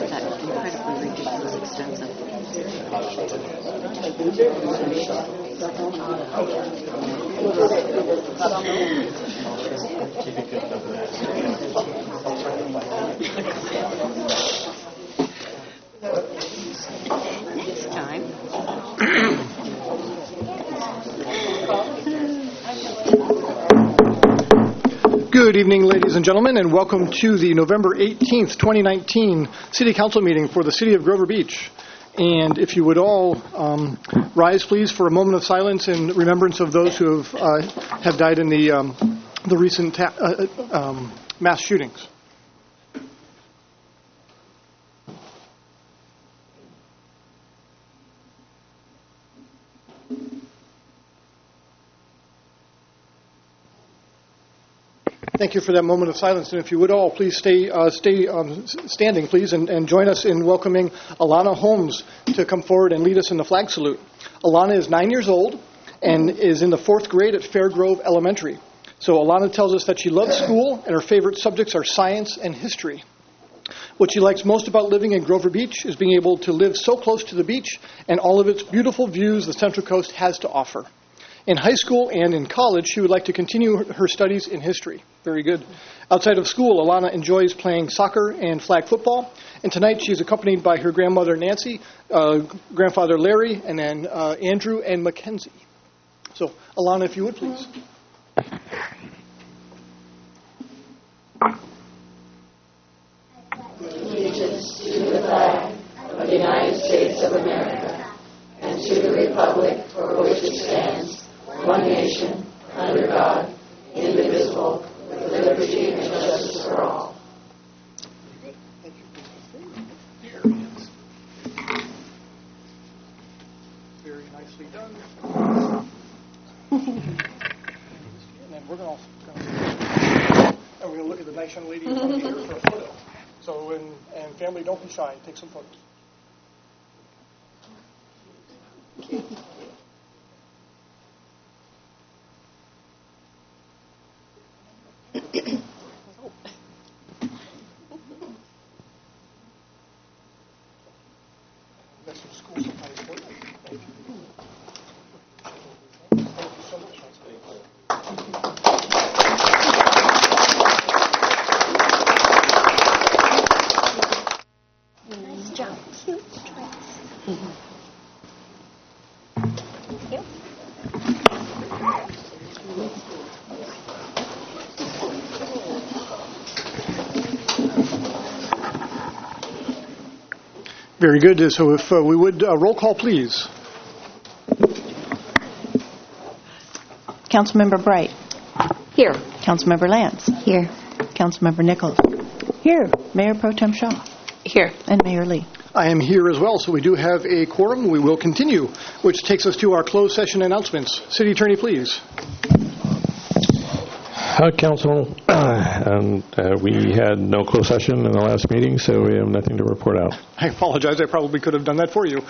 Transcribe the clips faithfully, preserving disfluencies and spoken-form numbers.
that incredibly ridiculous expensive. Next time. Good evening, ladies and gentlemen, and welcome to the November eighteenth, twenty nineteen City Council meeting for the City of Grover Beach. And if you would all um, rise, please, for a moment of silence in remembrance of those who have uh, have died in the um, the recent ta- uh, um, mass shootings. Thank you for that moment of silence. And if you would all please stay uh, stay um, standing, please, and, and join us in welcoming Alana Holmes to come forward and lead us in the flag salute. Alana is nine years old and is in the fourth grade at Fairgrove Elementary. So Alana tells us that she loves school and her favorite subjects are science and history. What she likes most about living in Grover Beach is being able to live so close to the beach and all of its beautiful views the Central Coast has to offer. In high school and in college, she would like to continue her studies in history. Very good. Outside of school, Alana enjoys playing soccer and flag football. And tonight she's accompanied by her grandmother, Nancy, uh, grandfather, Larry, and then uh, Andrew and Mackenzie. So, Alana, if you would, please. Allegiance to the flag of the United States of America and to the republic for which it stands, one nation, under God, indivisible, with liberty and justice for all. Very nicely done. And then we're going to and we're going to look at the nice young lady in front of you here for a photo. So, and, and family, don't be shy. Take some photos. That's some school supplies for you. Thank you. Thank you so much. Nice job. Cute dress. Mm-hmm. Thank you. Very good. So if uh, we would, uh, roll call, please. Councilmember Bright. Here. Councilmember Lance. Here. Councilmember Nichols. Here. Mayor Pro Tem Shaw. Here. And Mayor Lee. I am here as well, so we do have a quorum. We will continue, which takes us to our closed session announcements. City Attorney, please. Hi, Council. Uh, and, uh, we had no closed session in the last meeting, so we have nothing to report out. I apologize. I probably could have done that for you.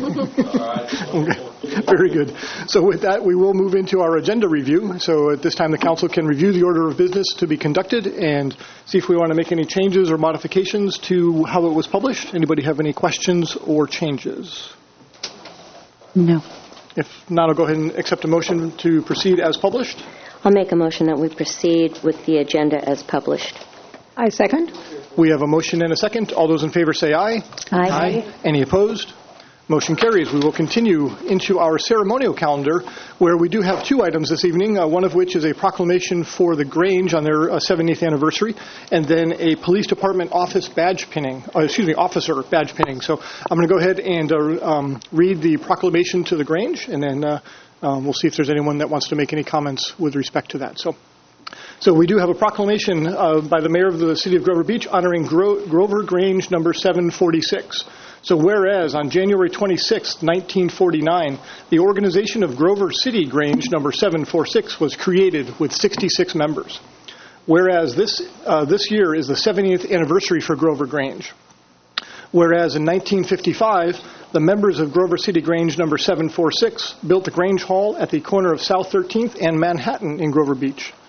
Okay. Very good. So with that, we will move into our agenda review. So at this time, the Council can review the order of business to be conducted and see if we want to make any changes or modifications to how it was published. Anybody have any questions or changes? No. If not, I'll go ahead and accept a motion to proceed as published. I'll make a motion that we proceed with the agenda as published. I second. We have a motion and a second. All those in favor say aye. Aye. Aye. Any opposed? Motion carries. We will continue into our ceremonial calendar, where we do have two items this evening, uh, one of which is a proclamation for the Grange on their uh, seventieth anniversary, and then a police department office badge pinning, uh, excuse me, officer badge pinning. So I'm going to go ahead and uh, um, read the proclamation to the Grange, and then uh, um, we'll see if there's anyone that wants to make any comments with respect to that. So. So we do have a proclamation uh, by the mayor of the city of Grover Beach honoring Gro- Grover Grange number seven forty-six. So whereas on January twenty-sixth, nineteen forty-nine, the organization of Grover City Grange number seven forty-six was created with sixty-six members. Whereas this uh, this year is the seventieth anniversary for Grover Grange. Whereas in nineteen fifty-five, the members of Grover City Grange number seven forty-six built the Grange Hall at the corner of South thirteenth and Manhattan in Grover Beach.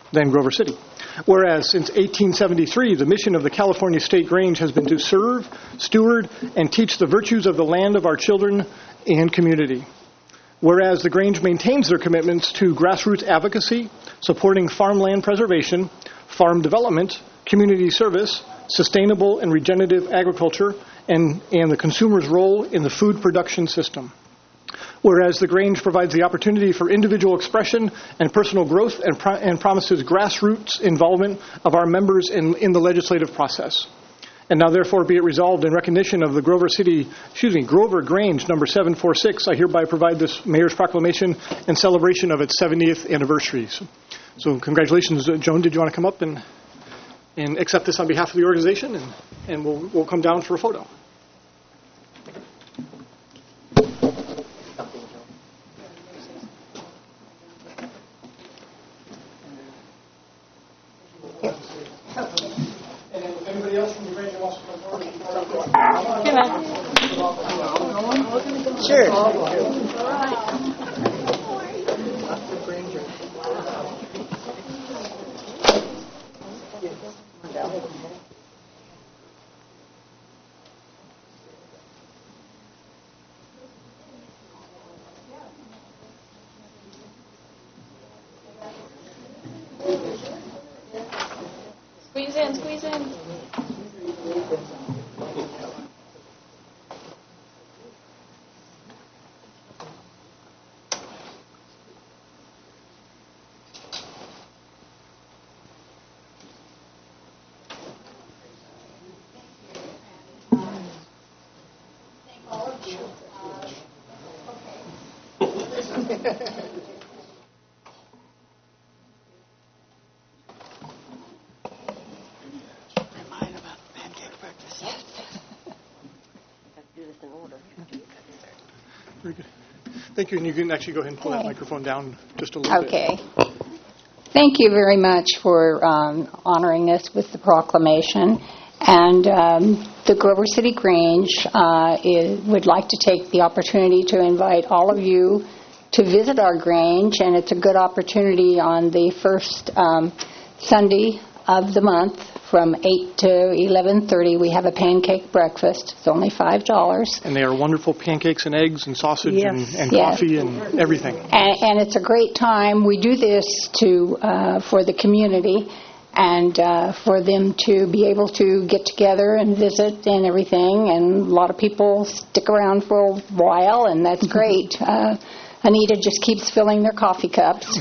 than Grover City. Whereas since eighteen seventy-three, the mission of the California State Grange has been to serve, steward, and teach the virtues of the land of our children and community. Whereas the Grange maintains their commitments to grassroots advocacy, supporting farmland preservation, farm development, community service, sustainable and regenerative agriculture, and, and the consumer's role in the food production system. Whereas the Grange provides the opportunity for individual expression and personal growth and, pro- and promises grassroots involvement of our members in, in the legislative process. And now, therefore, be it resolved in recognition of the Grover City, excuse me, Grover Grange number seven forty-six, I hereby provide this mayor's proclamation in celebration of its seventieth anniversary. So, so congratulations, uh, Joan. Did you want to come up and and accept this on behalf of the organization? And, and we'll we'll come down for a photo. Sure. Squeeze in, squeeze in. Very good. Thank you. And you can actually go ahead and pull that microphone down just a little bit. Okay. Thank you very much for um, honoring us with the proclamation. And um, the Grover City Grange uh, is, would like to take the opportunity to invite all of you to visit our Grange, and it's a good opportunity on the first um, Sunday of the month from eight to eleven thirty. We have a pancake breakfast. It's only five dollars. And they are wonderful pancakes and eggs and sausage Yes. and, and Yes. coffee and everything. And, and it's a great time. We do this to uh, for the community and uh, for them to be able to get together and visit and everything. And a lot of people stick around for a while, and that's great. Uh, Anita just keeps filling their coffee cups.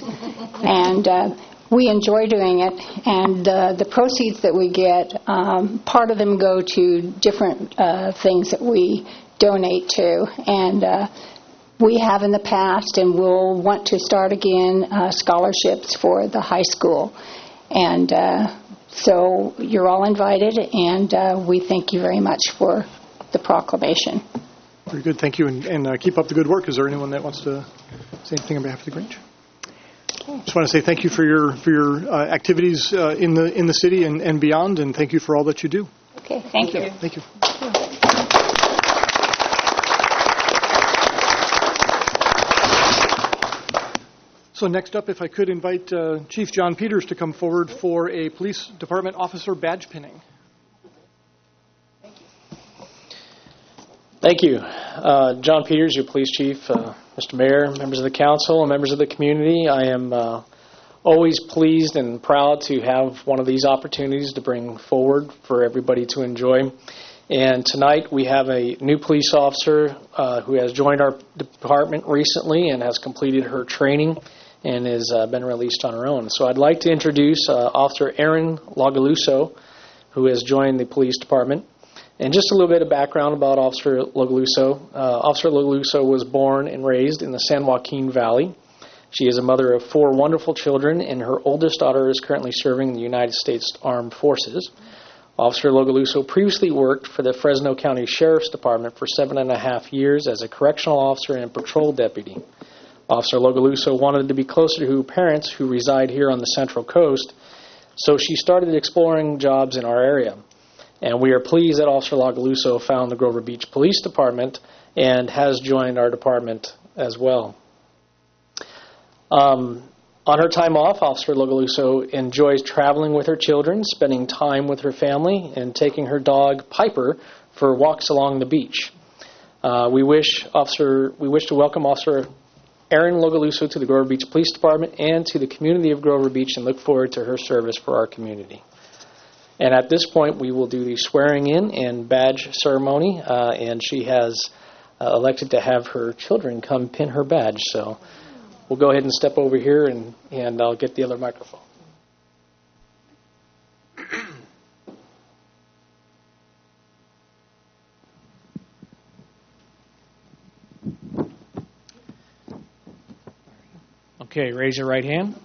And uh, we enjoy doing it. And uh, the proceeds that we get, um, part of them go to different uh, things that we donate to. And uh, we have in the past, and we'll want to start again, uh, scholarships for the high school. And uh, so you're all invited, and uh, we thank you very much for the proclamation. Very good. Thank you. And, and uh, keep up the good work. Is there anyone that wants to say anything on behalf of the Grange? Just want to say thank you for your for your uh, activities uh, in the in the city and, and beyond, and thank you for all that you do. Okay, thank you. Thank you. So next up, if I could invite uh, Chief John Peters to come forward for a police department officer badge pinning. Thank you. Uh, John Peters, your police chief, uh, Mister Mayor, members of the council, and members of the community. I am uh, always pleased and proud to have one of these opportunities to bring forward for everybody to enjoy. And tonight we have a new police officer uh, who has joined our department recently and has completed her training and has uh, been released on her own. So I'd like to introduce uh, Officer Aaron Logaluso, who has joined the police department. And just a little bit of background about Officer Logaluso. Uh, Officer Logaluso was born and raised in the San Joaquin Valley. She is a mother of four wonderful children, and her oldest daughter is currently serving the United States Armed Forces. Officer Logaluso previously worked for the Fresno County Sheriff's Department for seven and a half years as a correctional officer and patrol deputy. Officer Logaluso wanted to be closer to her parents who reside here on the Central Coast, so she started exploring jobs in our area. And we are pleased that Officer Logaluso found the Grover Beach Police Department and has joined our department as well. Um, On her time off, Officer Logaluso enjoys traveling with her children, spending time with her family, and taking her dog, Piper, for walks along the beach. Uh, we wish Officer, we wish to welcome Officer Erin Logaluso to the Grover Beach Police Department and to the community of Grover Beach, and look forward to her service for our community. And at this point, we will do the swearing in and badge ceremony, uh, and she has uh, elected to have her children come pin her badge. So we'll go ahead and step over here, and, and I'll get the other microphone. Okay, raise your right hand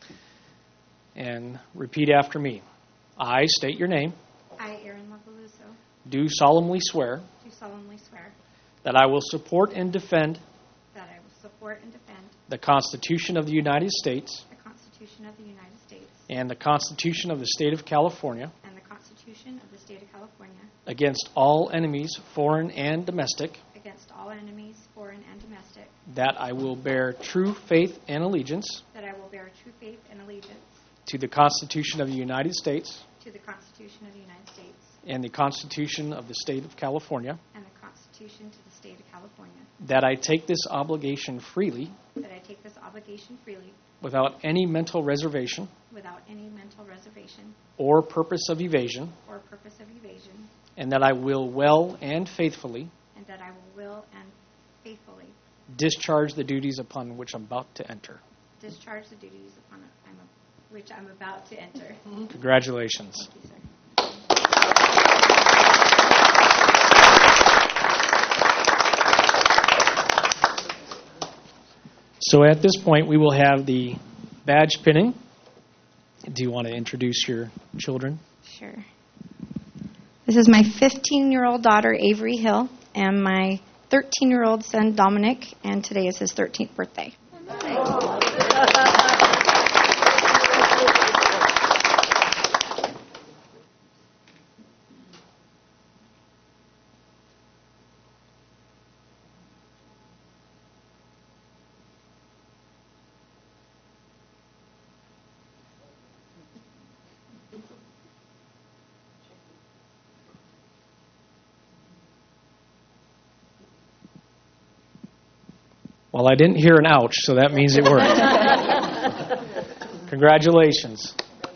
and repeat after me. I state your name. I, Erin Logaluso, Do solemnly swear do solemnly swear that I will support and defend that I will support and defend the Constitution of the United States the Constitution of the United States and the Constitution of the State of California and the Constitution of the State of California against all enemies, foreign and domestic, against all enemies, foreign and domestic, that I will bear true faith and allegiance that I will bear true faith and allegiance to the Constitution of the United States to the Constitution of the United States and the Constitution of the State of California, and the Constitution to the State of California, that I take this obligation freely that I take this obligation freely without any mental reservation without any mental reservation or purpose of evasion, or purpose of evasion, and that I will well and faithfully and that I will will and faithfully discharge the duties upon which I'm about to enter. discharge the duties upon I'm a, which I'm about to enter. Congratulations. Thank you, sir. So at this point, we will have the badge pinning. Do you want to introduce your children? Sure. This is my fifteen-year-old daughter, Avery Hill, and my thirteen-year-old son, Dominic, and today is his thirteenth birthday. Well, I didn't hear an ouch, so that means it worked. Congratulations.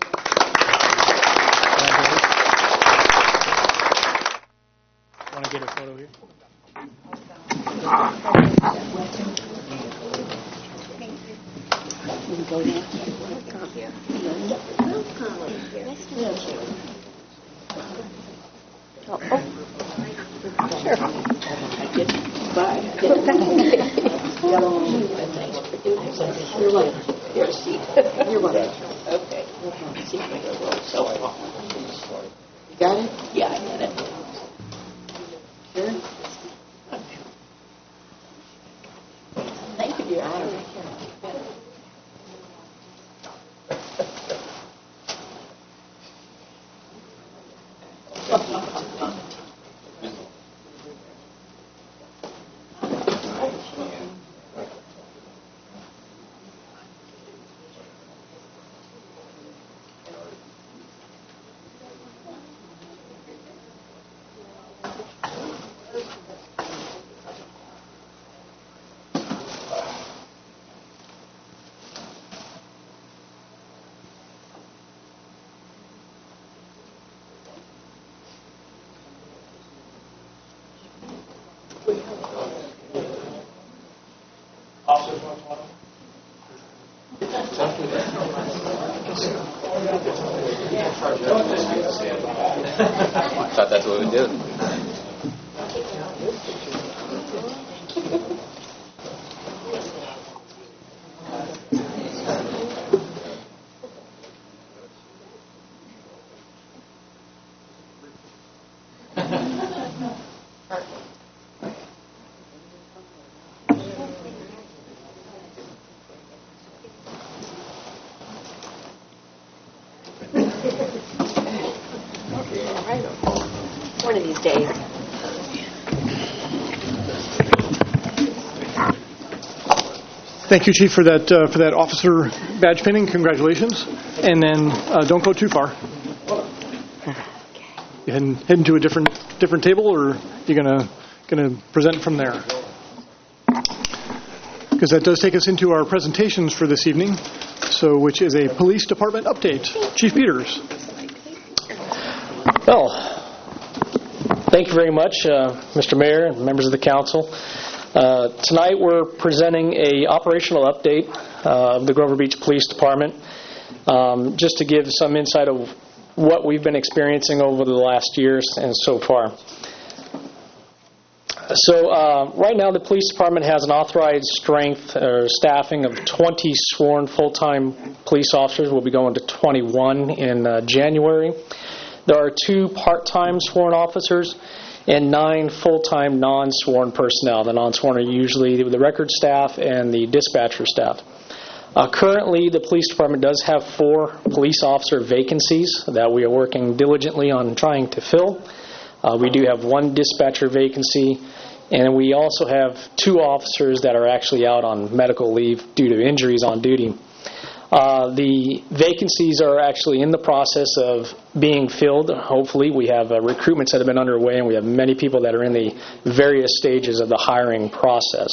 Want to get a photo here? Got it? Yeah, I got it. Sure? Thank you, dear. I thought that's what we do. One of these days. Thank you, Chief, for that uh, for that officer badge pinning. Congratulations. And then uh, don't go too far. You heading, heading to a different different table, or you gonna gonna present from there? Because that does take us into our presentations for this evening. So, which is a police department update. Chief Peters. Well, thank you very much, uh, Mister Mayor and members of the council. Uh, tonight we're presenting a operational update uh, of the Grover Beach Police Department, um, just to give some insight of what we've been experiencing over the last years and so far. So uh, right now the police department has an authorized strength or staffing of twenty sworn full-time police officers. We'll be going to twenty-one in uh, January. There are two part-time sworn officers and nine full-time non-sworn personnel. The non-sworn are usually the record staff and the dispatcher staff. Uh, currently, the police department does have four police officer vacancies that we are working diligently on trying to fill. Uh, we do have one dispatcher vacancy, and we also have two officers that are actually out on medical leave due to injuries on duty. Uh, the vacancies are actually in the process of being filled. Hopefully, we have uh, recruitments that have been underway, and we have many people that are in the various stages of the hiring process.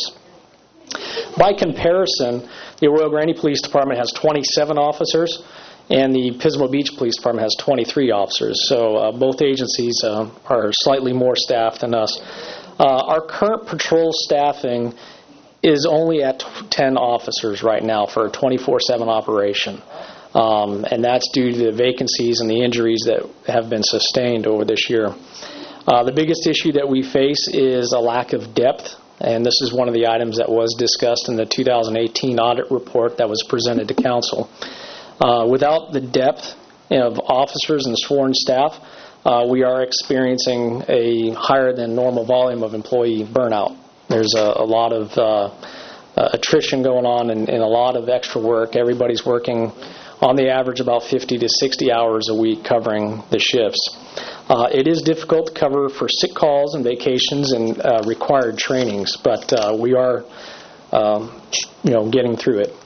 By comparison, the Arroyo Grande Police Department has twenty-seven officers, and the Pismo Beach Police Department has twenty-three officers. So uh, both agencies uh, are slightly more staffed than us. Uh, our current patrol staffing is only at ten officers right now for a twenty-four seven operation. Um, and that's due to the vacancies and the injuries that have been sustained over this year. Uh, the biggest issue that we face is a lack of depth, and this is one of the items that was discussed in the two thousand eighteen audit report that was presented to council. Uh, without the depth of officers and sworn staff, uh, we are experiencing a higher than normal volume of employee burnout. There's a, a lot of uh, uh, attrition going on and, and a lot of extra work. Everybody's working on the average about fifty to sixty hours a week covering the shifts. Uh, it is difficult to cover for sick calls and vacations and uh, required trainings, but uh, we are um, you know, getting through it.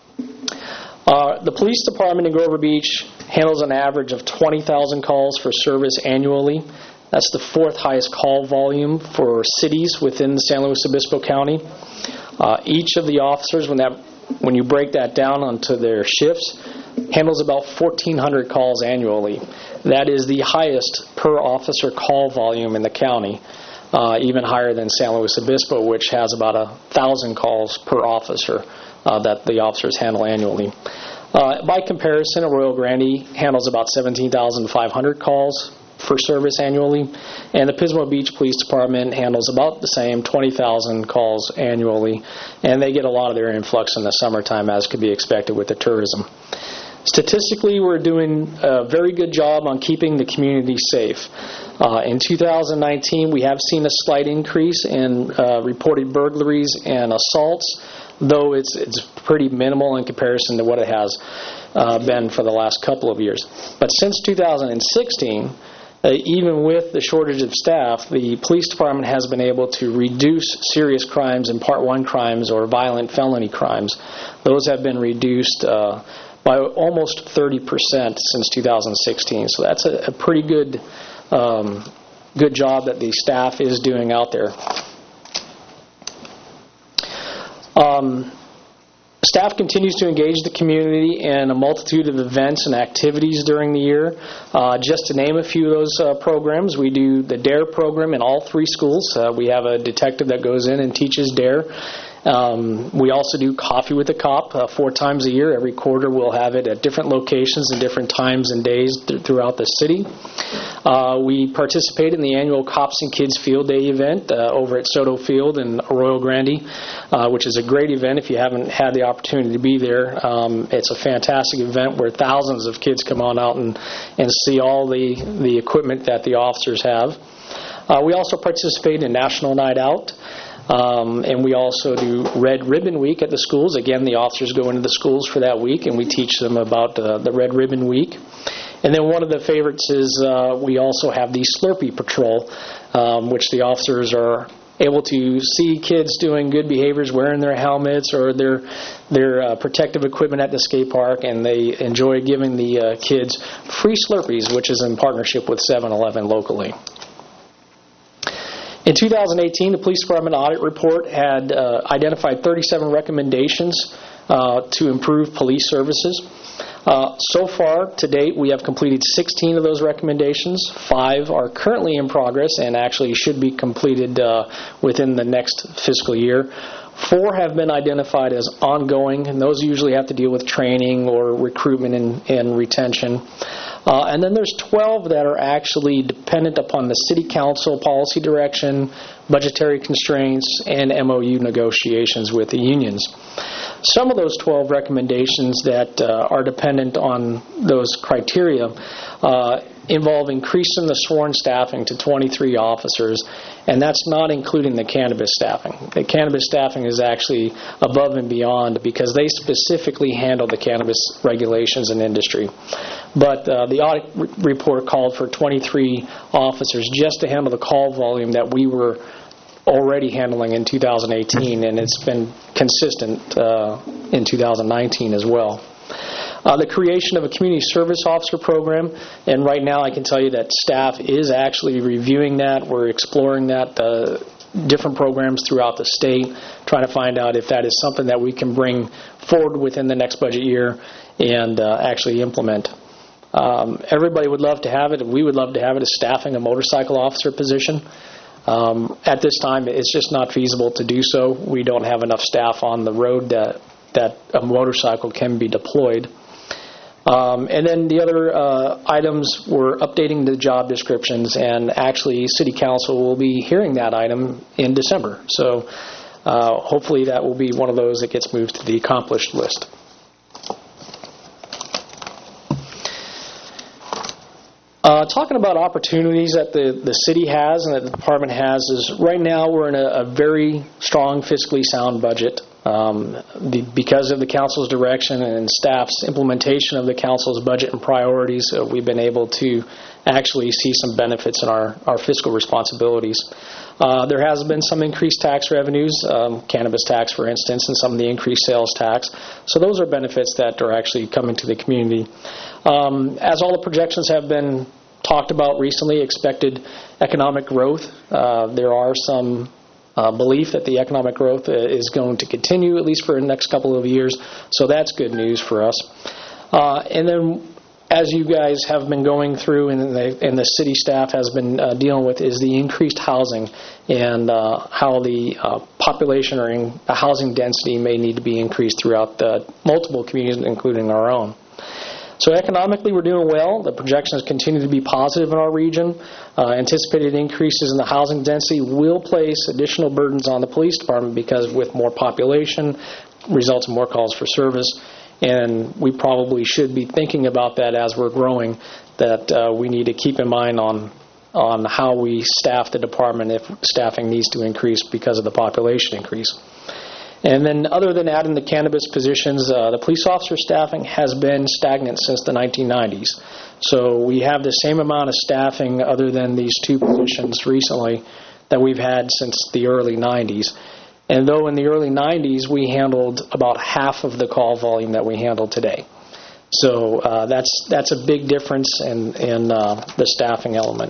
Uh, the police department in Grover Beach handles an average of twenty thousand calls for service annually. That's the fourth highest call volume for cities within San Luis Obispo County. Uh, each of the officers, when that, when you break that down onto their shifts, handles about fourteen hundred calls annually. That is the highest per officer call volume in the county, uh, even higher than San Luis Obispo, which has about a thousand calls per officer uh, that the officers handle annually. Uh, by comparison, Arroyo Grande handles about seventeen thousand five hundred calls for service annually, and the Pismo Beach Police Department handles about the same, twenty thousand calls annually, and they get a lot of their influx in the summertime, as could be expected with the tourism. Statistically, we're doing a very good job on keeping the community safe. Uh, in two thousand nineteen, we have seen a slight increase in uh, reported burglaries and assaults, though it's it's pretty minimal in comparison to what it has uh, been for the last couple of years. But since two thousand sixteen, Uh, even with the shortage of staff, the police department has been able to reduce serious crimes and Part one crimes or violent felony crimes. Those have been reduced uh, by almost thirty percent since two thousand sixteen. So that's a, a pretty good, um, good job that the staff is doing out there. Um, Staff continues to engage the community in a multitude of events and activities during the year. Uh, just to name a few of those uh, programs, we do the DARE program in all three schools. Uh, we have a detective that goes in and teaches DARE. Um, we also do Coffee with a Cop uh, four times a year. Every quarter we'll have it at different locations and different times and days th- throughout the city. Uh, we participate in the annual Cops and Kids Field Day event uh, over at Soto Field in Arroyo Grande, uh, which is a great event if you haven't had the opportunity to be there. Um, it's a fantastic event where thousands of kids come on out and, and see all the, the equipment that the officers have. Uh, we also participate in National Night Out. Um, and we also do Red Ribbon Week at the schools. Again, the officers go into the schools for that week, and we teach them about uh, the Red Ribbon Week. And then one of the favorites is uh, we also have the Slurpee Patrol, um, which the officers are able to see kids doing good behaviors, wearing their helmets or their their uh, protective equipment at the skate park, and they enjoy giving the uh, kids free Slurpees, which is in partnership with seven eleven locally. In two thousand eighteen, the Police Department audit report had uh, identified thirty-seven recommendations uh, to improve police services. Uh, so far, to date, we have completed sixteen of those recommendations. Five are currently in progress and actually should be completed uh, within the next fiscal year. Four have been identified as ongoing, and those usually have to deal with training or recruitment and, and retention. Uh, and then there's twelve that are actually dependent upon the City Council policy direction, budgetary constraints, and M O U negotiations with the unions. Some of those twelve recommendations that uh, are dependent on those criteria uh, involve increasing the sworn staffing to twenty-three officers, and that's not including the cannabis staffing. The cannabis staffing is actually above and beyond because they specifically handle the cannabis regulations and industry. But uh, the audit re- report called for twenty-three officers just to handle the call volume that we were already handling in two thousand eighteen, and it's been consistent uh, in two thousand nineteen as well. Uh, the creation of a community service officer program, and right now I can tell you that staff is actually reviewing that. We're exploring that, uh, different programs throughout the state, trying to find out if that is something that we can bring forward within the next budget year and uh, actually implement. Um, everybody would love to have it, and we would love to have it as staffing a motorcycle officer position. Um, at this time, it's just not feasible to do so. We don't have enough staff on the road that, that a motorcycle can be deployed. Um, and then the other uh, items were updating the job descriptions, and actually City Council will be hearing that item in December. So uh, hopefully that will be one of those that gets moved to the accomplished list. Uh, talking about opportunities that the, the city has and that the department has is right now we're in a, a very strong fiscally sound budget. Um, the, because of the council's direction and staff's implementation of the council's budget and priorities, uh, we've been able to actually see some benefits in our, our fiscal responsibilities. Uh, there has been some increased tax revenues, um, cannabis tax, for instance, and some of the increased sales tax. So those are benefits that are actually coming to the community. Um, as all the projections have been talked about recently, expected economic growth. Uh, there are some uh, belief that the economic growth is going to continue at least for the next couple of years. So that's good news for us. Uh, and then, as you guys have been going through and the, and the city staff has been uh, dealing with, is the increased housing and uh, how the uh, population or in, the housing density may need to be increased throughout the multiple communities, including our own. So economically, we're doing well. The projections continue to be positive in our region. Uh, anticipated increases in the housing density will place additional burdens on the police department because with more population results in more calls for service. And we probably should be thinking about that as we're growing, that uh, we need to keep in mind on on how we staff the department if staffing needs to increase because of the population increase. And then other than adding the cannabis positions, uh, the police officer staffing has been stagnant since the nineteen nineties. So we have the same amount of staffing other than these two positions recently that we've had since the early nineties. And though in the early nineties we handled about half of the call volume that we handle today. So uh, that's that's a big difference in, in uh, the staffing element.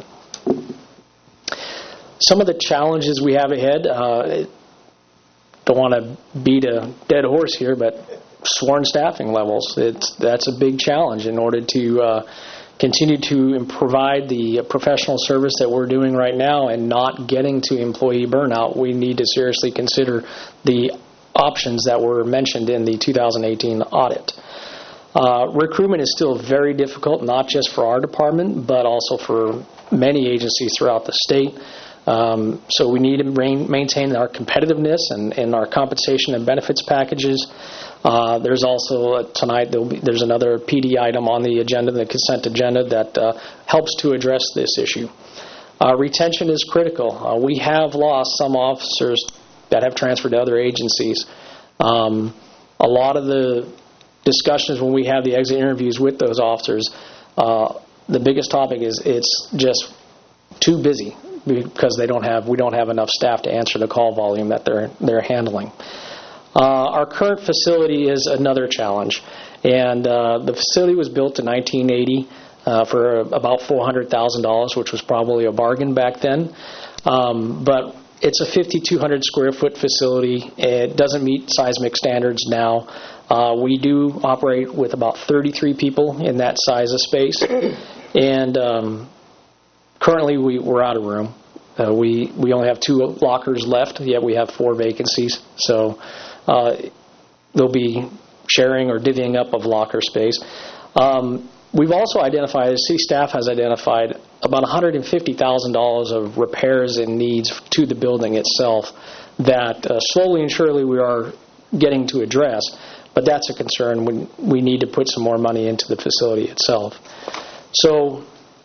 Some of the challenges we have ahead, uh, don't want to beat a dead horse here, but sworn staffing levels, it's, that's a big challenge in order to uh, continue to provide the professional service that we're doing right now and not getting to employee burnout. We need to seriously consider the options that were mentioned in the two thousand eighteen audit. Uh, recruitment is still very difficult, not just for our department, but also for many agencies throughout the state. Um, so we need to main, maintain our competitiveness and, and our compensation and benefits packages. Uh, there's also uh, tonight there'll be, there's another P D item on the agenda, the consent agenda, that uh, helps to address this issue. Uh, retention is critical. Uh, we have lost some officers that have transferred to other agencies. Um, a lot of the discussions when we have the exit interviews with those officers, uh, the biggest topic is it's just too busy. because they don't have we don't have enough staff to answer the call volume that they're they're handling. Uh, our current facility is another challenge, and uh, the facility was built in nineteen eighty uh, for about four hundred thousand dollars, which was probably a bargain back then. Um, but it's a fifty-two hundred square foot facility. It doesn't meet seismic standards now. Uh, we do operate with about thirty-three people in that size of space, and um, currently we, we're out of room. Uh, we we only have two lockers left, yet we have four vacancies. So uh, there'll be sharing or divvying up of locker space. Um, we've also identified, the city staff has identified, about one hundred fifty thousand dollars of repairs and needs to the building itself that uh, slowly and surely we are getting to address. But that's a concern. We, we need to put some more money into the facility itself. So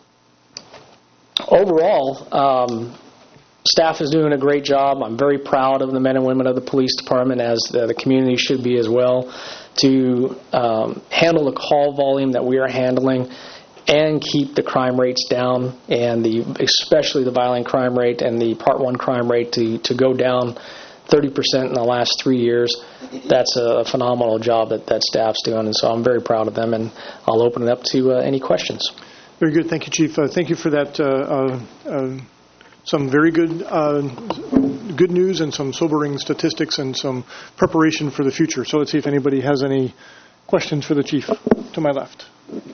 overall, um, staff is doing a great job. I'm very proud of the men and women of the police department, as the, the community should be as well, to um, handle the call volume that we are handling and keep the crime rates down, and the especially the violent crime rate and the Part one crime rate to, to go down thirty percent in the last three years. That's a phenomenal job that, that staff's doing, and so I'm very proud of them, and I'll open it up to uh, any questions. Very good. Thank you, Chief. Uh, thank you for that. Uh, uh, uh, some very good uh, good news and some sobering statistics and some preparation for the future. So let's see if anybody has any questions for the Chief. To my left.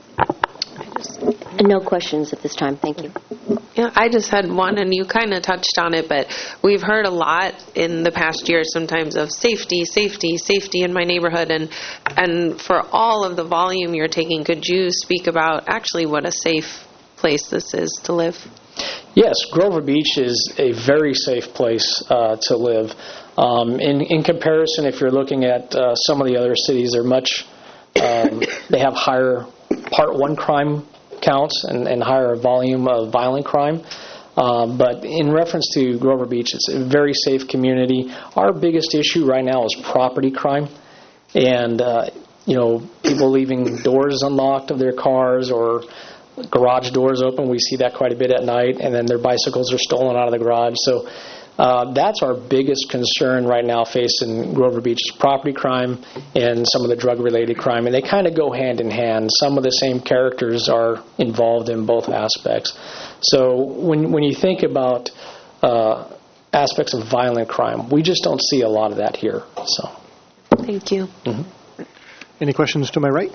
No questions at this time. Thank you. Yeah, I just had one, and you kind of touched on it, but we've heard a lot in the past year sometimes of safety, safety, safety in my neighborhood, and and for all of the volume you're taking, could you speak about actually what a safe place this is to live? Yes, Grover Beach is a very safe place uh, to live. Um, in, in comparison, if you're looking at uh, some of the other cities, they're much, um, they have higher Part one crime counts and, and higher volume of violent crime. Um, but in reference to Grover Beach, it's a very safe community. Our biggest issue right now is property crime. And, uh, you know, people leaving doors unlocked of their cars or garage doors open. We see that quite a bit at night. And then their bicycles are stolen out of the garage. So uh, that's our biggest concern right now facing Grover Beach, property crime and some of the drug-related crime. And they kind of go hand in hand. Some of the same characters are involved in both aspects. So when when you think about uh, aspects of violent crime, we just don't see a lot of that here. So, thank you. Mm-hmm. Any questions to my right?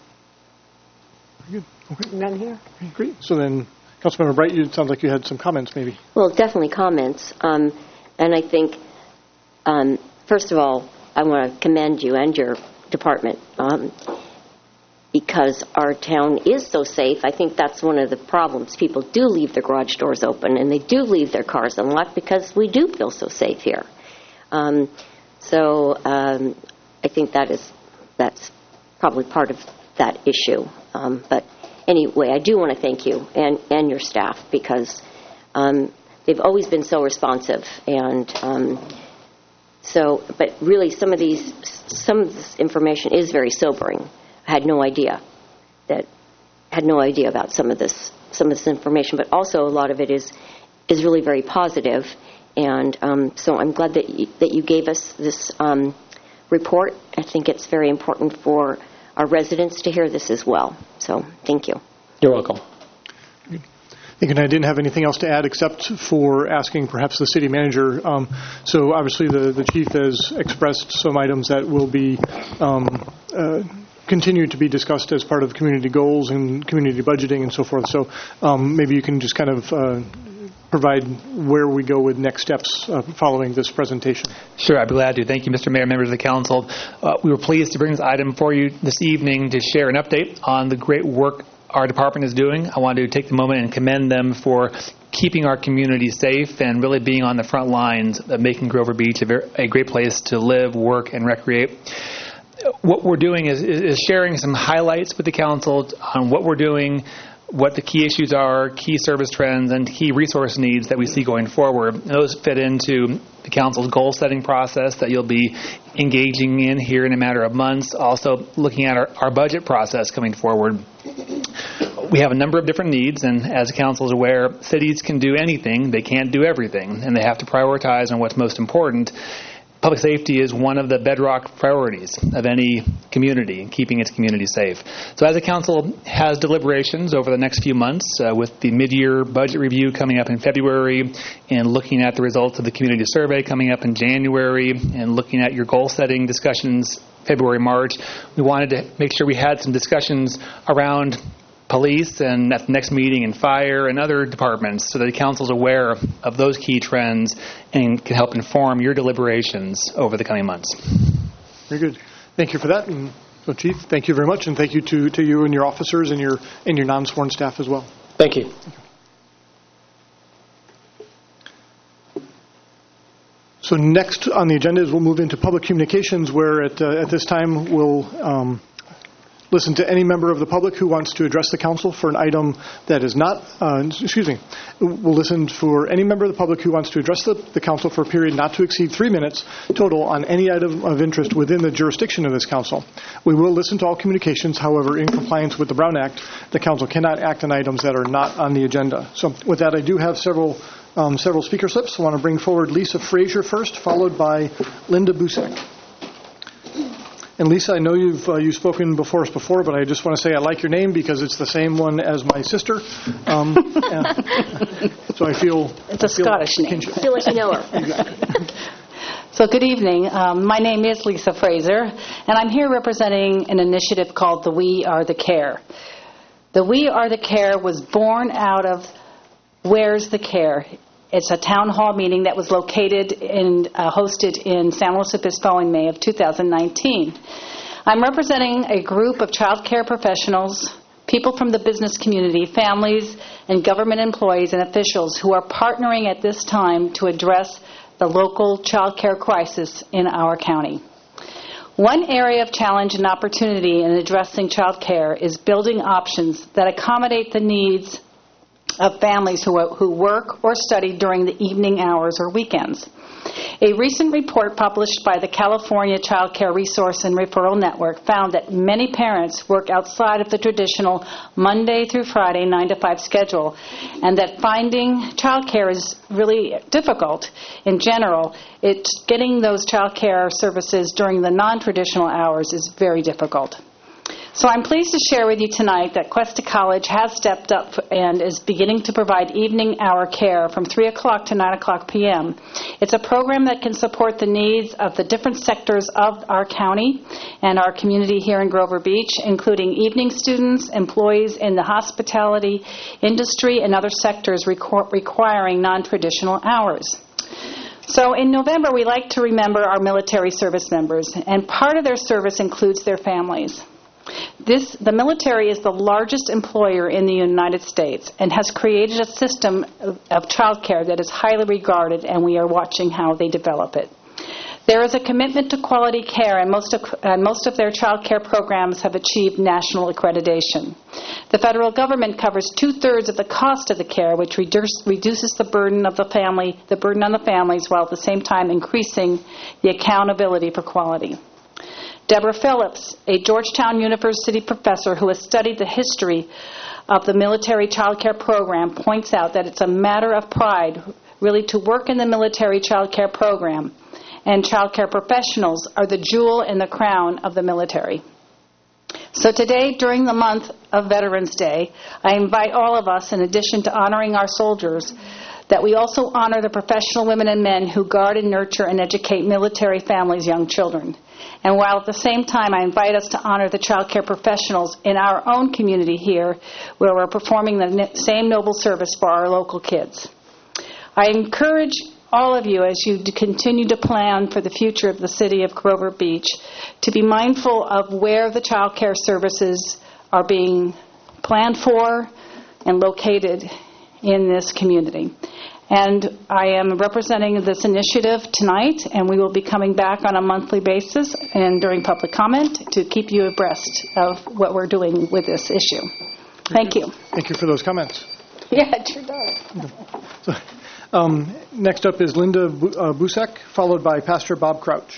Very good. Okay. None here. Okay, great. So then, Councilmember Bright, you, it sounds like you had some comments, maybe. Well, definitely comments. Um, and I think, um, first of all, I want to commend you and your department um, because our town is so safe. I think that's one of the problems. People do leave their garage doors open, and they do leave their cars unlocked because we do feel so safe here. Um, so um, I think that is that's probably part of that issue. Um, but anyway, I do want to thank you and, and your staff because um, they've always been so responsive. And um, so, but really some of these, some of this information is very sobering. I had no idea that, had no idea about some of this, some of this information, but also a lot of it is, is really very positive. And um, so I'm glad that you, that you gave us this um, report. I think it's very important for our residents to hear this as well. So thank you. You're welcome. I think I didn't have anything else to add except for asking perhaps the city manager. Um, so obviously the, the chief has expressed some items that will be um, uh, continue to be discussed as part of community goals and community budgeting and so forth. So um, maybe you can just kind of uh, provide where we go with next steps uh, following this presentation. Sure, I'd be glad to. Thank you, Mister Mayor, members of the council. Uh, we were pleased to bring this item for you this evening to share an update on the great work our department is doing. I wanted to take the moment and commend them for keeping our community safe and really being on the front lines of making Grover Beach a, very, a great place to live, work, and recreate. What we're doing is, is sharing some highlights with the council on what we're doing, what the key issues are, key service trends, and key resource needs that we see going forward. Those fit into the council's goal-setting process that you'll be engaging in here in a matter of months, also looking at our, our budget process coming forward. We have a number of different needs, and as the council is aware, cities can do anything, they can't do everything, and they have to prioritize on what's most important. Public safety is one of the bedrock priorities of any community, keeping its community safe. So as the council has deliberations over the next few months, uh, with the mid-year budget review coming up in February, and looking at the results of the community survey coming up in January, and looking at your goal-setting discussions February, March, we wanted to make sure we had some discussions around police and at the next meeting and fire and other departments so that the council is aware of those key trends and can help inform your deliberations over the coming months. Very good. Thank you for that. And so, Chief, thank you very much, and thank you to, to you and your officers and your and your non-sworn staff as well. Thank you. So next on the agenda is we'll move into public communications, where at, uh, at this time we'll um, listen to any member of the public who wants to address the council for an item that is not, uh, excuse me, we'll listen for any member of the public who wants to address the, the council for a period not to exceed three minutes total on any item of interest within the jurisdiction of this council. We will listen to all communications. However, in compliance with the Brown Act, the council cannot act on items that are not on the agenda. So with that, I do have several um, several speaker slips. I want to bring forward Lisa Frazier first, followed by Linda Busek. And Lisa, I know you've uh, you've spoken before us before, but I just want to say I like your name because it's the same one as my sister. Um, so I feel it's a feel Scottish name. I feel like you know her. Exactly. So good evening. Um, my name is Lisa Fraser, and I'm here representing an initiative called the We Are the Care. The We Are the Care was born out of Where's the Care? It's a town hall meeting that was located and uh, hosted in San Luis Obispo in May of two thousand nineteen. I'm representing a group of child care professionals, people from the business community, families, and government employees and officials who are partnering at this time to address the local child care crisis in our county. One area of challenge and opportunity in addressing child care is building options that accommodate the needs of families who, who work or study during the evening hours or weekends. A recent report published by the California Child Care Resource and Referral Network found that many parents work outside of the traditional Monday through Friday nine to five schedule, and that finding child care is really difficult in general. It's getting those child care services during the non-traditional hours is very difficult. So I'm pleased to share with you tonight that Cuesta College has stepped up and is beginning to provide evening hour care from three o'clock to nine o'clock p.m. It's a program that can support the needs of the different sectors of our county and our community here in Grover Beach, including evening students, employees in the hospitality industry, and other sectors requ- requiring non-traditional hours. So in November, we like to remember our military service members, and part of their service includes their families. This, the military is the largest employer in the United States and has created a system of, of child care that is highly regarded, and we are watching how they develop it. There is a commitment to quality care, and most of, uh, most of their child care programs have achieved national accreditation. The federal government covers two-thirds of the cost of the care, which reduce, reduces the burden of the family, the burden on the families, while at the same time increasing the accountability for quality. Deborah Phillips, a Georgetown University professor who has studied the history of the military child care program, points out that it's a matter of pride, really, to work in the military child care program, and child care professionals are the jewel in the crown of the military. So today, during the month of Veterans Day, I invite all of us, in addition to honoring our soldiers, that we also honor the professional women and men who guard and nurture and educate military families' young children. And while at the same time I invite us to honor the child care professionals in our own community here, where we're performing the same noble service for our local kids. I encourage all of you, as you continue to plan for the future of the city of Grover Beach, to be mindful of where the child care services are being planned for and located in this community. And I am representing this initiative tonight, and we will be coming back on a monthly basis and during public comment to keep you abreast of what we're doing with this issue. Thank you. Thank you for those comments. Yeah, it sure does. So, um, next up is Linda uh, Busek, followed by Pastor Bob Crouch.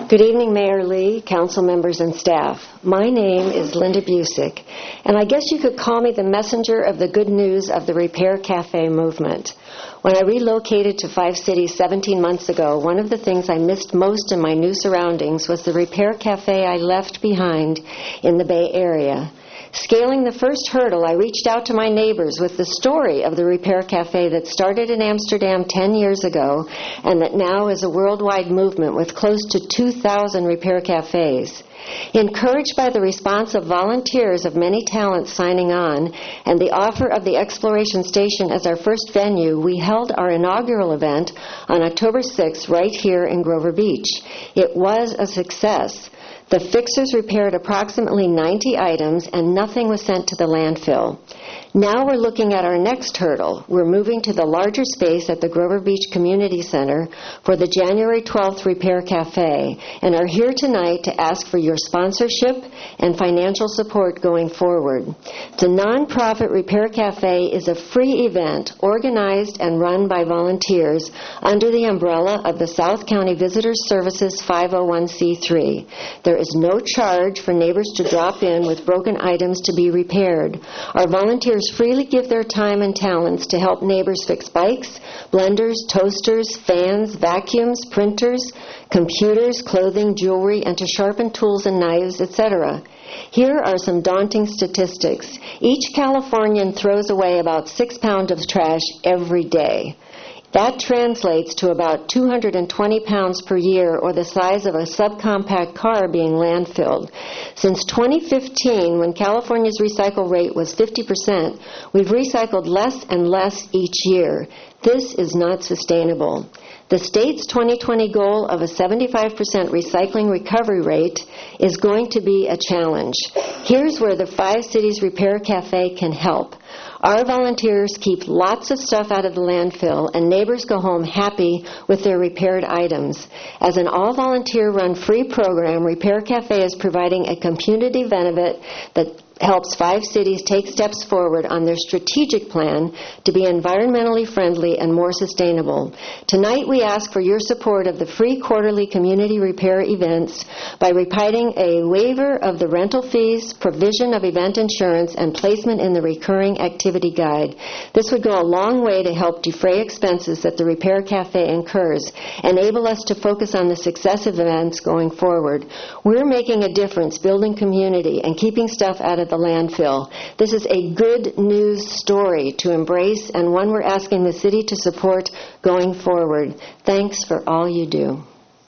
Good evening, Mayor Lee, council members, and staff. My name is Linda Busick, and I guess you could call me the messenger of the good news of the Repair Cafe movement. When I relocated to Five Cities seventeen months ago, one of the things I missed most in my new surroundings was the Repair Cafe I left behind in the Bay Area. Scaling the first hurdle, I reached out to my neighbors with the story of the Repair Cafe that started in Amsterdam ten years ago and that now is a worldwide movement with close to two thousand repair cafes. Encouraged by the response of volunteers of many talents signing on and the offer of the Exploration Station as our first venue, we held our inaugural event on October sixth right here in Grover Beach. It was a success. The fixers repaired approximately ninety items and nothing was sent to the landfill. Now we're looking at our next hurdle. We're moving to the larger space at the Grover Beach Community Center for the January twelfth Repair Cafe and are here tonight to ask for your sponsorship and financial support going forward. The nonprofit Repair Cafe is a free event organized and run by volunteers under the umbrella of the South County Visitors Services five oh one c three. There is no charge for neighbors to drop in with broken items to be repaired. Our volunteers freely give their time and talents to help neighbors fix bikes, blenders, toasters, fans, vacuums, printers, computers, clothing, jewelry, and to sharpen tools and knives, et cetera. Here are some daunting statistics. Each Californian throws away about six pounds of trash every day. That translates to about two hundred twenty pounds per year, or the size of a subcompact car being landfilled. Since twenty fifteen, when California's recycle rate was fifty percent, we've recycled less and less each year. This is not sustainable. The state's twenty twenty goal of a seventy-five percent recycling recovery rate is going to be a challenge. Here's where the Five Cities Repair Cafe can help. Our volunteers keep lots of stuff out of the landfill, and neighbors go home happy with their repaired items. As an all-volunteer run free program, Repair Cafe is providing a community benefit that helps Five Cities take steps forward on their strategic plan to be environmentally friendly and more sustainable. Tonight we ask for your support of the free quarterly community repair events by repeating a waiver of the rental fees, provision of event insurance, and placement in the recurring activity guide. This would go a long way to help defray expenses that the Repair Cafe incurs, enable us to focus on the success of events going forward. We're making a difference building community and keeping stuff out of the landfill. This is a good news story to embrace and one we're asking the city to support going forward. Thanks for all you do.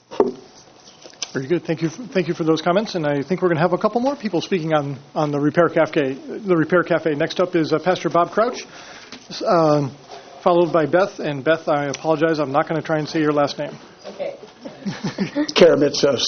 Very good. Thank you. For, thank you for those comments. And I think we're going to have a couple more people speaking on, on the Repair Cafe. The Repair Cafe. Next up is uh, Pastor Bob Crouch, uh, followed by Beth. And Beth, I apologize. I'm not going to try and say your last name. Okay. Karamitsos.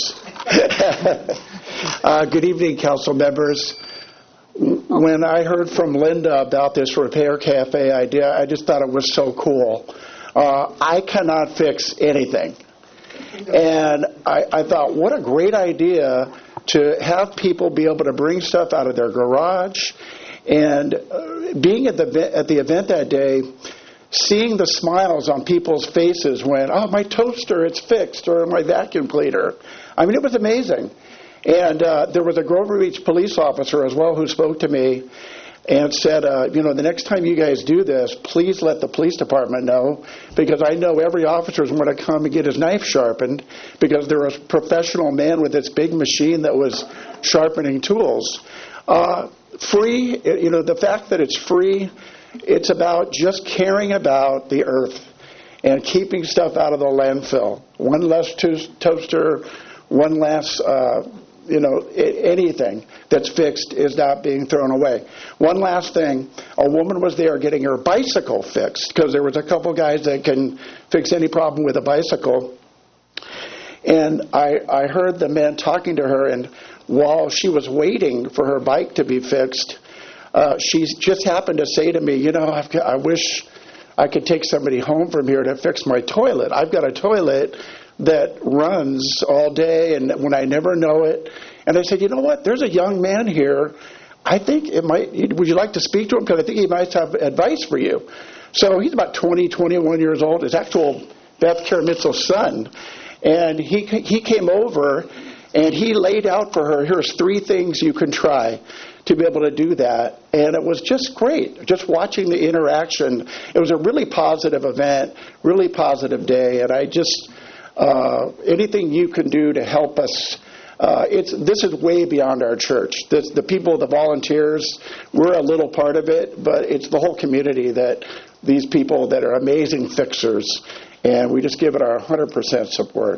uh, good evening, council members. When I heard from Linda about this Repair Cafe idea, I just thought it was so cool. Uh, I cannot fix anything. And I, I thought, what a great idea to have people be able to bring stuff out of their garage. And uh, being at the at the event that day, seeing the smiles on people's faces when, oh, my toaster, it's fixed, or my vacuum cleaner. I mean, it was amazing. And uh, there was a Grover Beach police officer as well who spoke to me and said, uh, you know, the next time you guys do this, please let the police department know, because I know every officer is going to come and get his knife sharpened because there was a professional man with this big machine that was sharpening tools. Uh, free, you know, the fact that it's free, it's about just caring about the earth and keeping stuff out of the landfill. One less to- toaster, one less... Uh, You know, anything that's fixed is not being thrown away. One last thing, a woman was there getting her bicycle fixed because there was a couple guys that can fix any problem with a bicycle. And I, I heard the man talking to her, and while she was waiting for her bike to be fixed, uh, she just happened to say to me, you know, I've got, I wish I could take somebody home from here to fix my toilet. I've got a toilet that runs all day, and when I never know it. And I said, you know what? There's a young man here. I think it might. Would you like to speak to him? Because I think he might have advice for you. So he's about twenty, twenty-one years old. It's actual Beth Karamitso's son. And he he came over, and he laid out for her, here's three things you can try to be able to do that. And it was just great, just watching the interaction. It was a really positive event, really positive day, and I just, uh, anything you can do to help us. Uh, it's this is way beyond our church. This, the people, the volunteers, we're a little part of it, but it's the whole community that these people that are amazing fixers, and we just give it our one hundred percent support.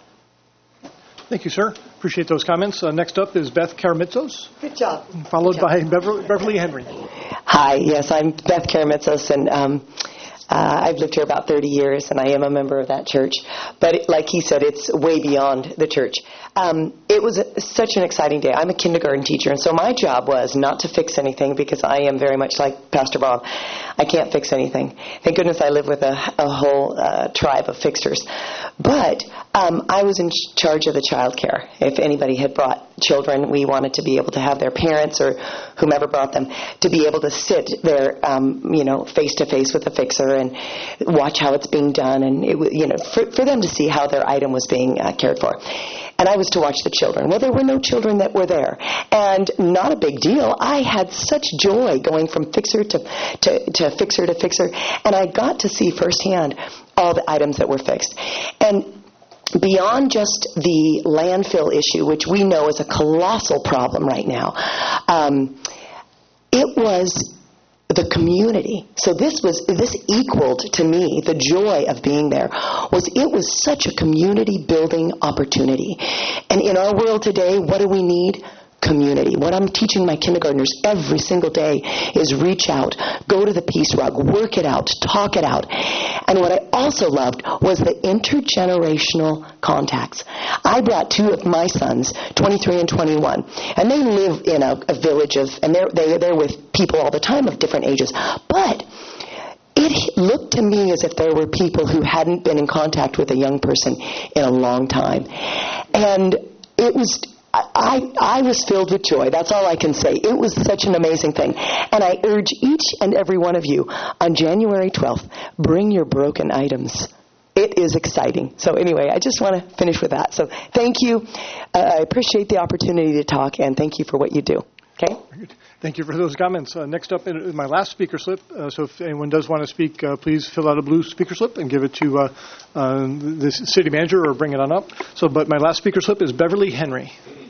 Thank you, sir. Appreciate those comments. Uh, next up is Beth Karamitzos. Good job. Followed Good job. by Beverly, Beverly Henry. Hi, yes, I'm Beth Karamitzos, and um, uh, I've lived here about thirty years, and I am a member of that church. But it, like he said, it's way beyond the church. Um, it was a, such an exciting day. I'm a kindergarten teacher, and so my job was not to fix anything because I am very much like Pastor Bob. I can't fix anything. Thank goodness I live with a, a whole uh, tribe of fixers. But um, I was in charge of the child care. If anybody had brought children, we wanted to be able to have their parents or whomever brought them to be able to sit there, um, you know, face to face with a fixer and watch how it's being done, and it, you know, for, for them to see how their item was being uh, cared for. And I was to watch the children. Well, there were no children that were there. And not a big deal. I had such joy going from fixer to, to, to fixer to fixer. And I got to see firsthand all the items that were fixed. And beyond just the landfill issue, which we know is a colossal problem right now, um, it was the community. So this was this equaled to me the joy of being there. Was it was such a community building opportunity. And in our world today, what do we need? Community. What I'm teaching my kindergartners every single day is reach out, go to the peace rug, work it out, talk it out. And what I also loved was the intergenerational contacts. I brought two of my sons, twenty-three and twenty-one, and they live in a, a village of, and they're, they're, they're with people all the time of different ages. But it looked to me as if there were people who hadn't been in contact with a young person in a long time. And it was... I, I was filled with joy. That's all I can say. It was such an amazing thing. And I urge each and every one of you on January twelfth, bring your broken items. It is exciting. So anyway, I just want to finish with that. So thank you. Uh, I appreciate the opportunity to talk, and thank you for what you do. Okay? Thank you for those comments. Uh, next up is my last speaker slip. Uh, so if anyone does want to speak, uh, please fill out a blue speaker slip and give it to uh, uh, the city manager or bring it on up. So, but my last speaker slip is Beverly Henry.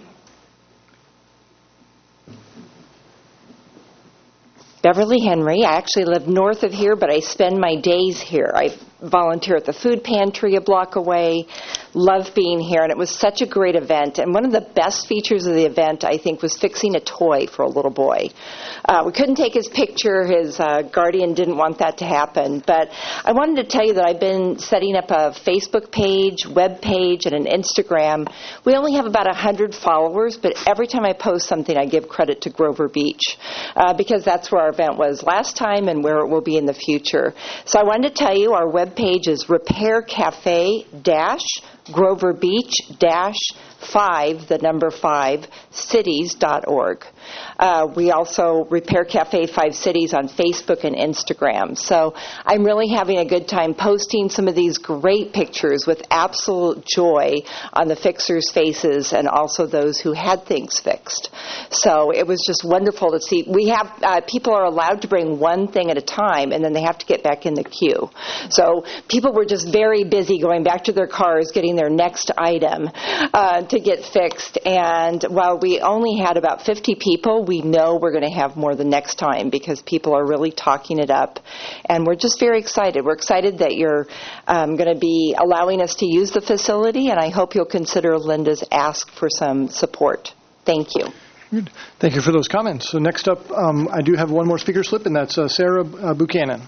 Beverly Henry. I actually live north of here, but I spend my days here. I volunteer at the food pantry a block away. Love being here, and it was such a great event. And one of the best features of the event, I think, was fixing a toy for a little boy. Uh, we couldn't take his picture. His uh, guardian didn't want that to happen. But I wanted to tell you that I've been setting up a Facebook page, web page, and an Instagram. We only have about one hundred followers, but every time I post something, I give credit to Grover Beach uh, because that's where our event was last time and where it will be in the future. So I wanted to tell you our web page is repair cafe dash grover beach dash five, the number five, cities dot org. Uh, we also Repair Cafe Five Cities on Facebook and Instagram. So I'm really having a good time posting some of these great pictures with absolute joy on the fixers' faces and also those who had things fixed. So it was just wonderful to see. We have uh, people are allowed to bring one thing at a time, and then they have to get back in the queue. So people were just very busy going back to their cars, getting their next item uh, to get fixed. And while we only had about fifty people, we know we're going to have more the next time because people are really talking it up. And we're just very excited. We're excited that you're um, going to be allowing us to use the facility, and I hope you'll consider Linda's ask for some support. Thank you. Good. Thank you for those comments. So next up, um, I do have one more speaker slip, and that's uh, Sarah uh, Buchanan.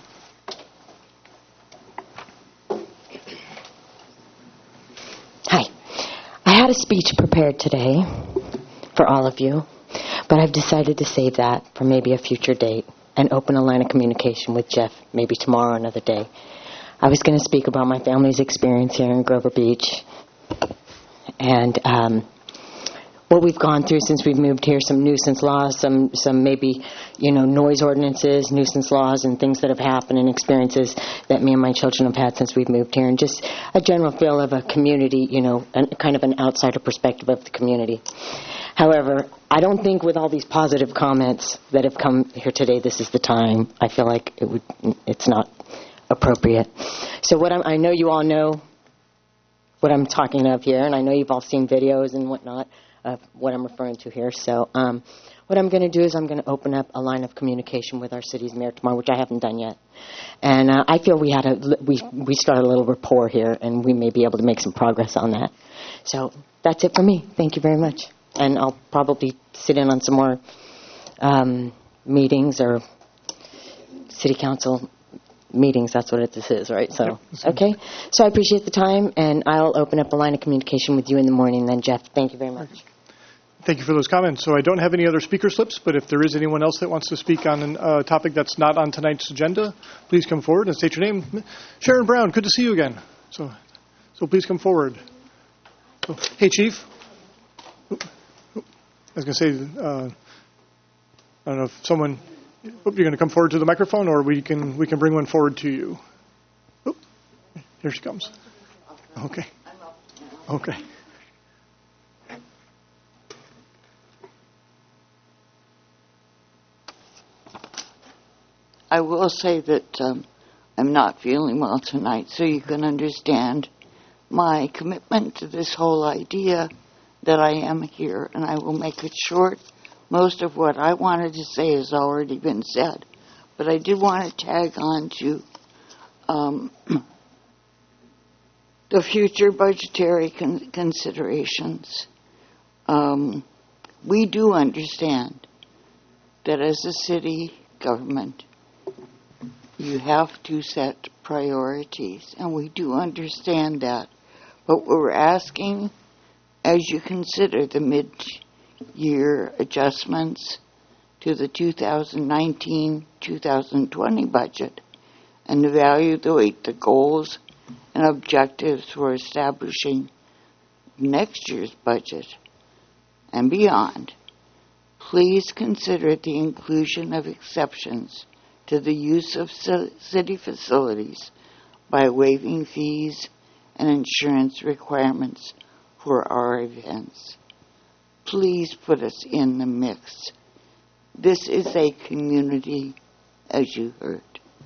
Hi. I had a speech prepared today for all of you, but I've decided to save that for maybe a future date and open a line of communication with Jeff maybe tomorrow or another day. I was going to speak about my family's experience here in Grover Beach, and um, what we've gone through since we've moved here, some nuisance laws, some some maybe, you know, noise ordinances, nuisance laws, and things that have happened and experiences that me and my children have had since we've moved here, and just a general feel of a community, you know, an, kind of an outsider perspective of the community. However, I don't think with all these positive comments that have come here today, this is the time. I feel like it would, it's not appropriate. So what I'm, I know you all know what I'm talking of here, and I know you've all seen videos and whatnot of what I'm referring to here. So um, what I'm going to do is I'm going to open up a line of communication with our city's mayor tomorrow, which I haven't done yet. And uh, I feel we had a we we started a little rapport here, and we may be able to make some progress on that. So that's it for me. Thank you very much. And I'll probably sit in on some more um, meetings or city council meetings. That's what it, this is, right? So, okay. So I appreciate the time, and I'll open up a line of communication with you in the morning then, Jeff. Thank you very much. Thank you for those comments. So I don't have any other speaker slips, but if there is anyone else that wants to speak on a uh, topic that's not on tonight's agenda, please come forward and state your name. Sharon Brown, good to see you again. So, so please come forward. So, hey, Chief. I was going to say, uh, I don't know if someone, oh, you're going to come forward to the microphone, or we can we can bring one forward to you. Oh, here she comes. Okay. Okay. I will say that um, I'm not feeling well tonight, so you can understand my commitment to this whole idea that I am here, and I will make it short. Most of what I wanted to say has already been said, but I did want to tag on to um, the future budgetary con- considerations. Um, we do understand that as a city government, you have to set priorities, and we do understand that. But we're asking, as you consider the mid-year adjustments to the two thousand nineteen two thousand twenty budget, and evaluate the goals and objectives for establishing next year's budget and beyond, please consider the inclusion of exceptions to the use of city facilities by waiving fees and insurance requirements for our events. Please put us in the mix. This is a community, as you heard.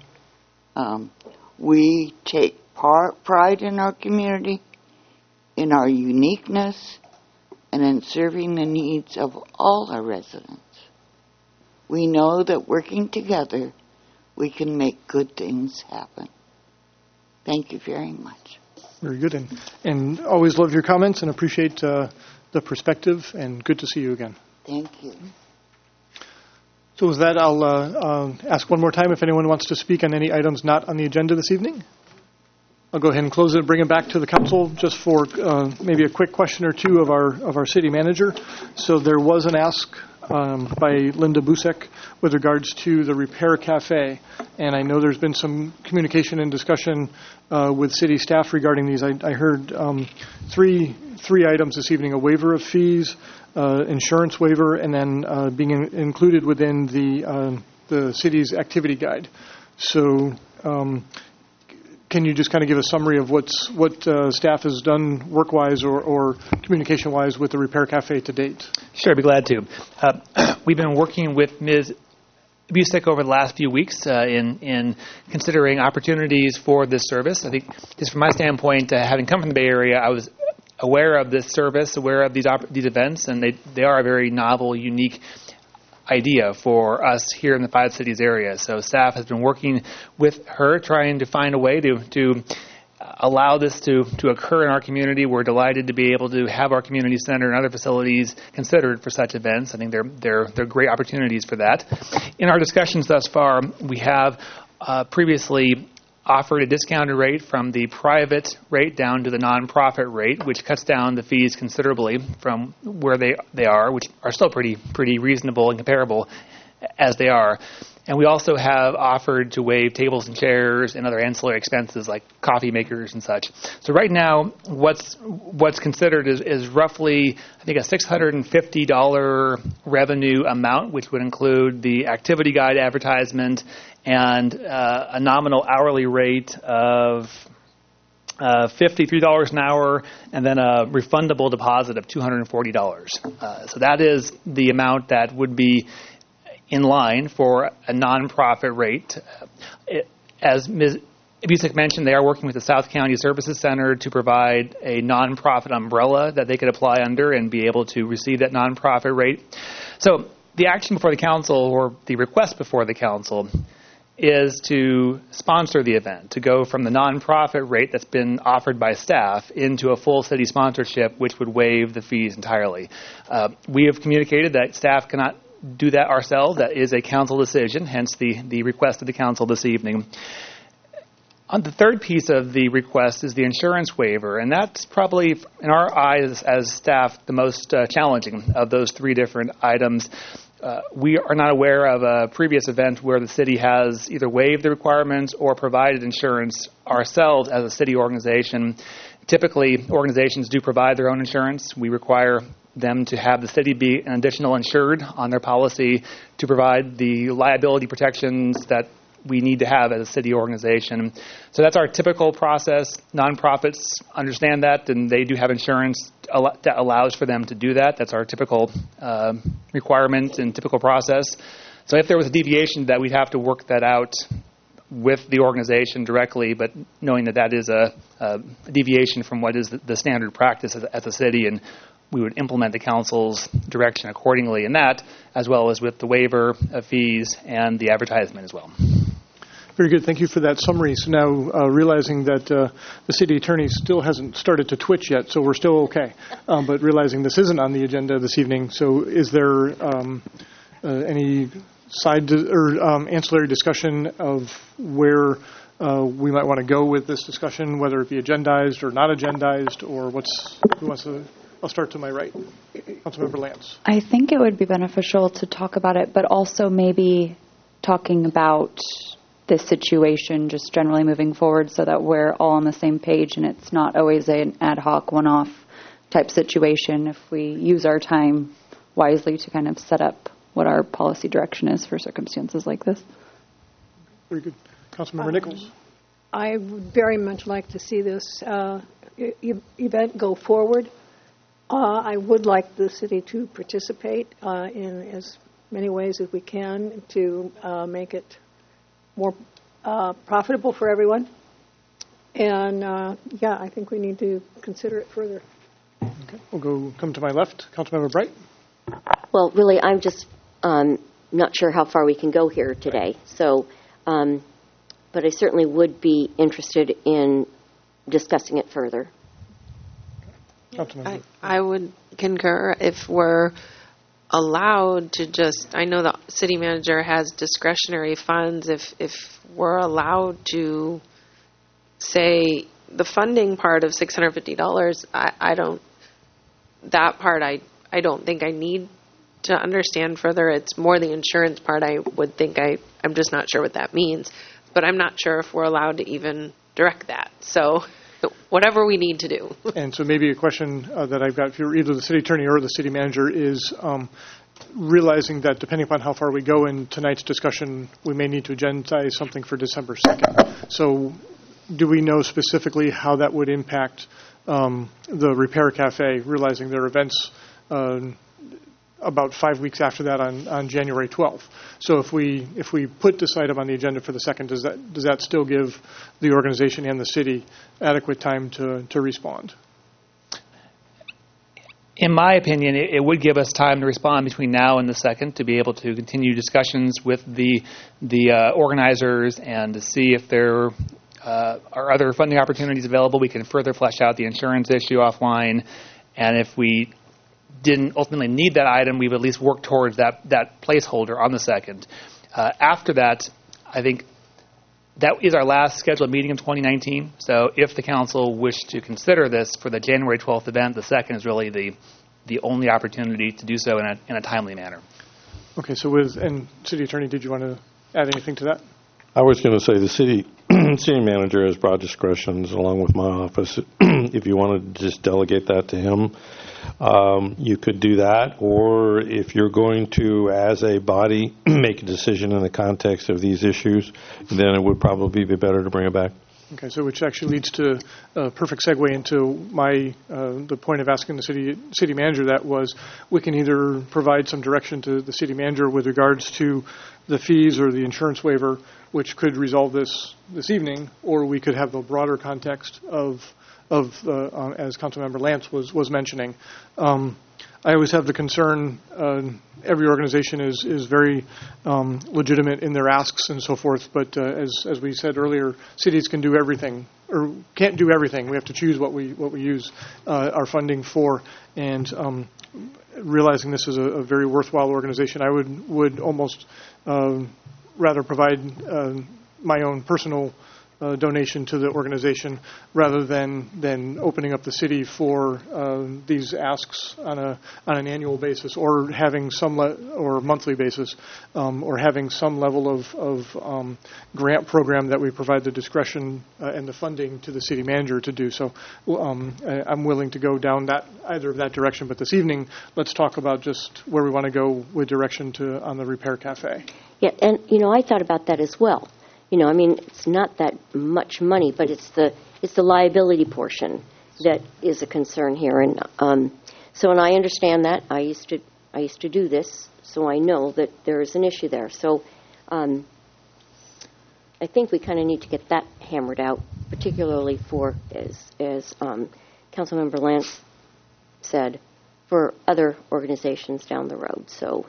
Um, we take part, pride in our community, in our uniqueness, and in serving the needs of all our residents. We know that working together, we can make good things happen. Thank you very much. Very good, and, and always love your comments and appreciate uh, the perspective, and good to see you again. Thank you. So with that, I'll uh, uh, ask one more time if anyone wants to speak on any items not on the agenda this evening. I'll go ahead and close it and bring it back to the council just for uh, maybe a quick question or two of our of our city manager. So there was an ask um, by Linda Busek with regards to the Repair Cafe, and I know there's been some communication and discussion uh, with city staff regarding these. I, I heard um, three three items this evening: a waiver of fees, uh, insurance waiver, and then uh, being in, included within the uh, the city's activity guide. So. Um, Can you just kind of give a summary of what's what uh, staff has done work-wise or, or communication-wise with the Repair Cafe to date? Sure, I'd be glad to. Uh, we've been working with Miz Busek over the last few weeks uh, in in considering opportunities for this service. I think just from my standpoint, uh, having come from the Bay Area, I was aware of this service, aware of these op- these events, and they they are a very novel, unique idea for us here in the Five Cities area. So staff has been working with her, trying to find a way to to allow this to, to occur in our community. We're delighted to be able to have our community center and other facilities considered for such events. I think they're they're they're great opportunities for that. In our discussions thus far, we have uh, previously offered a discounted rate from the private rate down to the nonprofit rate, which cuts down the fees considerably from where they they are, which are still pretty pretty reasonable and comparable as they are. And we also have offered to waive tables and chairs and other ancillary expenses like coffee makers and such. So right now, what's what's considered is, is roughly, I think, a six hundred fifty dollars revenue amount, which would include the activity guide advertisement and uh, a nominal hourly rate of uh, fifty-three dollars an hour, and then a refundable deposit of two hundred forty dollars. Uh, so that is the amount that would be in line for a nonprofit rate. It, as Miz Busick mentioned, they are working with the South County Services Center to provide a nonprofit umbrella that they could apply under and be able to receive that nonprofit rate. So the action before the council, or the request before the council, is to sponsor the event, to go from the nonprofit rate that's been offered by staff into a full city sponsorship, which would waive the fees entirely. Uh, we have communicated that staff cannot do that ourselves. That is a council decision, hence the, the request of the council this evening. On the third piece of the request is the insurance waiver, and that's probably, in our eyes as staff, the most uh, challenging of those three different items. Uh, we are not aware of a previous event where the city has either waived the requirements or provided insurance ourselves as a city organization. Typically, organizations do provide their own insurance. We require them to have the city be an additional insured on their policy to provide the liability protections that we need to have as a city organization. So that's our typical process. Nonprofits understand that, and they do have insurance that allows for them to do that. That's our typical uh, requirement and typical process. So if there was a deviation, that we'd have to work that out with the organization directly, but knowing that that is a, a deviation from what is the, the standard practice as, as a city, and we would implement the council's direction accordingly in that, as well as with the waiver of fees and the advertisement as well. Very good. Thank you for that summary. So now, uh, realizing that uh, the city attorney still hasn't started to twitch yet, so we're still okay. Um, but realizing this isn't on the agenda this evening, so is there um, uh, any side di- or um, ancillary discussion of where uh, we might want to go with this discussion, whether it be agendized or not agendized, or what's who wants to? I'll start to my right. Councilmember Lance. I think it would be beneficial to talk about it, but also maybe talking about this situation just generally moving forward so that we're all on the same page and it's not always an ad hoc, one-off type situation if we use our time wisely to kind of set up what our policy direction is for circumstances like this. Very good. Councilmember um, Nichols. I would very much like to see this uh, e- event go forward. Uh, I would like the city to participate uh, in as many ways as we can to uh, make it more uh, profitable for everyone. And, uh, yeah, I think we need to consider it further. Okay. We'll go come to my left. Councilmember Bright. Well, really, I'm just um, not sure how far we can go here today. So, um, but I certainly would be interested in discussing it further. I, I would concur if we're allowed to just, I know the city manager has discretionary funds, if if we're allowed to say the funding part of six hundred fifty dollars, I, I don't, that part I, I don't think I need to understand further. It's more the insurance part I would think I, I'm just not sure what that means. But I'm not sure if we're allowed to even direct that. So whatever we need to do. And so maybe a question uh, that I've got for either the city attorney or the city manager is um, realizing that depending upon how far we go in tonight's discussion, we may need to agendize something for December second. So do we know specifically how that would impact um, the Repair Cafe, realizing their events uh, about five weeks after that on, on January twelfth. So if we if we put this item on the agenda for the second, does that does that still give the organization and the city adequate time to, to respond? In my opinion, it, it would give us time to respond between now and the second to be able to continue discussions with the the uh, organizers and to see if there uh, are other funding opportunities available. We can further flesh out the insurance issue offline, and if we didn't ultimately need that item, we would at least work towards that, that placeholder on the second. Uh, after that, I think that is our last scheduled meeting in twenty nineteen. So if the council wished to consider this for the January twelfth event, the second is really the the only opportunity to do so in a, in a timely manner. Okay, so with, and City Attorney, did you want to add anything to that? I was going to say the city city manager has broad discretions along with my office. If you wanted to just delegate that to him, um, you could do that. Or if you're going to, as a body, make a decision in the context of these issues, then it would probably be better to bring it back. Okay, so which actually leads to a perfect segue into my uh, the point of asking the city city manager. That was, we can either provide some direction to the city manager with regards to the fees or the insurance waiver, which could resolve this this evening, or we could have the broader context of of uh, uh, as Councilmember Lance was was mentioning. Um, I always have the concern, uh, every organization is, is very um, legitimate in their asks and so forth, but uh, as as we said earlier, cities can do everything, or can't do everything. We have to choose what we what we use uh, our funding for, and um, realizing this is a, a very worthwhile organization, I would, would almost uh, rather provide uh, my own personal Uh, donation to the organization rather than than opening up the city for uh, these asks on a on an annual basis, or having some le- or monthly basis, um, or having some level of of um, grant program that we provide the discretion uh, and the funding to the city manager to do. So um, I, I'm willing to go down that either of that direction. But this evening, let's talk about just where we want to go with direction to on the Repair Cafe. Yeah, and you know, I thought about that as well. You know, I mean, it's not that much money, but it's the it's the liability portion that is a concern here. And um, so, and I understand that. I used to I used to do this, so I know that there is an issue there. So, um, I think we kind of need to get that hammered out, particularly for, as as um, Councilmember Lance said, for other organizations down the road. So,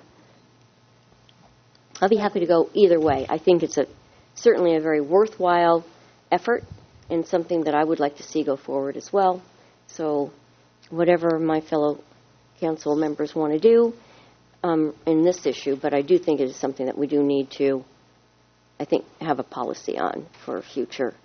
I'll be happy to go either way. I think it's a certainly a very worthwhile effort and something that I would like to see go forward as well. So whatever my fellow council members want to do um, in this issue, but I do think it is something that we do need to, I think, have a policy on for future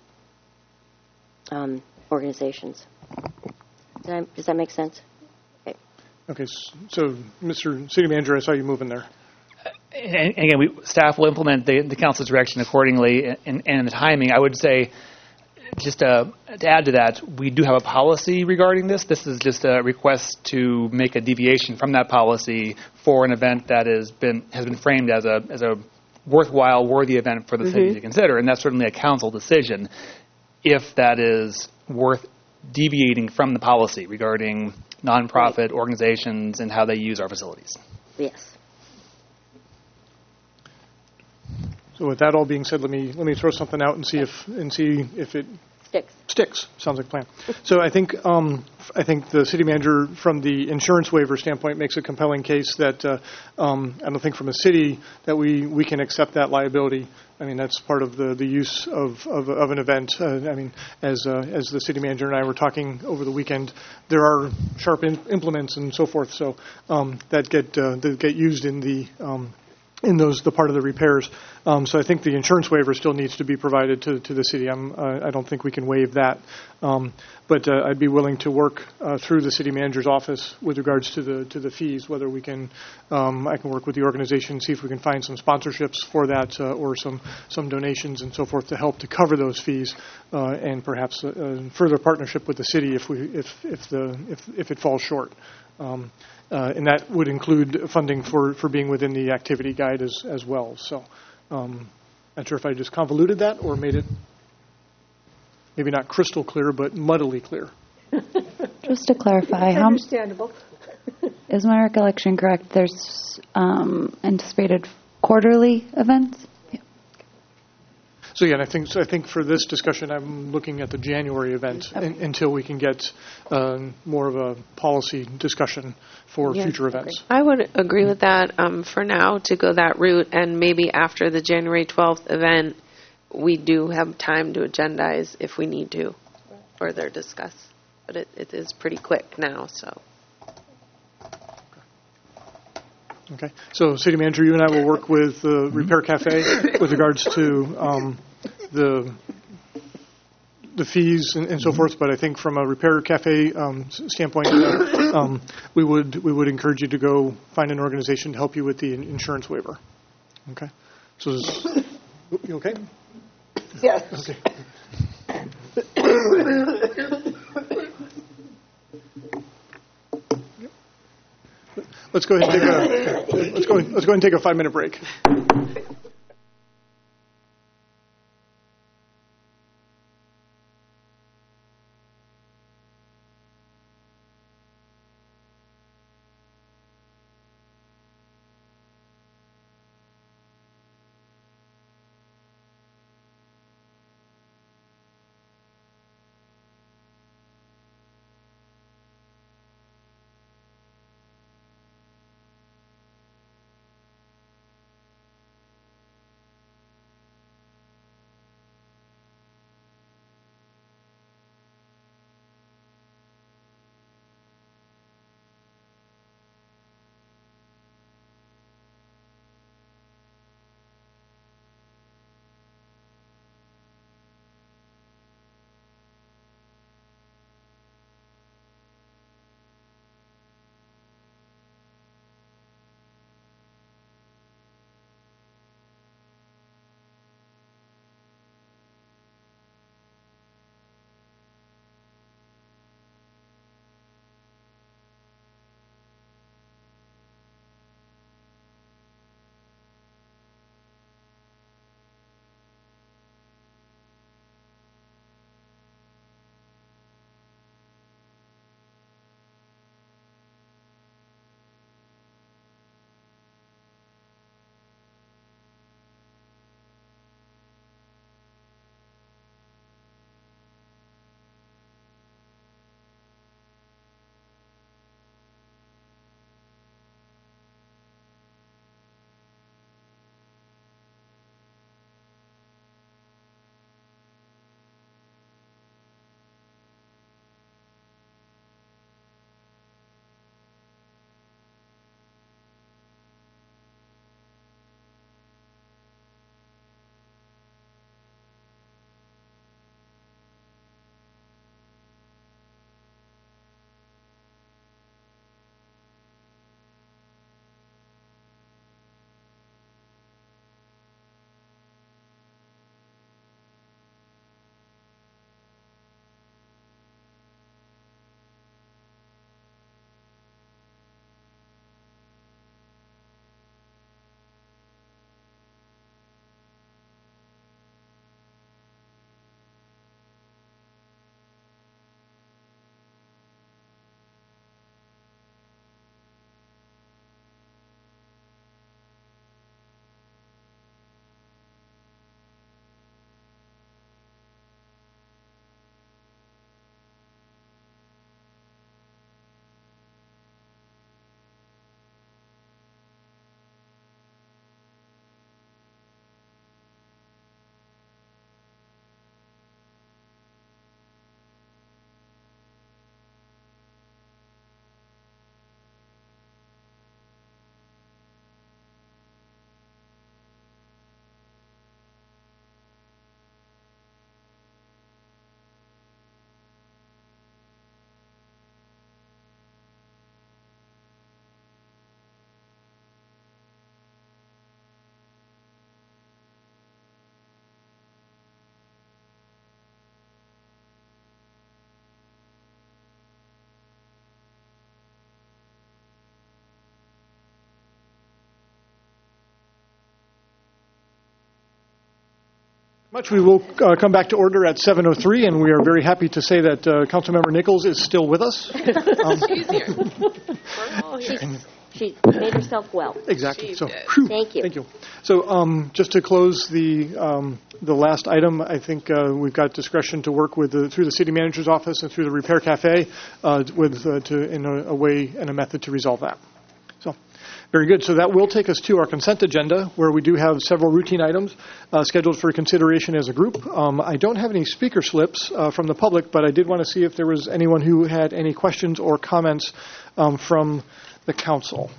um, organizations. Does that, does that make sense? Okay. Okay, so Mister City Manager, I saw you moving there. And again, we, staff will implement the, the council's direction accordingly, and, and the timing. I would say, just uh, to add to that, we do have a policy regarding this. This is just a request to make a deviation from that policy for an event that has been has been framed as a as a worthwhile, worthy event for the mm-hmm. city to consider, and that's certainly a council decision if that is worth deviating from the policy regarding nonprofit right. organizations and how they use our facilities. Yes. So with that all being said, let me let me throw something out and see if and see if it sticks. Sticks sounds like a plan. So I think um, I think the city manager, from the insurance waiver standpoint, makes a compelling case that uh, um, I don't think from a city that we, we can accept that liability. I mean, that's part of the, the use of, of of an event. Uh, I mean, as uh, as the city manager and I were talking over the weekend, there are sharp in, implements and so forth. So um, that get uh, that get used in the um, in those the part of the repairs. Um, so I think the insurance waiver still needs to be provided to to the city. I'm, uh, I don't think we can waive that. Um, but uh, I'd be willing to work uh, through the city manager's office with regards to the to the fees, whether we can, um, I can work with the organization, see if we can find some sponsorships for that uh, or some, some donations and so forth to help to cover those fees, uh, and perhaps uh, further partnership with the city if we if if the if if it falls short. Um, uh, and that would include funding for, for being within the activity guide as as well. So, um, not sure if I just convoluted that or made it maybe not crystal clear, but muddily clear. Just to clarify, how understandable. Is my recollection correct? There's um, anticipated quarterly events. Yeah. So yeah, and I think so I think for this discussion, I'm looking at the January event okay. in, until we can get uh, more of a policy discussion for yeah, future events. I would agree with that um, for now to go that route, and maybe after the January twelfth event, we do have time to agendize if we need to further discuss. But it, it is pretty quick now, so. Okay. So, City Manager, you and I will work with the uh, Repair Cafe with regards to um, the the fees and, and so forth. But I think from a Repair Cafe um, standpoint, uh, um, we would we would encourage you to go find an organization to help you with the insurance waiver. Okay. So. You okay? Yes. Okay. Let's go ahead and take a let's go let's go ahead and take a five minute break. Much. We will uh, come back to order at seven oh three, and we are very happy to say that uh, Councilmember Nichols is still with us. Um, She's, she made herself well. Exactly. She So, did. whew, Thank you. Thank you. So, um, just to close the um, the last item, I think uh, we've got discretion to work with the, through the city manager's office and through the Repair Cafe uh, with uh, to in a, a way and a method to resolve that. So. Very good. So that will take us to our consent agenda, where we do have several routine items uh, scheduled for consideration as a group. Um, I don't have any speaker slips uh, from the public, but I did want to see if there was anyone who had any questions or comments um, from the council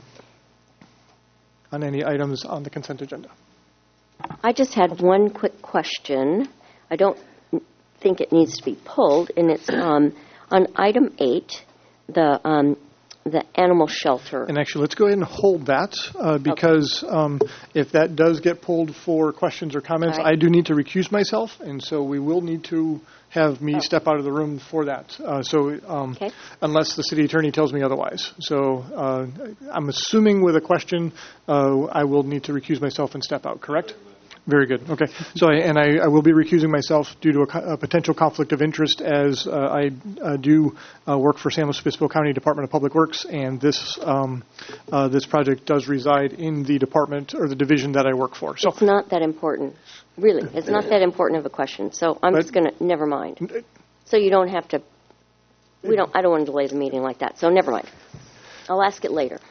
on any items on the consent agenda. I just had one quick question. I don't think it needs to be pulled, and it's um, on item eight, the um, the animal shelter. And actually, let's go ahead and hold that uh, because um, if that does get pulled for questions or comments, All right. I do need to recuse myself, and so we will need to have me Oh. step out of the room for that. Uh, so um, Okay. unless the city attorney tells me otherwise. So uh, I'm assuming with a question, uh, I will need to recuse myself and step out, correct? Very good. Okay. So, I, and I, I will be recusing myself due to a, co- a potential conflict of interest, as uh, I uh, do uh, work for San Luis Obispo County Department of Public Works, and this um, uh, this project does reside in the department or the division that I work for. So, It's not that important. Really, it's not that important of a question. So I'm But- just going to, never mind. So you don't have to, we don't, I don't want to delay the meeting like that. So never mind. I'll ask it later.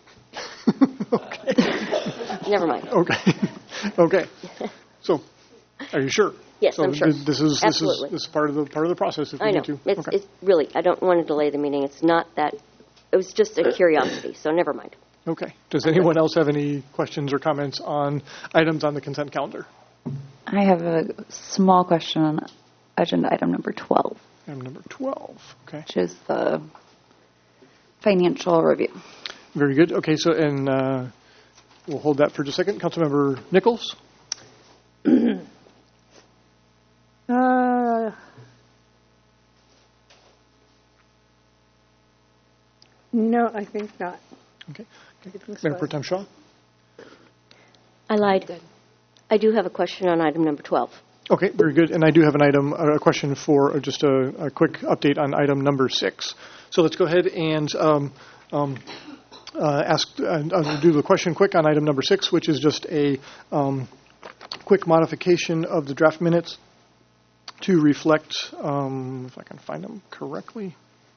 Never mind. okay. Okay. So, are you sure? Yes, so I'm sure. This, this is this Absolutely. is this is part of the part of the process. If we I know. need to. It's, okay. it's really, I don't want to delay the meeting. It's not that, it was just a curiosity. So never mind. Okay. Does anyone else have any questions or comments on items on the consent calendar? I have a small question on agenda item number twelve, Item number twelve. Okay. which is the financial review. Very good. Okay. So, and uh, we'll hold that for just a second. Councilmember Nichols. Uh, no, I think not. Okay. Everything's Mayor fine. Pro Tem Shaw. I lied. I do have a question on item number twelve. Okay, very good. And I do have an item, a question for uh, just a, a quick update on item number six. So let's go ahead and um, um, uh, ask, uh, uh, do the question quick on item number six, which is just a um, quick modification of the draft minutes to reflect, um, if I can find them correctly.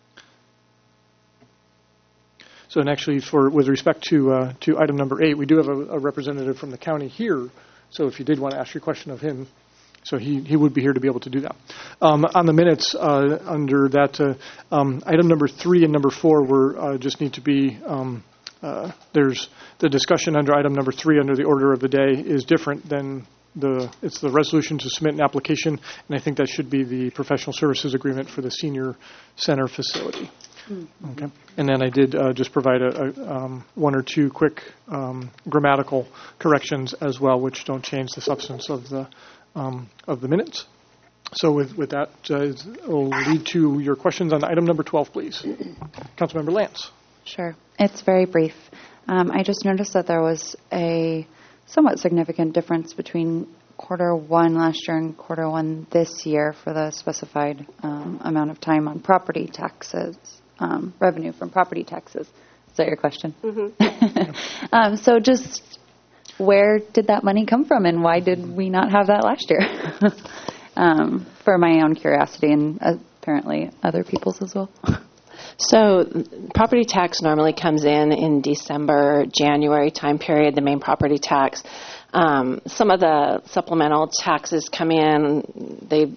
So, and actually, for with respect to uh, to item number eight, we do have a, a representative from the county here. So, if you did want to ask your question of him, so he, he would be here to be able to do that. Um, on the minutes, uh, under that, uh, um, item number three and number four were uh, just need to be. Um, uh, there's the discussion under item number three under the order of the day is different than the. It's the resolution to submit an application, and I think that should be the professional services agreement for the senior center facility. Okay. And then I did uh, just provide a, a, um, one or two quick um, grammatical corrections as well, which don't change the substance of the um, of the minutes. So with with that, uh, will lead to your questions on item number twelve, please. Councilmember Lance. Sure. It's very brief. Um, I just noticed that there was a somewhat significant difference between quarter one last year and quarter one this year for the specified um, amount of time on property taxes, um, revenue from property taxes. Is that your question? Mm-hmm. um, so just where did that money come from, and why did we not have that last year? um, for my own curiosity, and apparently other people's as well. So property tax normally comes in in December, January time period, the main property tax. Um, some of the supplemental taxes come in, they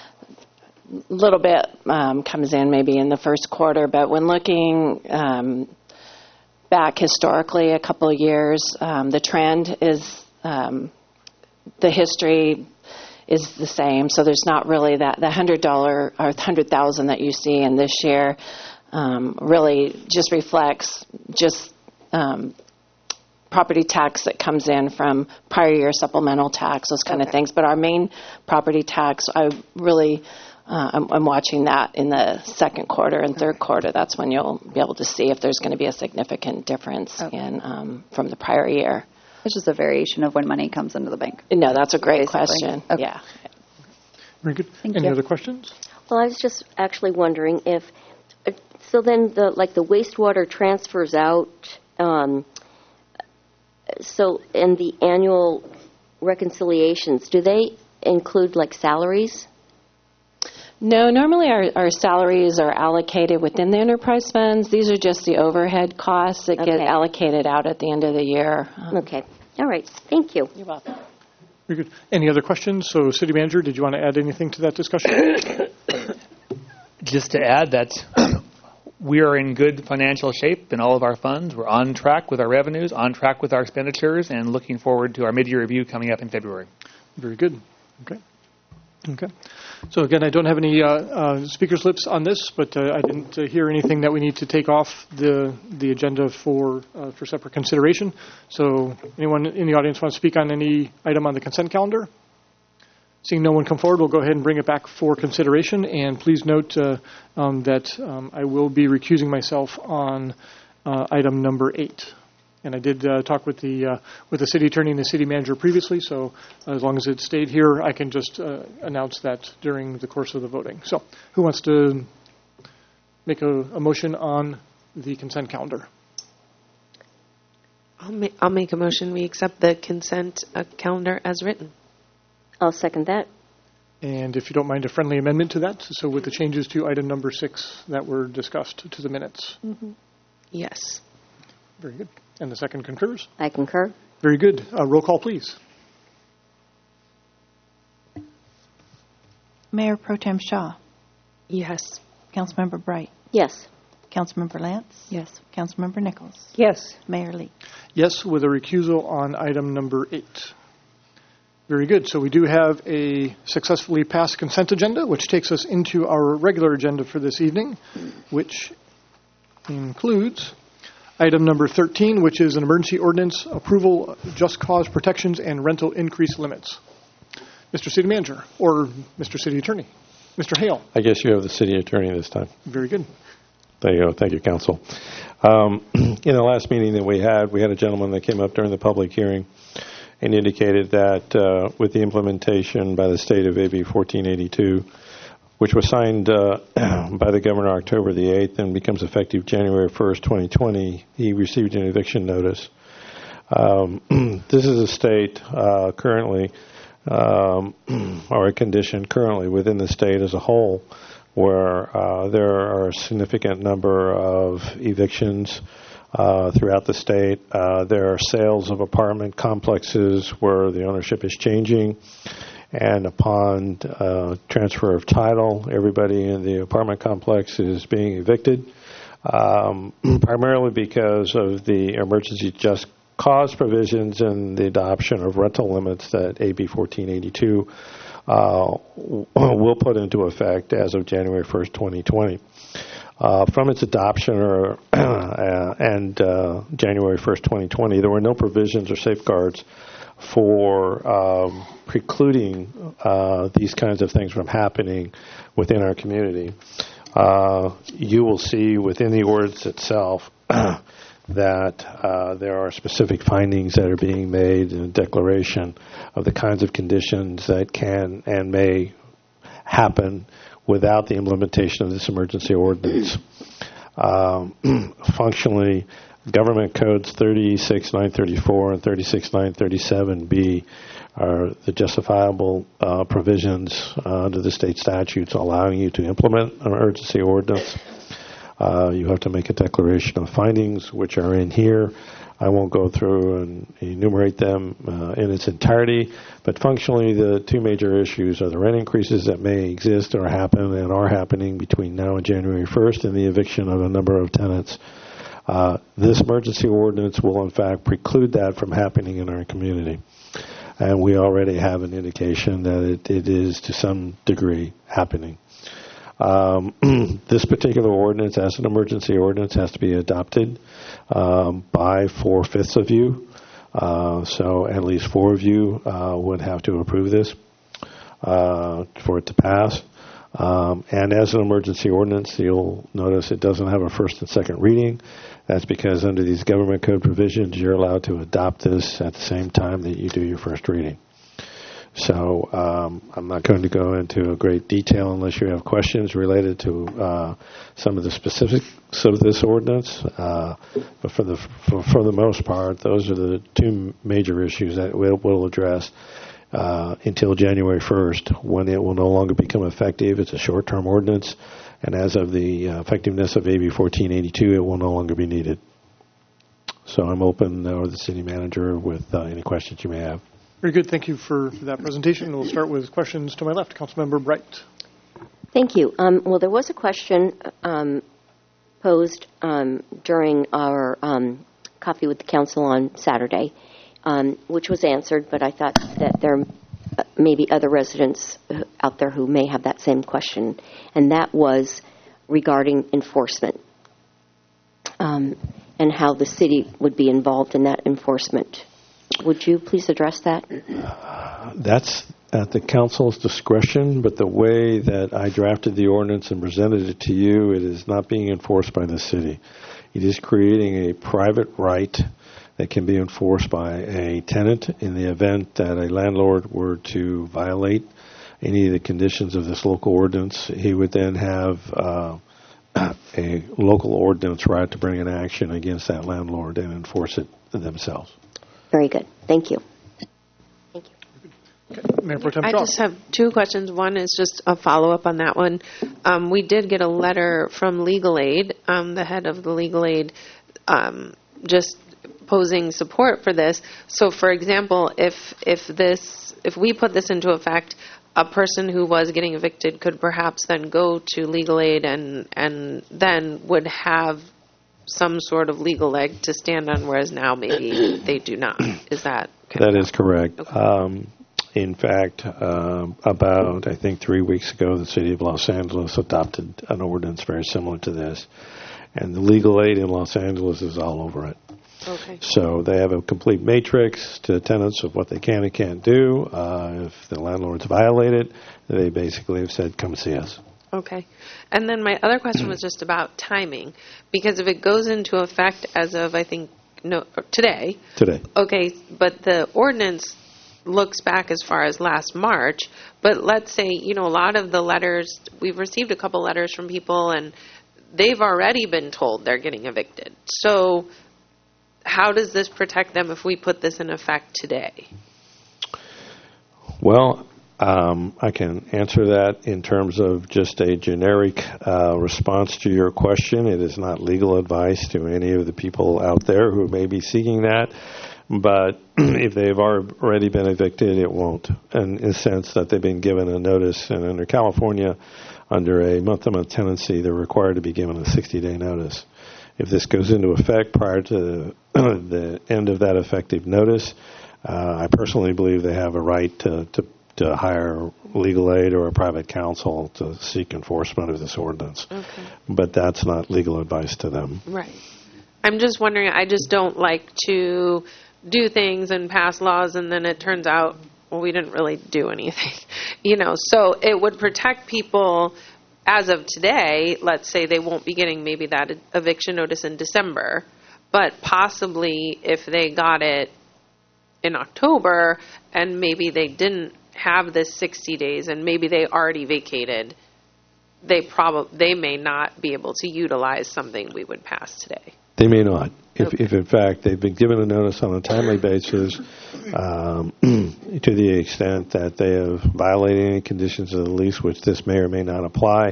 little bit um, comes in maybe in the first quarter, but when looking um, back historically a couple of years, um, the trend is um, the history is the same. So there's not really that the hundred dollar or hundred thousand that you see in this year um, really just reflects just um, property tax that comes in from prior year supplemental tax, those kind Okay. of things. But our main property tax, I really uh, I'm, I'm watching that in the second quarter and third quarter. That's when you'll be able to see if there's going to be a significant difference Okay. in um, from the prior year. It's just a variation of when money comes into the bank. No, that's a great Basically. question. Okay. Yeah. Very good. Thank Any you. other questions? Well, I was just actually wondering if, uh, so then the, like the wastewater transfers out, um, so in the annual reconciliations, do they include like salaries? No, normally our, our salaries are allocated within the enterprise funds. These are just the overhead costs that get Okay. allocated out at the end of the year. Um, Okay. All right. Thank you. You're welcome. Very good. Any other questions? So, City Manager, did you want to add anything to that discussion? Just to add that we are in good financial shape in all of our funds. We're on track with our revenues, on track with our expenditures, and looking forward to our mid-year review coming up in February. Very good. Okay. Okay. So again, I don't have any uh, uh, speaker slips on this, but uh, I didn't uh, hear anything that we need to take off the the agenda for uh, for separate consideration. So anyone in the audience want to speak on any item on the consent calendar? Seeing no one come forward, we'll go ahead and bring it back for consideration. And please note uh, um, that um, I will be recusing myself on uh, item number eight. And I did uh, talk with the uh, with the city attorney and the city manager previously, so as long as it stayed here, I can just uh, announce that during the course of the voting. So who wants to make a, a motion on the consent calendar? I'll, ma- I'll make a motion. We accept the consent uh, calendar as written. I'll second that. And if you don't mind, a friendly amendment to that, so with the changes to item number six that were discussed to the minutes. Mm-hmm. Yes. Very good. And the second concurs? I concur. Very good. Uh, roll call, please. Mayor Pro Tem Shaw. Yes. Councilmember Bright. Yes. Councilmember Lance. Yes. Councilmember Nichols. Yes. Mayor Lee. Yes, with a recusal on item number eight. Very good. So we do have a successfully passed consent agenda, which takes us into our regular agenda for this evening, which includes item number thirteen, which is an emergency ordinance approval, just cause protections, and rental increase limits. Mister City Manager, or Mister City Attorney. Mister Hale. I guess you have the city attorney this time. Very good. There you go. Thank you, Council. Um, in the last meeting that we had, we had a gentleman that came up during the public hearing and indicated that uh, with the implementation by the state of A B fourteen eighty-two, which was signed uh, by the governor October the eighth and becomes effective January first, twenty twenty, he received an eviction notice. Um, this is a state uh, currently, um, or a condition currently within the state as a whole, where uh, there are a significant number of evictions uh, throughout the state. Uh, there are sales of apartment complexes where the ownership is changing. And upon uh, transfer of title, everybody in the apartment complex is being evicted, um, primarily because of the emergency just cause provisions and the adoption of rental limits that A B fourteen eighty-two uh, will put into effect as of January first, twenty twenty. Uh, from its adoption or, uh, and uh, January first, twenty twenty, there were no provisions or safeguards for um, precluding uh, these kinds of things from happening within our community. Uh, you will see within the ordinance itself that uh, there are specific findings that are being made in a declaration of the kinds of conditions that can and may happen without the implementation of this emergency ordinance. Um, functionally, Government Codes thirty-six nine thirty-four and thirty-six nine thirty-seven B are the justifiable uh, provisions uh, under the state statutes allowing you to implement an emergency ordinance. Uh, you have to make a declaration of findings, which are in here. I won't go through and enumerate them uh, in its entirety, but functionally the two major issues are the rent increases that may exist or happen and are happening between now and January first and the eviction of a number of tenants. Uh, this emergency ordinance will, in fact, preclude that from happening in our community. And we already have an indication that it, it is, to some degree, happening. Um, this particular ordinance, as an emergency ordinance, has to be adopted um, by four-fifths of you. Uh, so at least four of you uh, would have to approve this uh, for it to pass. Um, and as an emergency ordinance, you'll notice it doesn't have a first and second reading. That's because under these government code provisions, you're allowed to adopt this at the same time that you do your first reading. So um, I'm not going to go into a great detail unless you have questions related to uh, some of the specifics of this ordinance. Uh, but for the for, for the most part, those are the two major issues that we'll, we'll address uh, until January first, when it will no longer become effective. It's a short-term ordinance, and as of the uh, effectiveness of A B fourteen eighty-two, it will no longer be needed. So I'm open, uh, or the city manager, with uh, any questions you may have. Very good. Thank you for that presentation. We'll start with questions to my left. Councilmember Bright. Thank you. Um, well, there was a question um, posed um, during our um, coffee with the council on Saturday, um, which was answered, but I thought that there maybe other residents out there who may have that same question, and that was regarding enforcement um, and how the city would be involved in that enforcement. Would you please address that? That's at the council's discretion, but the way that I drafted the ordinance and presented it to you, it is not being enforced by the city. It is creating a private right that can be enforced by a tenant in the event that a landlord were to violate any of the conditions of this local ordinance. He would then have uh, a local ordinance right to bring an action against that landlord and enforce it themselves. Very good. Thank you. Mayor Pro Tem I Shaw. just have two questions. One is just a follow-up on that one. Um, we did get a letter from Legal Aid, um, the head of the Legal Aid, um, just posing support for this. So, for example, if if this if we put this into effect, a person who was getting evicted could perhaps then go to Legal Aid and and then would have some sort of legal leg to stand on, whereas now maybe they do not. Is that That is correct. Okay. Um, in fact, uh, about, I think, three weeks ago, the city of Los Angeles adopted an ordinance very similar to this. And the legal aid in Los Angeles is all over it. Okay. So they have a complete matrix to tenants of what they can and can't do. Uh, if the landlords violate it, they basically have said, come see us. Okay. And then my other question was just about timing, because if it goes into effect as of, I think, no today. Today. Okay, but the ordinance looks back as far as last March, but let's say, you know, a lot of the letters, we've received a couple letters from people, and they've already been told they're getting evicted. So how does this protect them if we put this in effect today? Well, Um, I can answer that in terms of just a generic uh, response to your question. It is not legal advice to any of the people out there who may be seeking that. But if they've already been evicted, it won't, in the sense that they've been given a notice. And under California, under a month-to-month tenancy, they're required to be given a sixty-day notice. If this goes into effect prior to the end of that effective notice, uh, I personally believe they have a right to, to to hire legal aid or a private counsel to seek enforcement of this ordinance. Okay. But that's not legal advice to them. Right. I'm just wondering, I just don't like to do things and pass laws and then it turns out, well, we didn't really do anything. You know, so it would protect people as of today. Let's say they won't be getting maybe that eviction notice in December, but possibly if they got it in October and maybe they didn't have this sixty days and maybe they already vacated, they probably they may not be able to utilize something we would pass today. They may not. If, if in fact they've been given a notice on a timely basis, um, to the extent that they have violated any conditions of the lease, which this may or may not apply,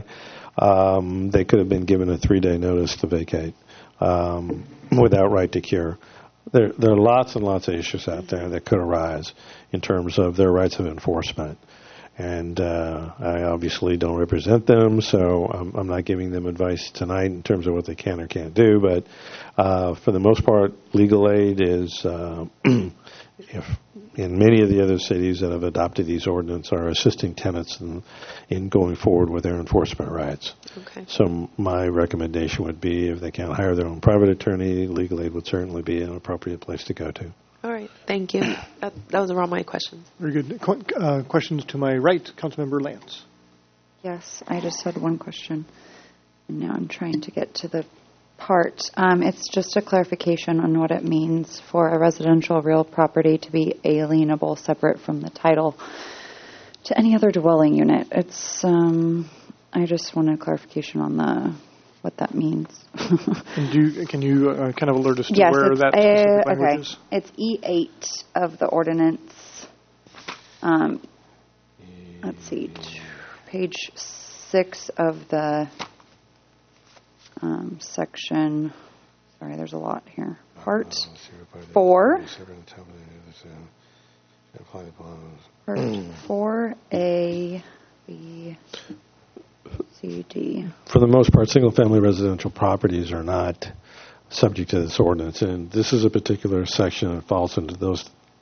um, they could have been given a three-day notice to vacate um, without right to cure. There, there are lots and lots of issues out there that could arise in terms of their rights of enforcement. And uh, I obviously don't represent them, so I'm, I'm not giving them advice tonight in terms of what they can or can't do. But uh, for the most part, legal aid is, uh, if in many of the other cities that have adopted these ordinances, are assisting tenants in, in going forward with their enforcement rights. Okay. So my recommendation would be if they can't hire their own private attorney, legal aid would certainly be an appropriate place to go to. All right. Thank you. That, those are all my questions. Very good. Qu- uh, questions to my right, Councilmember Lance. Yes, I just had one question. And now I'm trying to get to the part. Um, it's just a clarification on what it means for a residential real property to be alienable separate from the title to any other dwelling unit. It's. Um, I just wanted clarification on the what that means. And do you, can you uh, kind of alert us to yes, where that uh, specific language okay. is? It's E eight of the ordinance. Um, let's see, page six of the um, section. Sorry, there's a lot here. Part four. Part four A, B, C, D. For the most part, single-family residential properties are not subject to this ordinance, and this is a particular section that falls into those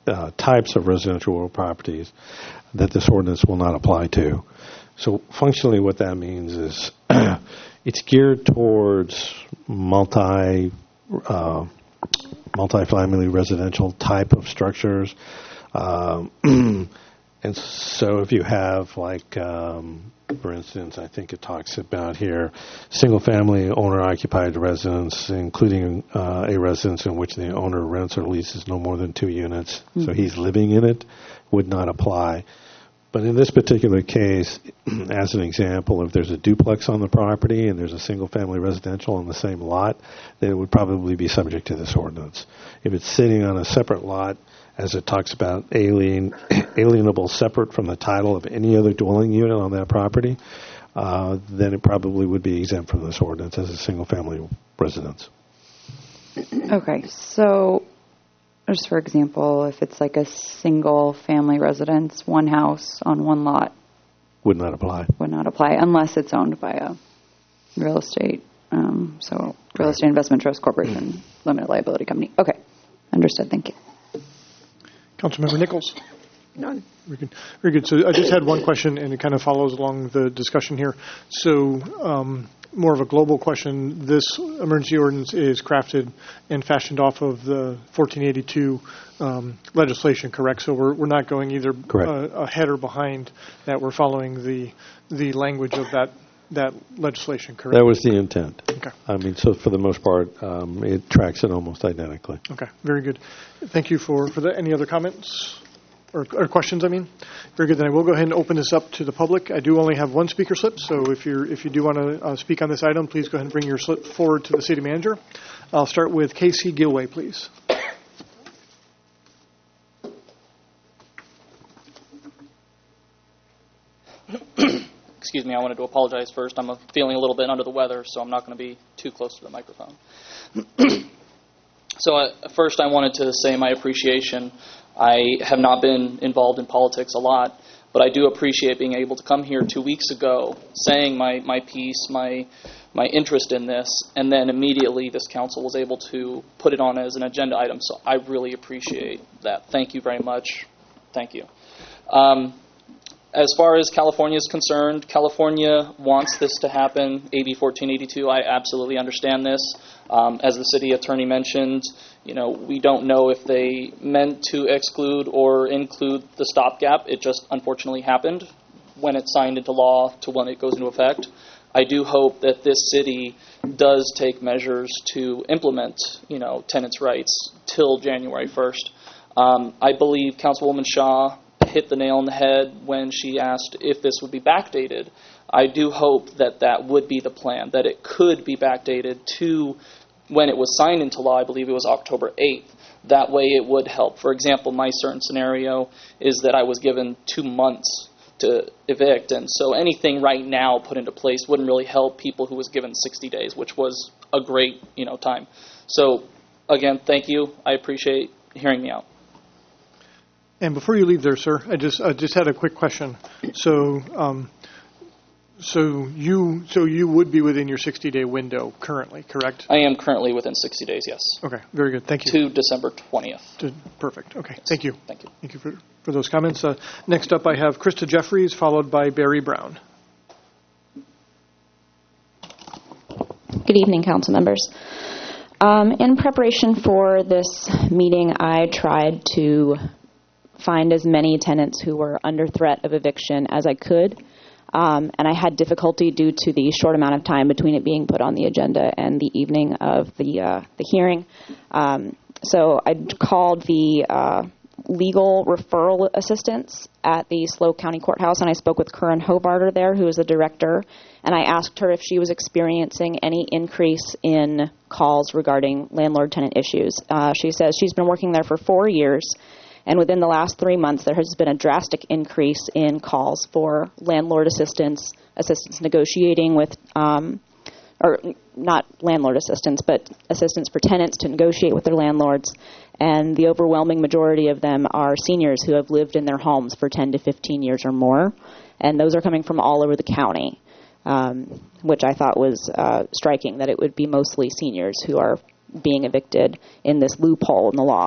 uh, types of residential properties that this ordinance will not apply to. So functionally what that means is it's geared towards multi, uh, multi-family residential type of structures. Um, and so if you have like, um, for instance, I think it talks about here, single-family owner-occupied residence, including uh, a residence in which the owner rents or leases no more than two units, mm-hmm. so he's living in it, would not apply. But in this particular case, as an example, if there's a duplex on the property and there's a single-family residential on the same lot, then it would probably be subject to this ordinance. If it's sitting on a separate lot, as it talks about alien, alienable separate from the title of any other dwelling unit on that property, uh, then it probably would be exempt from this ordinance as a single-family residence. Okay, so just for example, if it's like a single-family residence, one house on one lot, would not apply. Would not apply unless it's owned by a real estate, um, so real estate investment trust corporation, mm-hmm. limited liability company. Okay, understood. Thank you. Councilmember Nichols. None. Very good. Very good. So I just had one question, and it kind of follows along the discussion here. So um, more of a global question. This emergency ordinance is crafted and fashioned off of the fourteen eighty-two um, legislation, correct? So we're we're not going either uh, ahead or behind that. We're following the the language of that that legislation, correct? That was the intent. Okay. I mean, so for the most part, um, it tracks it almost identically. Okay. Very good. Thank you for, for that. Any other comments or, or questions, I mean? Very good. Then I will go ahead and open this up to the public. I do only have one speaker slip, so if you're if you do want to uh, speak on this item, please go ahead and bring your slip forward to the city manager. I'll start with Casey Gilway, please. Excuse me, I wanted to apologize first. I'm feeling a little bit under the weather, so I'm not going to be too close to the microphone. So uh, first I wanted to say my appreciation. I have not been involved in politics a lot, but I do appreciate being able to come here two weeks ago, saying my, my piece, my my interest in this, and then immediately this council was able to put it on as an agenda item. So I really appreciate that. Thank you very much. Thank you. Um, As far as California is concerned, California wants this to happen, A B fourteen eighty-two. I absolutely understand this. Um, as the city attorney mentioned, you know, we don't know if they meant to exclude or include the stopgap. It just unfortunately happened when it's signed into law to when it goes into effect. I do hope that this city does take measures to implement, you know, tenants' rights till January first. Um, I believe Councilwoman Shaw hit the nail on the head when she asked if this would be backdated. I do hope that that would be the plan, that it could be backdated to when it was signed into law. I believe it was October eighth. That way it would help. For example, my certain scenario is that I was given two months to evict, and so anything right now put into place wouldn't really help people who was given sixty days, which was a great, you know, time. So again, thank you. I appreciate hearing me out. And before you leave there, sir, I just I just had a quick question. So, um, so you so you would be within your sixty-day window currently, correct? I am currently within sixty days. Yes. Okay. Very good. Thank you. To December twentieth. To, perfect. Okay. Thank you. Thank you. Thank you for for those comments. Uh, next up, I have Krista Jeffries, followed by Barry Brown. Good evening, council members. Um, in preparation for this meeting, I tried to find as many tenants who were under threat of eviction as I could, um, and I had difficulty due to the short amount of time between it being put on the agenda and the evening of the uh, the hearing. Um, so I called the uh, legal referral assistants at the SLO County Courthouse, and I spoke with Curran Hobarter there, who is the director, and I asked her if she was experiencing any increase in calls regarding landlord-tenant issues. Uh, she says she's been working there for four years, and within the last three months, there has been a drastic increase in calls for landlord assistance, assistance negotiating with, um, or not landlord assistance, but assistance for tenants to negotiate with their landlords. And the overwhelming majority of them are seniors who have lived in their homes for ten to fifteen years or more. And those are coming from all over the county, um, which I thought was uh, striking, that it would be mostly seniors who are being evicted in this loophole in the law.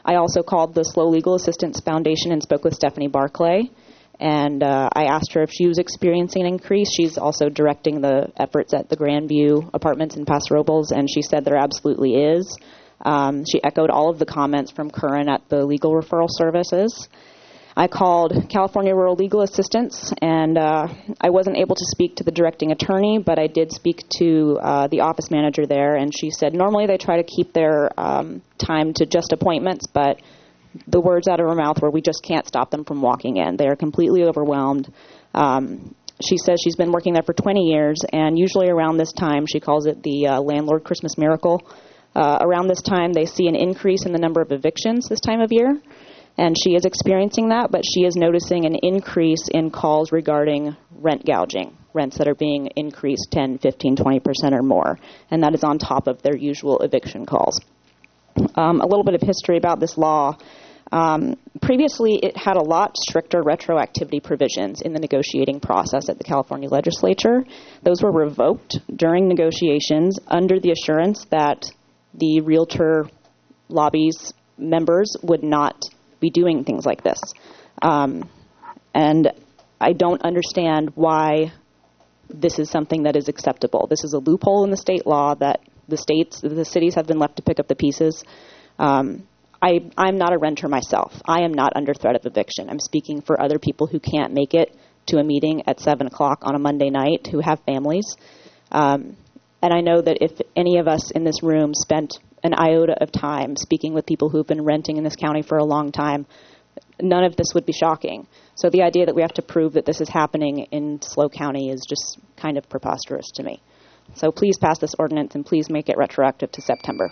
I also called the Slow Legal Assistance Foundation and spoke with Stephanie Barclay. And uh, I asked her if she was experiencing an increase. She's also directing the efforts at the Grandview Apartments in Paso Robles, and she said there absolutely is. Um, she echoed all of the comments from Curran at the Legal Referral Services. I called California Rural Legal Assistance, and uh, I wasn't able to speak to the directing attorney, but I did speak to uh, the office manager there, and she said normally they try to keep their um, time to just appointments, but the words out of her mouth were, we just can't stop them from walking in. They are completely overwhelmed. Um, she says she's been working there for twenty years, and usually around this time, she calls it the uh, landlord Christmas miracle. Uh, around this time, they see an increase in the number of evictions this time of year, and she is experiencing that, but she is noticing an increase in calls regarding rent gouging, rents that are being increased ten, fifteen, twenty percent or more, and that is on top of their usual eviction calls. Um, a little bit of history about this law. Um, previously, it had a lot stricter retroactivity provisions in the negotiating process at the California legislature. Those were revoked during negotiations under the assurance that the realtor lobby's members would not be doing things like this. Um, and I don't understand why this is something that is acceptable. This is a loophole in the state law that the states, the cities have been left to pick up the pieces. Um, I, I'm not a renter myself. I am not under threat of eviction. I'm speaking for other people who can't make it to a meeting at seven o'clock on a Monday night who have families. Um, and I know that if any of us in this room spent an iota of time speaking with people who've been renting in this county for a long time, none of this would be shocking. So the idea that we have to prove that this is happening in SLO County is just kind of preposterous to me. So please pass this ordinance and please make it retroactive to September.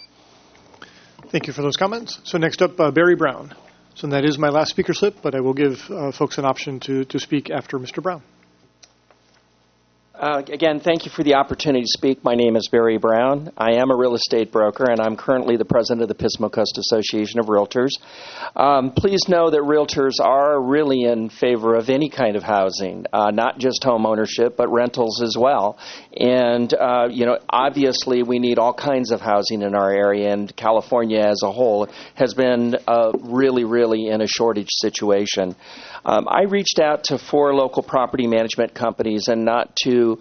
Thank you for those comments. So next up, uh, Barry Brown. So that is my last speaker slip, but I will give uh, folks an option to, to speak after Mister Brown. Uh, again, thank you for the opportunity to speak. My name is Barry Brown. I am a real estate broker, and I'm currently the president of the Pismo Coast Association of Realtors. Um, please know that realtors are really in favor of any kind of housing, uh, not just home ownership, but rentals as well. And, uh, you know, obviously we need all kinds of housing in our area, and California as a whole has been uh, really, really in a shortage situation. Um, I reached out to four local property management companies, and not to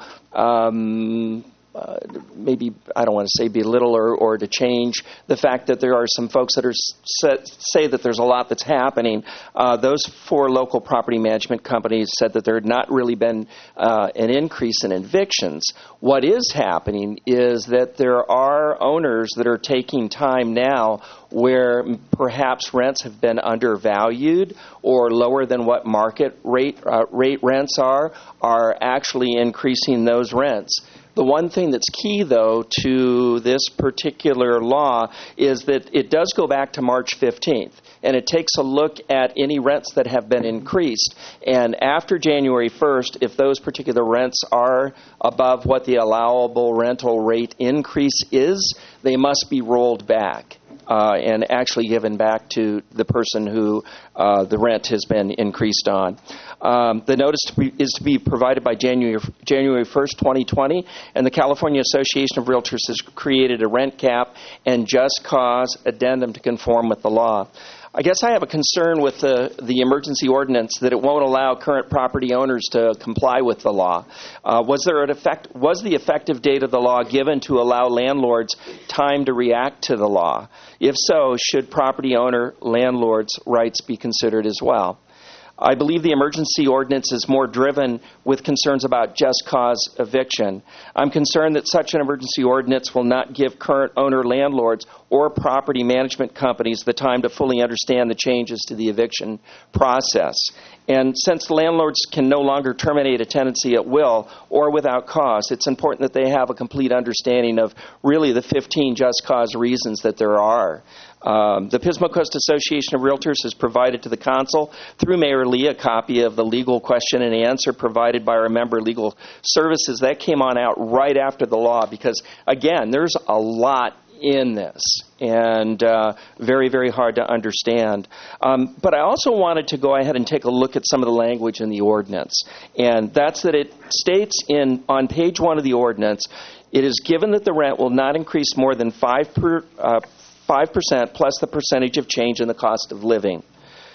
um, uh, maybe, I don't want to say belittle or, or to change the fact that there are some folks that are set, say that there's a lot that's happening. Uh, those four local property management companies said that there had not really been uh, an increase in evictions. What is happening is that there are owners that are taking time now where perhaps rents have been undervalued or lower than what market rate uh, rate rents are, are actually increasing those rents. The one thing that's key, though, to this particular law is that it does go back to March fifteenth, and it takes a look at any rents that have been increased. And after January first, if those particular rents are above what the allowable rental rate increase is, they must be rolled back. Uh, and actually given back to the person who uh, the rent has been increased on. Um, the notice to be, is to be provided by January January first, twenty twenty, and the California Association of Realtors has created a rent cap and just cause addendum to conform with the law. I guess I have a concern with the, the emergency ordinance that it won't allow current property owners to comply with the law. Uh, was there an effect? Was the effective date of the law given to allow landlords time to react to the law? If so, should property owner landlords' rights be considered as well? I believe the emergency ordinance is more driven with concerns about just cause eviction. I'm concerned that such an emergency ordinance will not give current owner landlords or property management companies the time to fully understand the changes to the eviction process. And since landlords can no longer terminate a tenancy at will or without cause, it's important that they have a complete understanding of really the fifteen just cause reasons that there are. Um, the Pismo Coast Association of Realtors has provided to the Council, through Mayor Lee, a copy of the legal question and answer provided by our member Legal Services. That came on out right after the law because, again, there's a lot in this and uh, very, very hard to understand. Um, but I also wanted to go ahead and take a look at some of the language in the ordinance. And that's that it states in on page one of the ordinance, it is given that the rent will not increase more than five per, uh, five percent plus the percentage of change in the cost of living.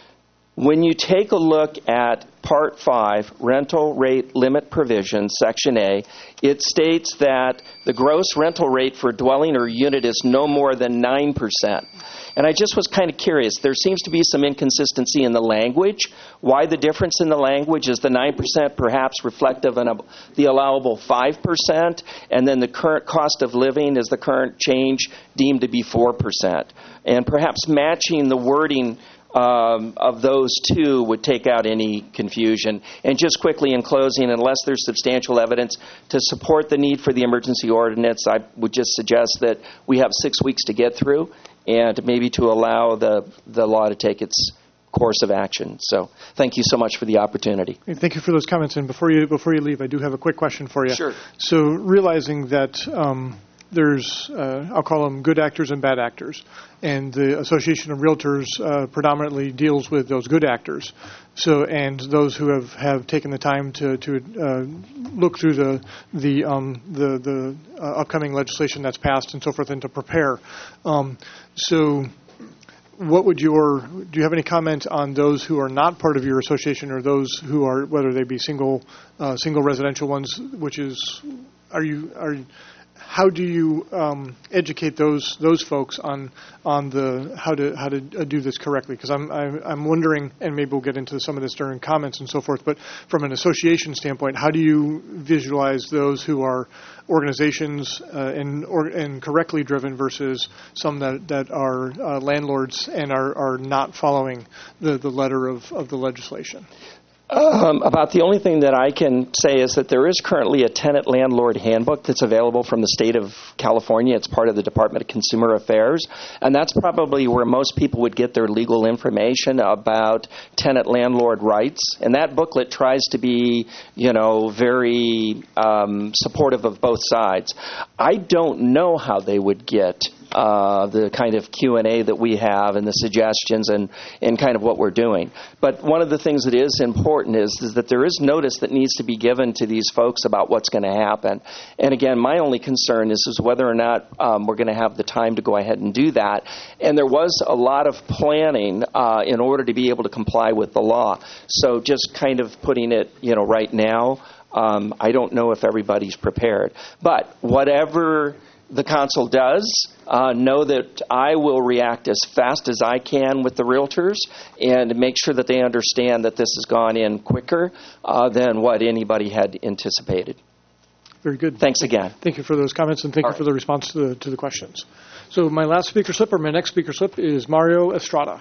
When you take a look at Part five, Rental Rate Limit Provision, Section A, it states that the gross rental rate for a dwelling or unit is no more than nine percent. And I just was kind of curious. There seems to be some inconsistency in the language. Why the difference in the language? Is the nine percent perhaps reflective of the allowable five percent? And then the current cost of living, is the current change deemed to be four percent? And perhaps matching the wording Um, of those two would take out any confusion. And just quickly in closing, unless there's substantial evidence to support the need for the emergency ordinance, I would just suggest that we have six weeks to get through and maybe to allow the, the law to take its course of action. So thank you so much for the opportunity. Thank you for those comments. And before you before you leave, I do have a quick question for you. Sure. So realizing that um, there's, uh, I'll call them good actors and bad actors, and the Association of Realtors uh, predominantly deals with those good actors. So, and those who have, have taken the time to to uh, look through the the um, the, the uh, upcoming legislation that's passed and so forth, and to prepare. Um, so. What would your, do you have any comment on those who are not part of your association, or those who are, whether they be single, uh, single residential ones, which is, are you, are, how do you um, educate those those folks on on the how to how to uh, do this correctly? Because I'm, I'm I'm wondering, and maybe we'll get into some of this during comments and so forth. But from an association standpoint, how do you visualize those who are organizations uh, and or, and correctly driven versus some that that are uh, landlords and are, are not following the, the letter of, of the legislation? Um, about the only thing that I can say is that there is currently a tenant landlord handbook that's available from the state of California. It's part of the Department of Consumer Affairs, and that's probably where most people would get their legal information about tenant landlord rights. And that booklet tries to be, you know, very um, supportive of both sides. I don't know how they would get Uh, the kind of Q and A that we have and the suggestions and, and kind of what we're doing. But one of the things that is important is, is that there is notice that needs to be given to these folks about what's going to happen. And again, my only concern is, is whether or not um, we're going to have the time to go ahead and do that. And there was a lot of planning uh, in order to be able to comply with the law. So just kind of putting it, you know, right now, um, I don't know if everybody's prepared. But whatever the council does, uh, know that I will react as fast as I can with the realtors and make sure that they understand that this has gone in quicker uh, than what anybody had anticipated. Very good. Thanks again. Thank you for those comments, and thank All you right. for the response to the, to the questions. So my last speaker slip, or my next speaker slip, is Mario Estrada.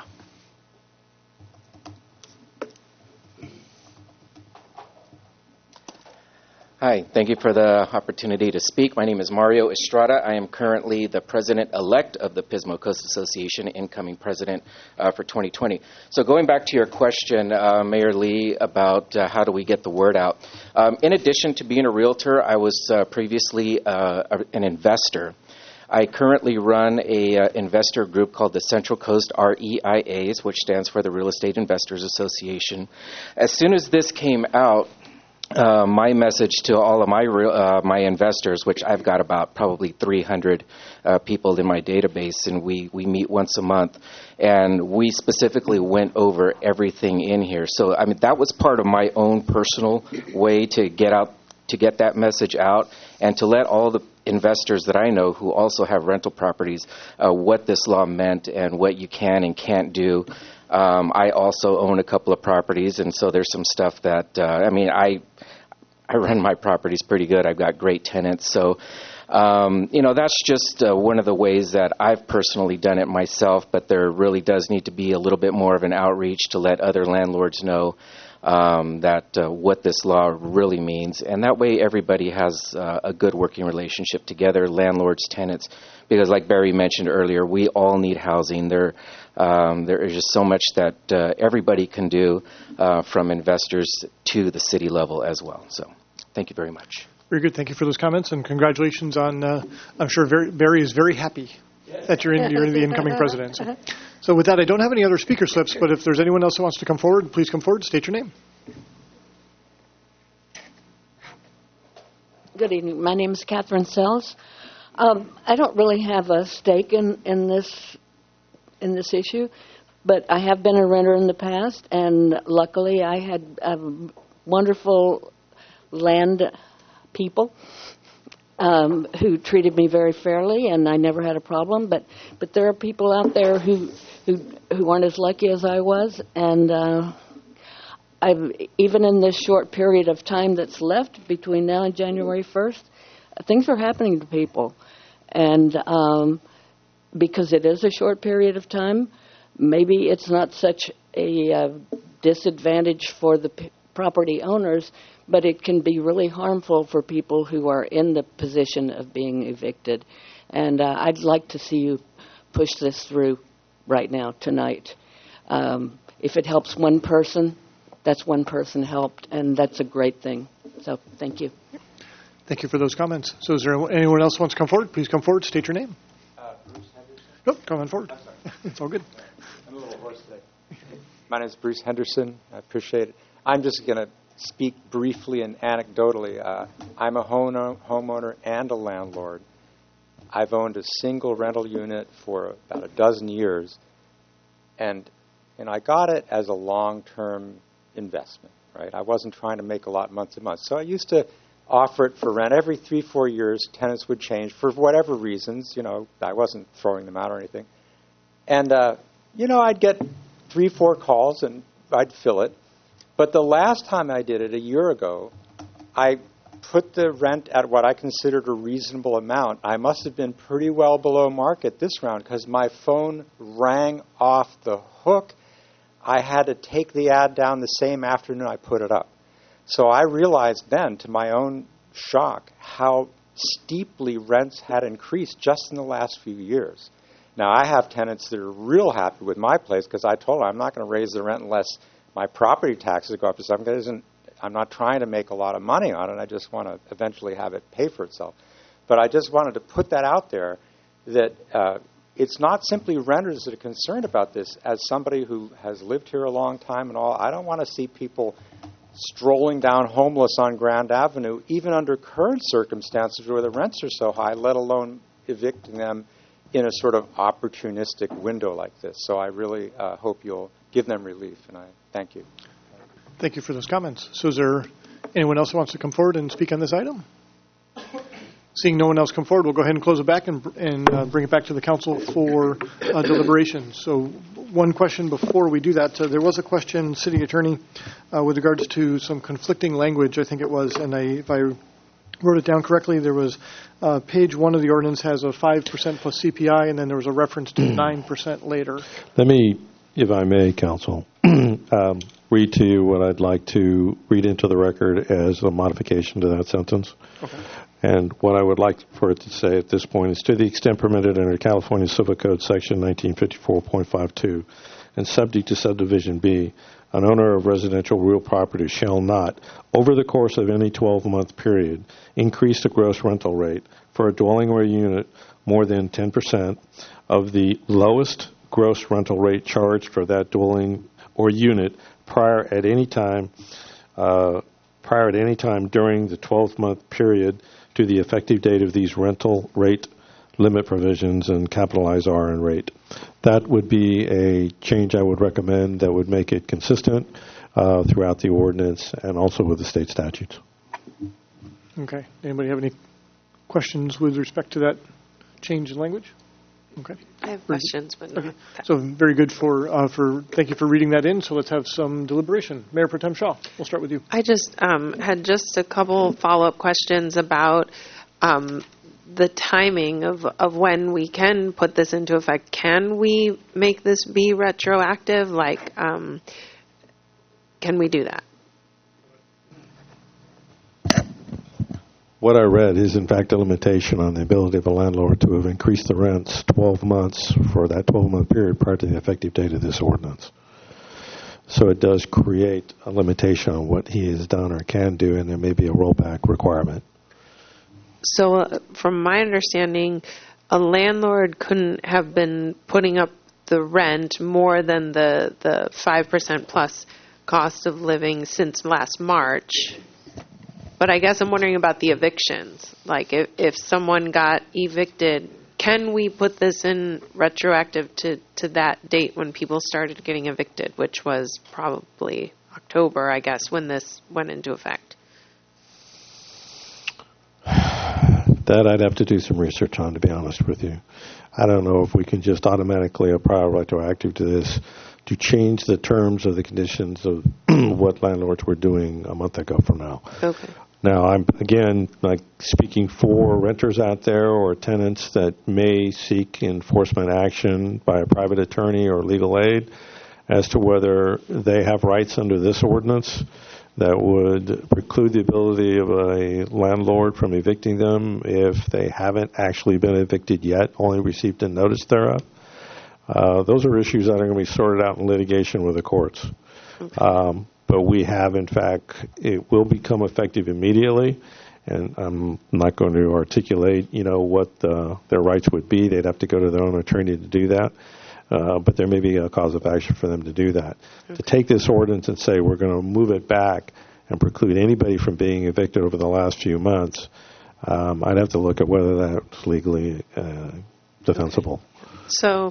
Hi, thank you for the opportunity to speak. My name is Mario Estrada. I am currently the president-elect of the Pismo Coast Association, incoming president uh, for twenty twenty. So going back to your question, uh, Mayor Lee, about uh, how do we get the word out. Um, in addition to being a realtor, I was uh, previously uh, an investor. I currently run a uh, investor group called the Central Coast R E I As, which stands for the Real Estate Investors Association. As soon as this came out, Uh, my message to all of my uh, my investors, which I've got about probably three hundred uh, people in my database, and we, we meet once a month, and we specifically went over everything in here. So, I mean, that was part of my own personal way to get out, to get that message out, and to let all the investors that I know who also have rental properties uh, what this law meant and what you can and can't do. Um, I also own a couple of properties, and so there's some stuff that, uh, I mean, I I run my properties pretty good. I've got great tenants. So, um, you know, that's just uh, one of the ways that I've personally done it myself, but there really does need to be a little bit more of an outreach to let other landlords know um, that uh, what this law really means. And that way everybody has uh, a good working relationship together, landlords, tenants, because like Barry mentioned earlier, we all need housing. There Um, there is just so much that uh, everybody can do uh, from investors to the city level as well. So thank you very much. Very good. Thank you for those comments, and congratulations on, uh, I'm sure Barry, Barry is very happy that you're in, you're in the incoming presidency. So with that, I don't have any other speaker slips, but if there's anyone else who wants to come forward, please come forward. State your name. Good evening. My name is Catherine Sells. Um, I don't really have a stake in, in this in this issue, but I have been a renter in the past, and luckily I had uh, wonderful land people um, who treated me very fairly, and I never had a problem. But but there are people out there who who who aren't as lucky as I was, and uh, I've even in this short period of time that's left between now and January first, things are happening to people, and um, because it is a short period of time, maybe it's not such a uh, disadvantage for the p- property owners, but it can be really harmful for people who are in the position of being evicted. And uh, I'd like to see you push this through right now, tonight. Um, if it helps one person, that's one person helped, and that's a great thing. So thank you. Thank you for those comments. So is there anyone else who wants to come forward? Please come forward. State your name. Uh, Bruce Henderson. Nope, come on forward. It's all good. I'm a little hoarse today. My name is Bruce Henderson. I appreciate it. I'm just going to speak briefly and anecdotally. Uh, I'm a home- homeowner and a landlord. I've owned a single rental unit for about a dozen years, and and I got it as a long-term investment, right? I wasn't trying to make a lot month to month. So I used to offer it for rent. Every three, four years, tenants would change for whatever reasons. You know, I wasn't throwing them out or anything. And, uh, you know, I'd get three, four calls, and I'd fill it. But the last time I did it, a year ago, I put the rent at what I considered a reasonable amount. I must have been pretty well below market this round because my phone rang off the hook. I had to take the ad down the same afternoon I put it up. So I realized then, to my own shock, how steeply rents had increased just in the last few years. Now, I have tenants that are real happy with my place because I told them I'm not going to raise the rent unless my property taxes go up to something. I'm not trying to make a lot of money on it. I just want to eventually have it pay for itself. But I just wanted to put that out there that uh, it's not simply renters that are concerned about this. As somebody who has lived here a long time and all, I don't want to see people strolling down homeless on Grand Avenue, even under current circumstances where the rents are so high, let alone evicting them in a sort of opportunistic window like this. So I really uh, hope you'll give them relief, and I thank you. Thank you for those comments. So is there anyone else who wants to come forward and speak on this item? Seeing no one else come forward, we'll go ahead and close it back and, and uh, bring it back to the council for uh, deliberation. So one question before we do that. Uh, there was a question, City Attorney, uh, with regards to some conflicting language, I think it was, and I, if I wrote it down correctly, there was uh, page one of the ordinance has a five percent plus C P I, and then there was a reference to nine percent later. Let me, if I may, Council, um, read to you what I'd like to read into the record as a modification to that sentence. Okay. And what I would like for it to say at this point is, to the extent permitted under California Civil Code Section nineteen fifty-four point five two, and subject to subdivision B, an owner of residential real property shall not, over the course of any twelve-month period, increase the gross rental rate for a dwelling or unit more than ten percent of the lowest gross rental rate charged for that dwelling or unit prior at any time uh, prior at any time during the twelve-month period to the effective date of these rental rate limit provisions, and capitalize R and rate. That would be a change I would recommend that would make it consistent uh, throughout the ordinance and also with the state statutes. Okay. Anybody have any questions with respect to that change in language? Okay. I have questions, but not okay. So very good for uh, for thank you for reading that in. So let's have some deliberation. Mayor Pro Tem Shaw, we'll start with you. I just um, had just a couple follow-up questions about um, the timing of, of when we can put this into effect. Can we make this be retroactive? Like, um, can we do that? What I read is, in fact, a limitation on the ability of a landlord to have increased the rents twelve months for that twelve-month period prior to the effective date of this ordinance. So it does create a limitation on what he has done or can do, and there may be a rollback requirement. So uh, from my understanding, a landlord couldn't have been putting up the rent more than the, the five percent plus cost of living since last March. But I guess I'm wondering about the evictions. Like if, if someone got evicted can we put this in retroactive to, to that date when people started getting evicted, which was probably October, I guess, when this went into effect? That I'd have to do some research on, to be honest with you. I don't know if we can just automatically apply retroactive to this to change the terms of the conditions of what landlords were doing a month ago from now. Okay. Now, I'm, again, like speaking for renters out there or tenants that may seek enforcement action by a private attorney or legal aid as to whether they have rights under this ordinance that would preclude the ability of a landlord from evicting them if they haven't actually been evicted yet, only received a notice thereof. Uh, those are issues that are going to be sorted out in litigation with the courts. Okay. Um, but we have, in fact, it will become effective immediately, and I'm not going to articulate, you know, what the, their rights would be. They'd have to go to their own attorney to do that. Uh, but there may be a cause of action for them to do that. Okay. To take this ordinance and say we're going to move it back and preclude anybody from being evicted over the last few months, um, I'd have to look at whether that's legally uh, defensible. Okay. So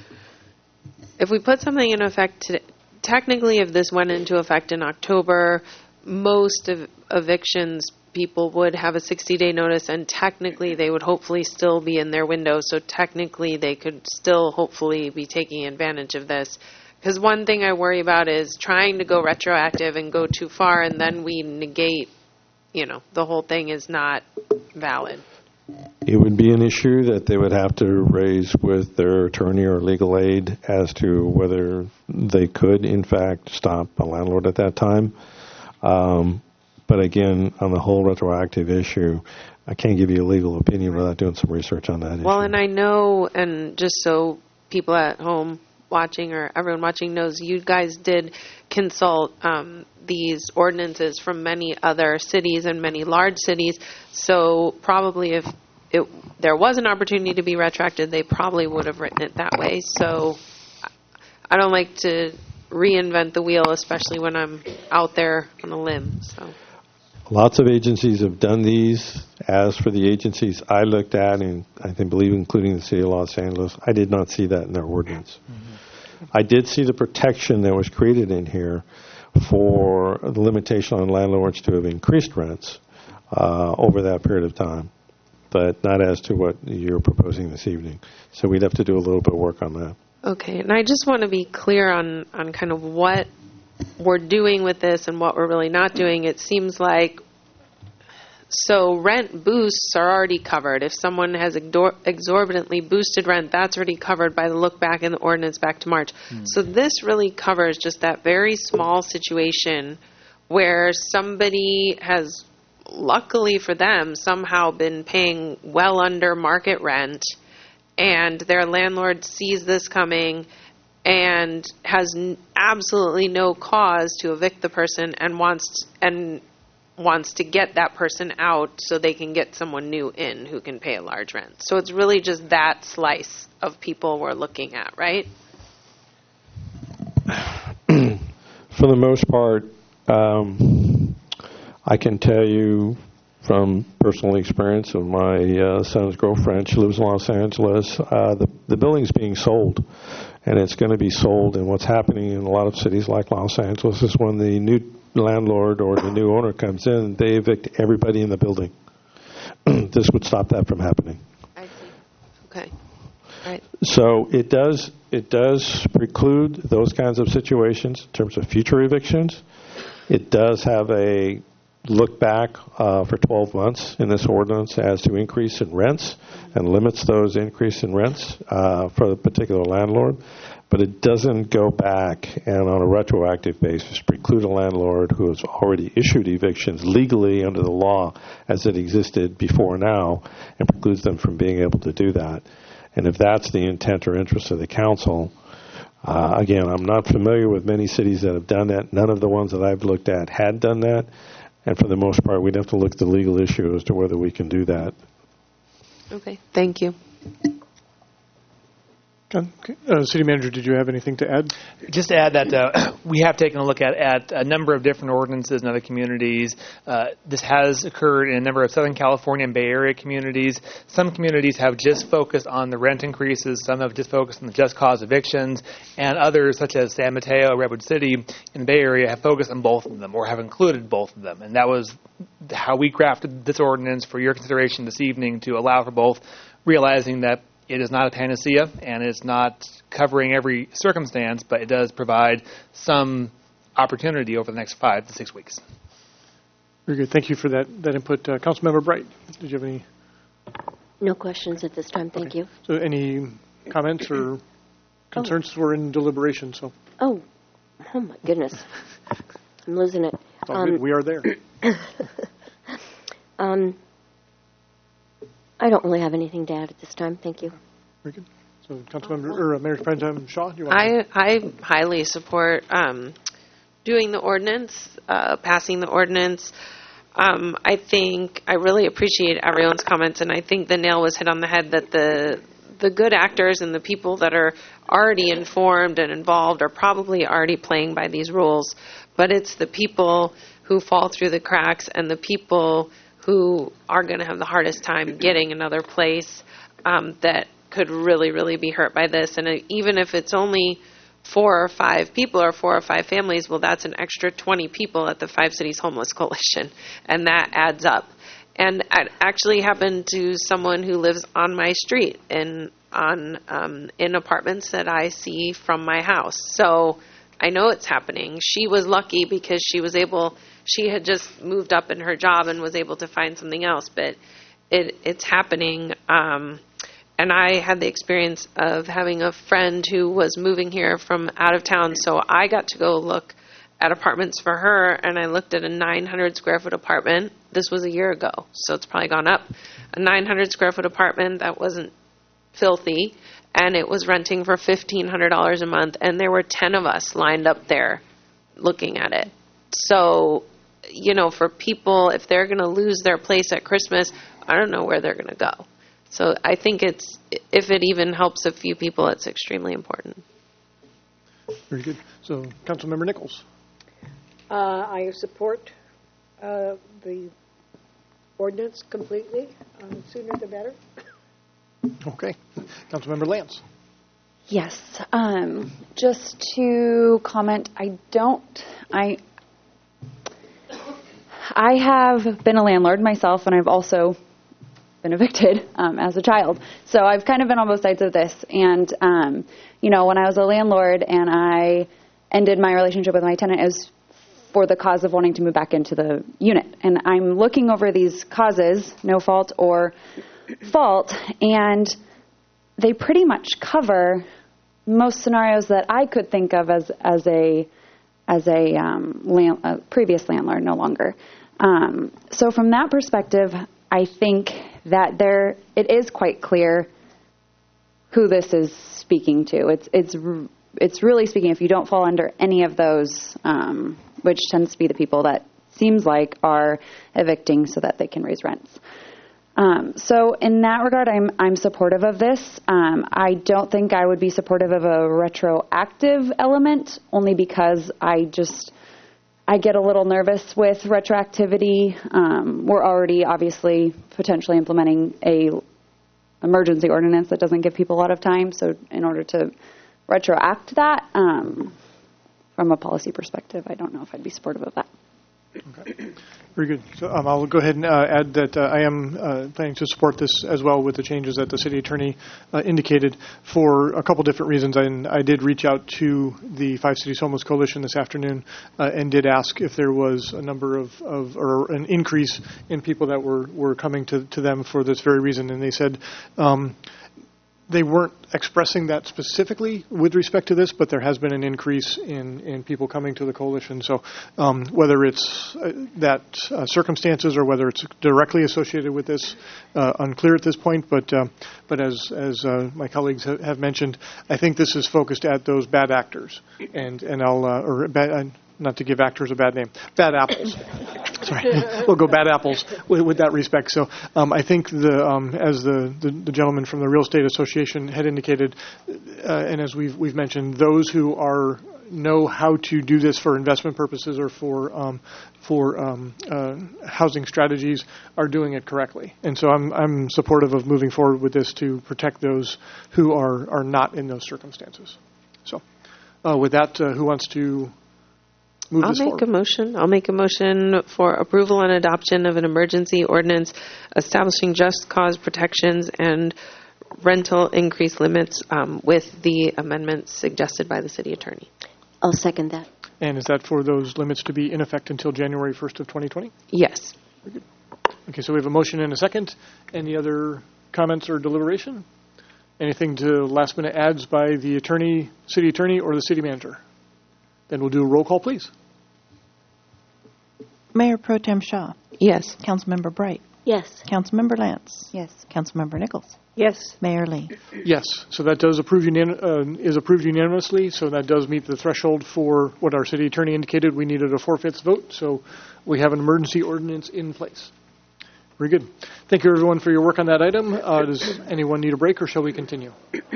if we put something in effect today, technically if this went into effect in October, most of evictions people would have a sixty-day notice, and technically they would hopefully still be in their window, so technically they could still hopefully be taking advantage of this. Because one thing I worry about is trying to go retroactive and go too far, and then we negate, you know, the whole thing is not valid. It would be an issue that they would have to raise with their attorney or legal aid as to whether they could, in fact, stop a landlord at that time. Um, But again, on the whole retroactive issue, I can't give you a legal opinion without doing some research on that issue. Well, and I know, and just so people at home watching or everyone watching knows, you guys did consult um, these ordinances from many other cities and many large cities. So probably if it, there was an opportunity to be retroactive, they probably would have written it that way. So I don't like to reinvent the wheel, especially when I'm out there on a limb. So. Lots of agencies have done these. As for the agencies I looked at, and I think believe including the City of Los Angeles, I did not see that in their ordinance. Mm-hmm. I did see the protection that was created in here for the limitation on landlords to have increased rents uh, over that period of time, but not as to what you're proposing this evening. So we'd have to do a little bit of work on that. Okay, and I just want to be clear on, on kind of what we're doing with this and what we're really not doing. It seems like, so rent boosts are already covered. If someone has exorbitantly boosted rent, that's already covered by the look back in the ordinance back to March. Mm. So this really covers just that very small situation where somebody has, luckily for them, somehow been paying well under market rent, and their landlord sees this coming and has n- absolutely no cause to evict the person and wants t- and wants to get that person out so they can get someone new in who can pay a large rent. So it's really just that slice of people we're looking at, right? For the most part, um, I can tell you from personal experience of my uh, son's girlfriend, she lives in Los Angeles, uh, the, the building's being sold. And it's going to be sold. And what's happening in a lot of cities like Los Angeles is when the new landlord or the new owner comes in, they evict everybody in the building. This would stop that from happening. I see. Okay. Right. So it does it does preclude those kinds of situations in terms of future evictions. It does have a look back uh, for twelve months in this ordinance as to increase in rents and limits those increase in rents uh, for the particular landlord. But it doesn't go back and on a retroactive basis preclude a landlord who has already issued evictions legally under the law as it existed before now and precludes them from being able to do that. And if that's the intent or interest of the council, uh, again, I'm not familiar with many cities that have done that. None of the ones that I've looked at had done that. And for the most part, we'd have to look at the legal issue as to whether we can do that. Okay, thank you. Okay. Uh, City Manager, did you have anything to add? Just to add that uh, we have taken a look at, at a number of different ordinances in other communities. Uh, this has occurred in a number of Southern California and Bay Area communities. Some communities have just focused on the rent increases. Some have just focused on the just cause evictions. And others, such as San Mateo, Redwood City, in the Bay Area, have focused on both of them or have included both of them. And that was how we crafted this ordinance for your consideration this evening, to allow for both, realizing that it is not a panacea, and it's not covering every circumstance, but it does provide some opportunity over the next five to six weeks. Very good. Thank you for that, that input. Uh, Councilmember Bright, did you have any? No questions at this time. Thank Okay. you. So any comments or concerns? Oh. We're in deliberation, so. Oh, oh my goodness. I'm losing it. It's all um, good. We are there. um. I don't really have anything to add at this time. Thank you. Very good. So, Councilmember or uh, Mayor Pro Tem Shaw, you want I to? I highly support um, doing the ordinance, uh, passing the ordinance. Um, I think I really appreciate everyone's comments, and I think the nail was hit on the head that the the good actors and the people that are already informed and involved are probably already playing by these rules. But it's the people who fall through the cracks and the people who are going to have the hardest time getting another place um, that could really, really be hurt by this. And even if it's only four or five people or four or five families, well, that's an extra twenty people at the Five Cities Homeless Coalition, and that adds up. And it actually happened to someone who lives on my street in, on, um, in apartments that I see from my house. So I know it's happening. She was lucky because she was able, she had just moved up in her job and was able to find something else, but it, it's happening. Um, and I had the experience of having a friend who was moving here from out of town, so I got to go look at apartments for her, and I looked at a nine hundred square foot apartment. This was a year ago, so it's probably gone up. A nine hundred square foot apartment that wasn't filthy, and it was renting for fifteen hundred dollars a month, and there were ten of us lined up there looking at it. So, you know, for people, if they're going to lose their place at Christmas, I don't know where they're going to go. So I think it's, if it even helps a few people, it's extremely important. Very good. So, Councilmember Nichols. Uh, I support uh, the ordinance completely. Um, sooner the better. Okay. Councilmember Lance. Yes. Um, just to comment, I don't, I, I have been a landlord myself, and I've also been evicted um, as a child. So I've kind of been on both sides of this. And, um, you know, when I was a landlord and I ended my relationship with my tenant, it was for the cause of wanting to move back into the unit. And I'm looking over these causes, no fault or fault, and they pretty much cover most scenarios that I could think of as as a as a, um, land, a previous landlord, no longer. Um, so from that perspective, I think that there it is quite clear who this is speaking to. It's it's it's really speaking. If you don't fall under any of those, um, which tends to be the people that seems like are evicting so that they can raise rents. Um, so in that regard, I'm I'm supportive of this. Um, I don't think I would be supportive of a retroactive element, only because I just I get a little nervous with retroactivity. Um, we're already obviously potentially implementing a emergency ordinance that doesn't give people a lot of time. So in order to retroact that, um, from a policy perspective, I don't know if I'd be supportive of that. Okay. Very good. So um, I'll go ahead and uh, add that uh, I am uh, planning to support this as well with the changes that the city attorney uh, indicated for a couple different reasons. And I did reach out to the Five Cities Homeless Coalition this afternoon uh, and did ask if there was a number of, of or an increase in people that were, were coming to, to them for this very reason. And they said um, they weren't expressing that specifically with respect to this, but there has been an increase in, in people coming to the coalition. So um, whether it's uh, that uh, circumstances or whether it's directly associated with this, uh, unclear at this point. But uh, but as as uh, my colleagues ha- have mentioned, I think this is focused at those bad actors, and and I'll uh, or bad. Uh, not to give actors a bad name, bad apples. Sorry, we'll go bad apples with, with that respect. So um, I think the um, as the, the, the gentleman from the Real Estate Association had indicated, uh, and as we've we've mentioned, those who are know how to do this for investment purposes or for um, for um, uh, housing strategies are doing it correctly. And so I'm I'm supportive of moving forward with this to protect those who are, are not in those circumstances. So uh, with that, uh, who wants to move I'll this make forward? a motion. I'll make a motion for approval and adoption of an emergency ordinance establishing just cause protections and rental increase limits um, with the amendments suggested by the city attorney. I'll second that. And is that for those limits to be in effect until January first of twenty twenty? Yes. Very good. Okay, so we have a motion and a second. Any other comments or deliberation? Anything to last-minute adds by the attorney, city attorney, or the city manager? Then we'll do a roll call, please. Mayor Pro Tem Shaw. Yes. Councilmember Bright. Yes. Councilmember Lance. Yes. Councilmember Nichols. Yes. Mayor Lee. Yes, so that does approve unan- uh, is approved unanimously, so that does meet the threshold for what our city attorney indicated. We needed a four-fifths vote, so we have an emergency ordinance in place. Very good. Thank you, everyone, for your work on that item. Uh, does anyone need a break, or shall we continue?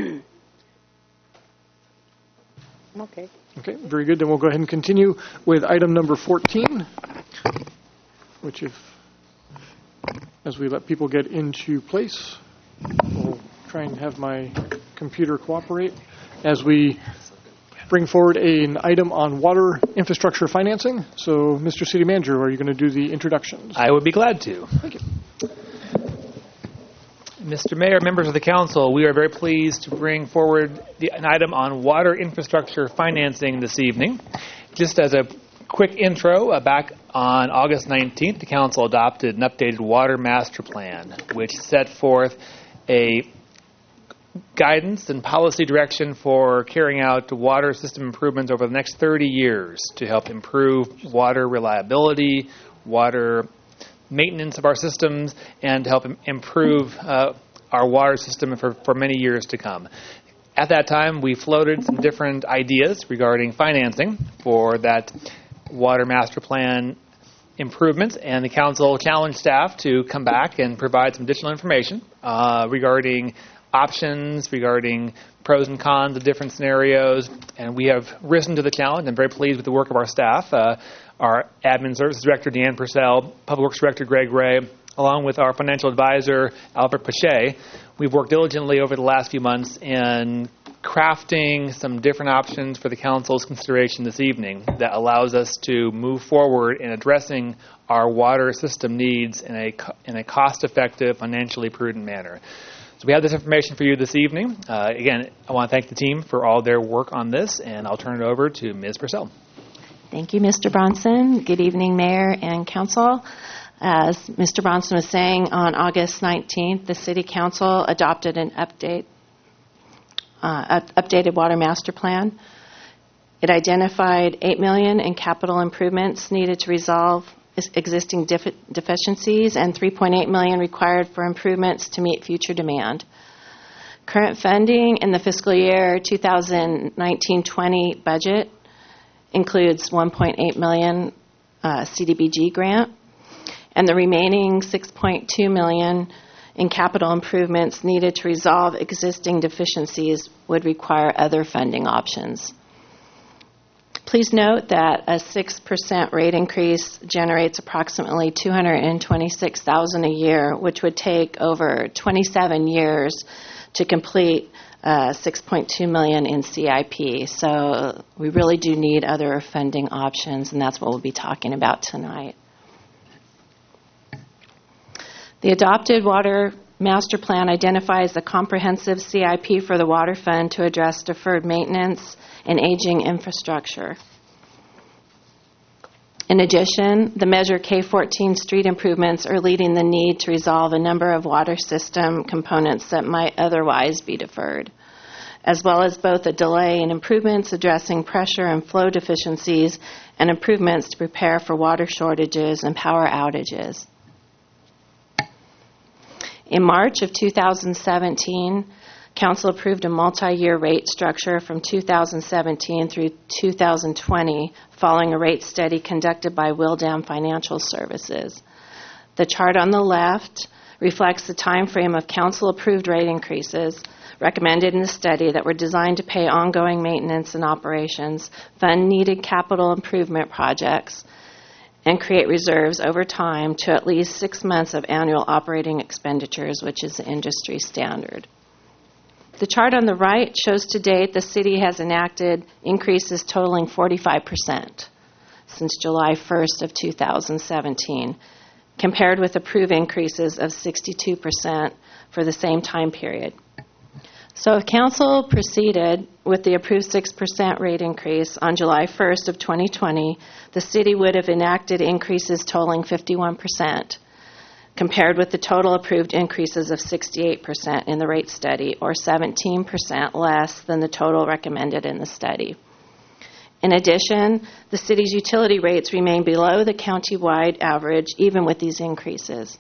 Okay. Okay, very good. Then we'll go ahead and continue with item number fourteen, which if, as we let people get into place, we'll try and have my computer cooperate as we bring forward a, an item on water infrastructure financing. So, Mister City Manager, are you going to do the introductions? I would be glad to. Thank you. Mister Mayor, members of the council, we are very pleased to bring forward the, an item on water infrastructure financing this evening. Just as a quick intro, uh, back on August nineteenth, the council adopted an updated water master plan, which set forth a guidance and policy direction for carrying out water system improvements over the next thirty years to help improve water reliability, water maintenance of our systems, and help im- improve uh, our water system for, for many years to come. At that time, we floated some different ideas regarding financing for that water master plan improvements, and the council challenged staff to come back and provide some additional information uh, regarding options, regarding pros and cons of different scenarios, and we have risen to the challenge. I'm very pleased with the work of our staff. Uh, our Admin Services Director, Deanne Purcell, Public Works Director, Greg Ray, along with our financial advisor, Albert Pache. We've worked diligently over the last few months in crafting some different options for the council's consideration this evening that allows us to move forward in addressing our water system needs in a, in a cost-effective, financially prudent manner. So we have this information for you this evening. Uh, again, I want to thank the team for all their work on this, and I'll turn it over to Miz Purcell. Thank you, Mister Bronson. Good evening, Mayor and Council. As Mister Bronson was saying, on August nineteenth, the City Council adopted an update, uh, updated water master plan. It identified eight million dollars in capital improvements needed to resolve existing def- deficiencies and three point eight million dollars required for improvements to meet future demand. Current funding in the fiscal year twenty nineteen twenty budget includes one point eight million dollars uh, C D B G grant, and the remaining six point two million dollars in capital improvements needed to resolve existing deficiencies would require other funding options. Please note that a six percent rate increase generates approximately two hundred twenty-six thousand dollars a year, which would take over twenty-seven years to complete uh, six point two million dollars in C I P. So we really do need other funding options, and that's what we'll be talking about tonight. The adopted water master plan identifies a comprehensive C I P for the water fund to address deferred maintenance and aging infrastructure. In addition, the Measure K fourteen street improvements are leading the need to resolve a number of water system components that might otherwise be deferred, as well as both a delay in improvements addressing pressure and flow deficiencies and improvements to prepare for water shortages and power outages. In March of two thousand seventeen, Council approved a multi-year rate structure from two thousand seventeen through two thousand twenty, following a rate study conducted by Wildam Financial Services. The chart on the left reflects the time frame of council-approved rate increases recommended in the study that were designed to pay ongoing maintenance and operations, fund needed capital improvement projects, and create reserves over time to at least six months of annual operating expenditures, which is the industry standard. The chart on the right shows to date the city has enacted increases totaling forty-five percent since July first of two thousand seventeen, compared with approved increases of sixty-two percent for the same time period. So if council proceeded with the approved six percent rate increase on July first of twenty twenty, the city would have enacted increases totaling fifty-one percent, compared with the total approved increases of sixty-eight percent in the rate study, or seventeen percent less than the total recommended in the study. In addition, the city's utility rates remain below the county-wide average, even with these increases.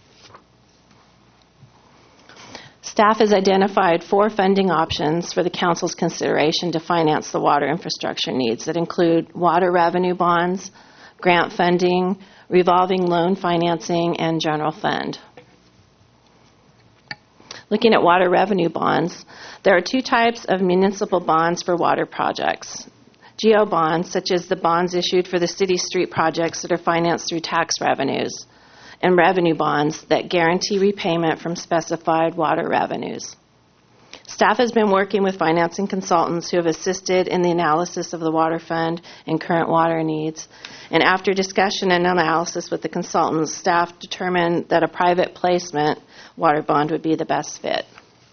Staff has identified four funding options for the council's consideration to finance the water infrastructure needs that include water revenue bonds, grant funding, revolving loan financing, and general fund. Looking at water revenue bonds, there are two types of municipal bonds for water projects. G O bonds, such as the bonds issued for the city street projects that are financed through tax revenues, and revenue bonds that guarantee repayment from specified water revenues. Staff has been working with financing consultants who have assisted in the analysis of the water fund and current water needs. And after discussion and analysis with the consultants, staff determined that a private placement water bond would be the best fit.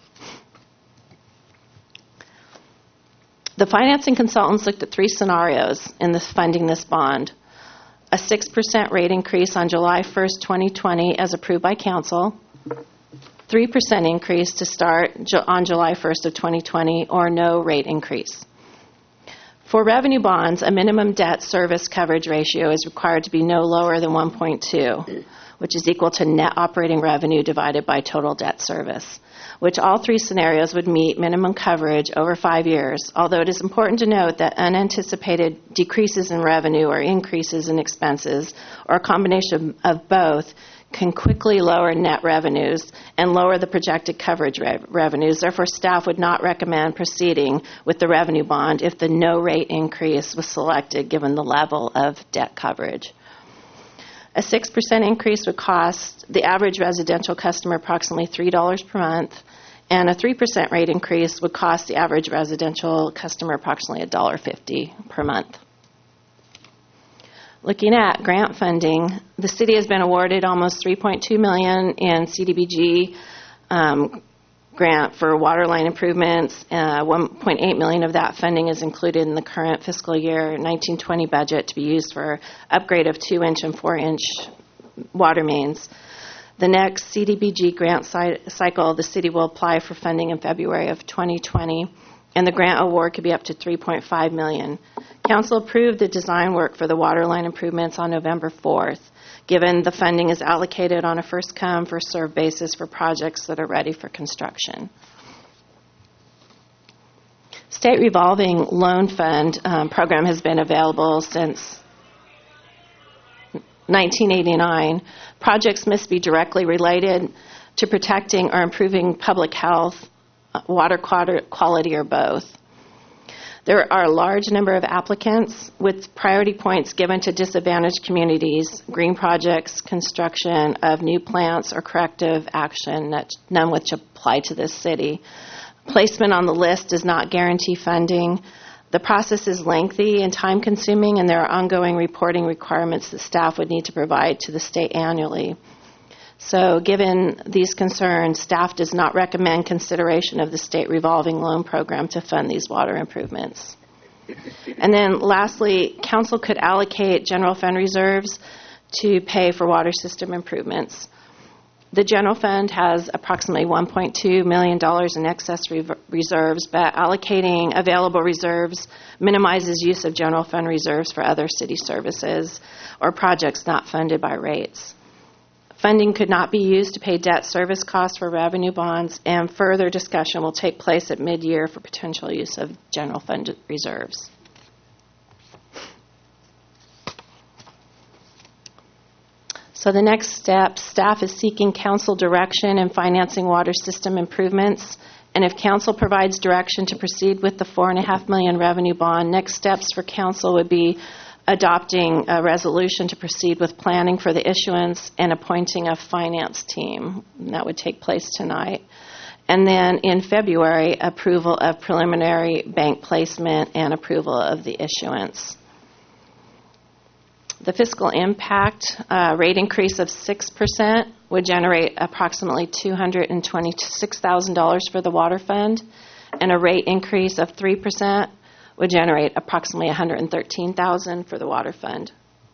The financing consultants looked at three scenarios in this funding this bond. A six percent rate increase on July first, twenty twenty, as approved by council, three percent increase to start on July first of twenty twenty, or no rate increase. For revenue bonds, a minimum debt service coverage ratio is required to be no lower than one point two, which is equal to net operating revenue divided by total debt service, which all three scenarios would meet minimum coverage over five years, although it is important to note that unanticipated decreases in revenue or increases in expenses, or a combination of both, can quickly lower net revenues and lower the projected coverage re- revenues. Therefore, staff would not recommend proceeding with the revenue bond if the no rate increase was selected given the level of debt coverage. A six percent increase would cost the average residential customer approximately three dollars per month, and a three percent rate increase would cost the average residential customer approximately one dollar fifty per month. Looking at grant funding, the city has been awarded almost three point two million dollars in C D B G um, grant for water line improvements. Uh, one point eight million dollars of that funding is included in the current fiscal year nineteen twenty budget to be used for upgrade of two inch and four inch water mains. The next C D B G grant cy- cycle, the city will apply for funding in February of twenty twenty, and the grant award could be up to three point five million dollars. Council approved the design work for the water line improvements on November fourth, given the funding is allocated on a first-come, first-served basis for projects that are ready for construction. State Revolving Loan Fund um, program has been available since nineteen eighty-nine. Projects must be directly related to protecting or improving public health, water quality, or both. There are a large number of applicants with priority points given to disadvantaged communities, green projects, construction of new plants, or corrective action, none which apply to this city. Placement on the list does not guarantee funding. The process is lengthy and time-consuming, and there are ongoing reporting requirements that staff would need to provide to the state annually. So given these concerns, staff does not recommend consideration of the state revolving loan program to fund these water improvements. And then lastly, council could allocate general fund reserves to pay for water system improvements. The general fund has approximately one point two million dollars in excess re- reserves, but allocating available reserves minimizes use of general fund reserves for other city services or projects not funded by rates. Funding could not be used to pay debt service costs for revenue bonds, and further discussion will take place at mid-year for potential use of general fund reserves. So the next step, staff is seeking council direction in financing water system improvements. And if council provides direction to proceed with the four and a half million revenue bond, next steps for council would be adopting a resolution to proceed with planning for the issuance and appointing a finance team. And that would take place tonight. And then in February, approval of preliminary bank placement and approval of the issuance. The fiscal impact uh, rate increase of six percent would generate approximately two hundred twenty-six thousand dollars for the water fund, and a rate increase of three percent would generate approximately one hundred thirteen thousand dollars for the water fund.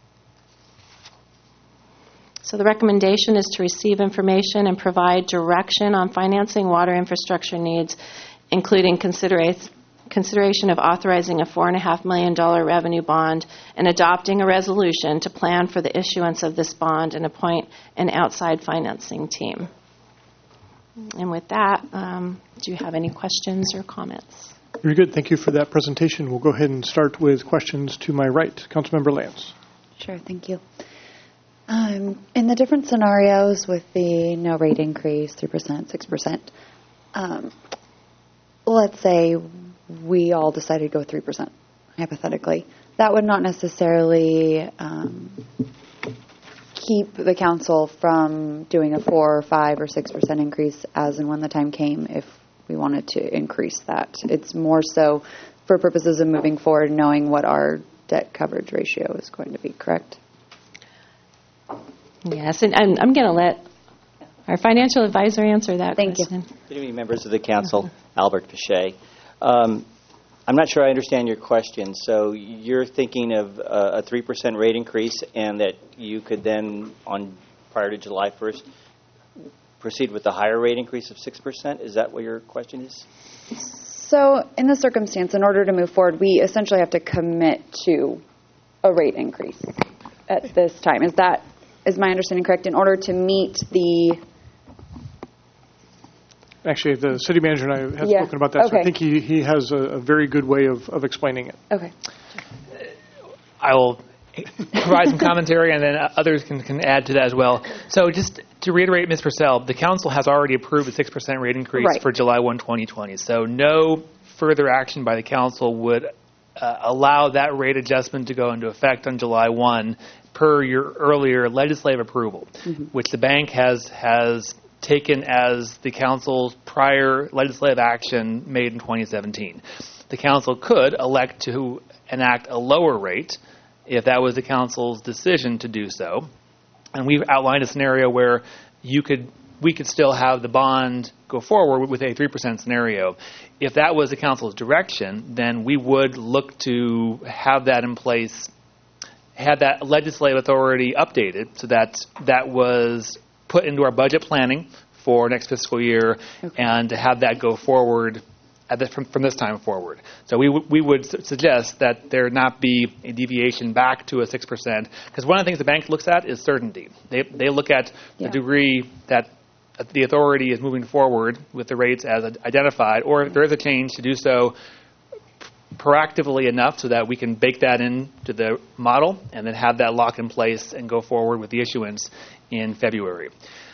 So the recommendation is to receive information and provide direction on financing water infrastructure needs, including consideration consideration of authorizing a four point five million dollars revenue bond and adopting a resolution to plan for the issuance of this bond and appoint an outside financing team. And with that, um, do you have any questions or comments? Very good. Thank you for that presentation. We'll go ahead and start with questions to my right. Councilmember Lance. Sure, thank you. Um, in the different scenarios with the no rate increase, three percent, six percent, um, let's say we all decided to go three percent, hypothetically. That would not necessarily um, keep the council from doing a four or five or six percent increase as and when the time came if we wanted to increase that. It's more so for purposes of moving forward, knowing what our debt coverage ratio is going to be, correct? Yes, and I'm, I'm going to let our financial advisor answer that Thank question. you. Good evening, members of the council. Albert Pichet. Um, I'm not sure I understand your question. So you're thinking of uh, a three percent rate increase and that you could then, on prior to July first, proceed with the higher rate increase of six percent? Is that what your question is? So in this circumstance, in order to move forward, we essentially have to commit to a rate increase at this time. Is that, is my understanding correct? In order to meet the... Actually, the city manager and I have Yeah. spoken about that, so Okay. I think he, he has a, a very good way of, of explaining it. Okay. I will provide some commentary, and then others can, can add to that as well. So just to reiterate, Miz Purcell, the council has already approved a six percent rate increase Right. for July first, twenty twenty. So no further action by the council would uh, allow that rate adjustment to go into effect on July first per your earlier legislative approval, Mm-hmm. which the bank has has taken as the council's prior legislative action made in twenty seventeen. The council could elect to enact a lower rate if that was the council's decision to do so. And we've outlined a scenario where you could, we could still have the bond go forward with a three percent scenario. If that was the council's direction, then we would look to have that in place, have that legislative authority updated so that that was put into our budget planning for next fiscal year, okay. and to have that go forward at the, from, from this time forward. So we, w- we would su- suggest that there not be a deviation back to a six percent, because one of the things the bank looks at is certainty. They, they look at yeah. the degree that the authority is moving forward with the rates as identified, or if there is a change, to do so proactively enough so that we can bake that into the model and then have that lock in place and go forward with the issuance in February.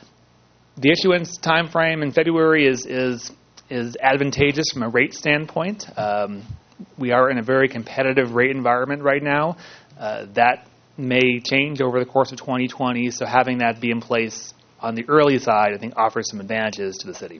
The issuance time frame in February is is is advantageous from a rate standpoint. Um, we are in a very competitive rate environment right now. Uh, that may change over the course of twenty twenty, so having that be in place on the early side, I think, offers some advantages to the city.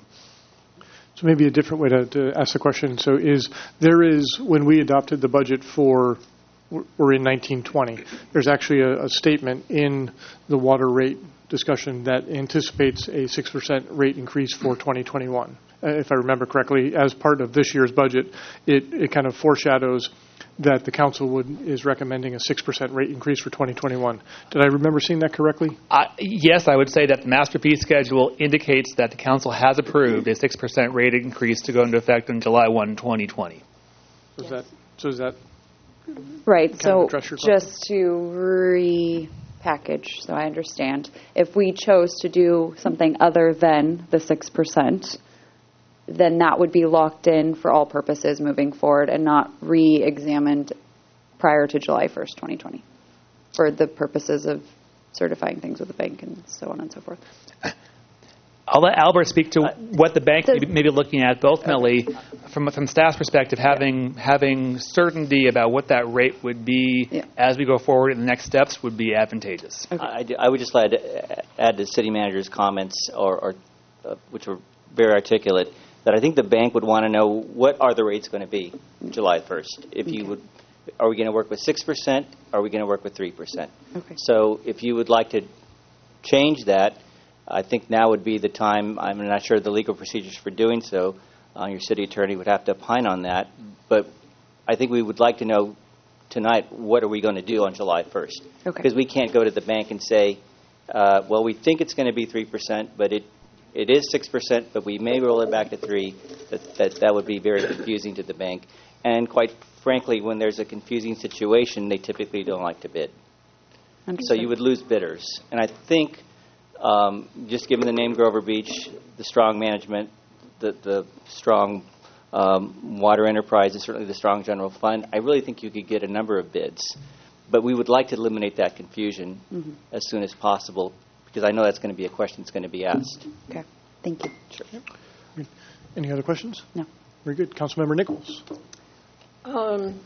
So maybe a different way to, to ask the question. So is there is, when we adopted the budget for, we're in nineteen twenty, there's actually a, a statement in the water rate discussion that anticipates a six percent rate increase for twenty twenty-one. Uh, if I remember correctly, as part of this year's budget, it, it kind of foreshadows that the council would is recommending a six percent rate increase for twenty twenty-one. Did I remember seeing that correctly? Uh, yes, I would say that the master fee schedule indicates that the council has approved a six percent rate increase to go into effect on July first, twenty twenty. So is that, so is that right? So just to package, so I understand. If we chose to do something other than the six percent, then that would be locked in for all purposes moving forward and not re-examined prior to July first, twenty twenty, for the purposes of certifying things with the bank and so on and so forth. I'll let Albert speak to what the bank may be, may be looking at, but ultimately, from from staff's perspective, having having certainty about what that rate would be yeah. as we go forward in the next steps would be advantageous. Okay. I, I would just add, add to the city manager's comments, or, or uh, which were very articulate, that I think the bank would want to know what are the rates going to be July first. If okay. you would, are we going to work with six percent? Are we going to work with three percent? Okay. So if you would like to change that, I think now would be the time. I'm not sure the legal procedures for doing so. Uh, your city attorney would have to opine on that. But I think we would like to know tonight, what are we going to do on July first? Okay. Because we can't go to the bank and say, uh, well, we think it's going to be three percent, but it it is six percent, but we may roll it back to three. That, that, that would be very confusing to the bank. And quite frankly, when there's a confusing situation, they typically don't like to bid. Understood. So you would lose bidders. And I think... Um, just given the name Grover Beach, the strong management, the, the strong um, water enterprise, and certainly the strong general fund, I really think you could get a number of bids. But we would like to eliminate that confusion mm-hmm. as soon as possible, because I know that's going to be a question that's going to be asked. Okay. Thank you. Sure. Any other questions? No. Very good. Councilmember Nichols. Um,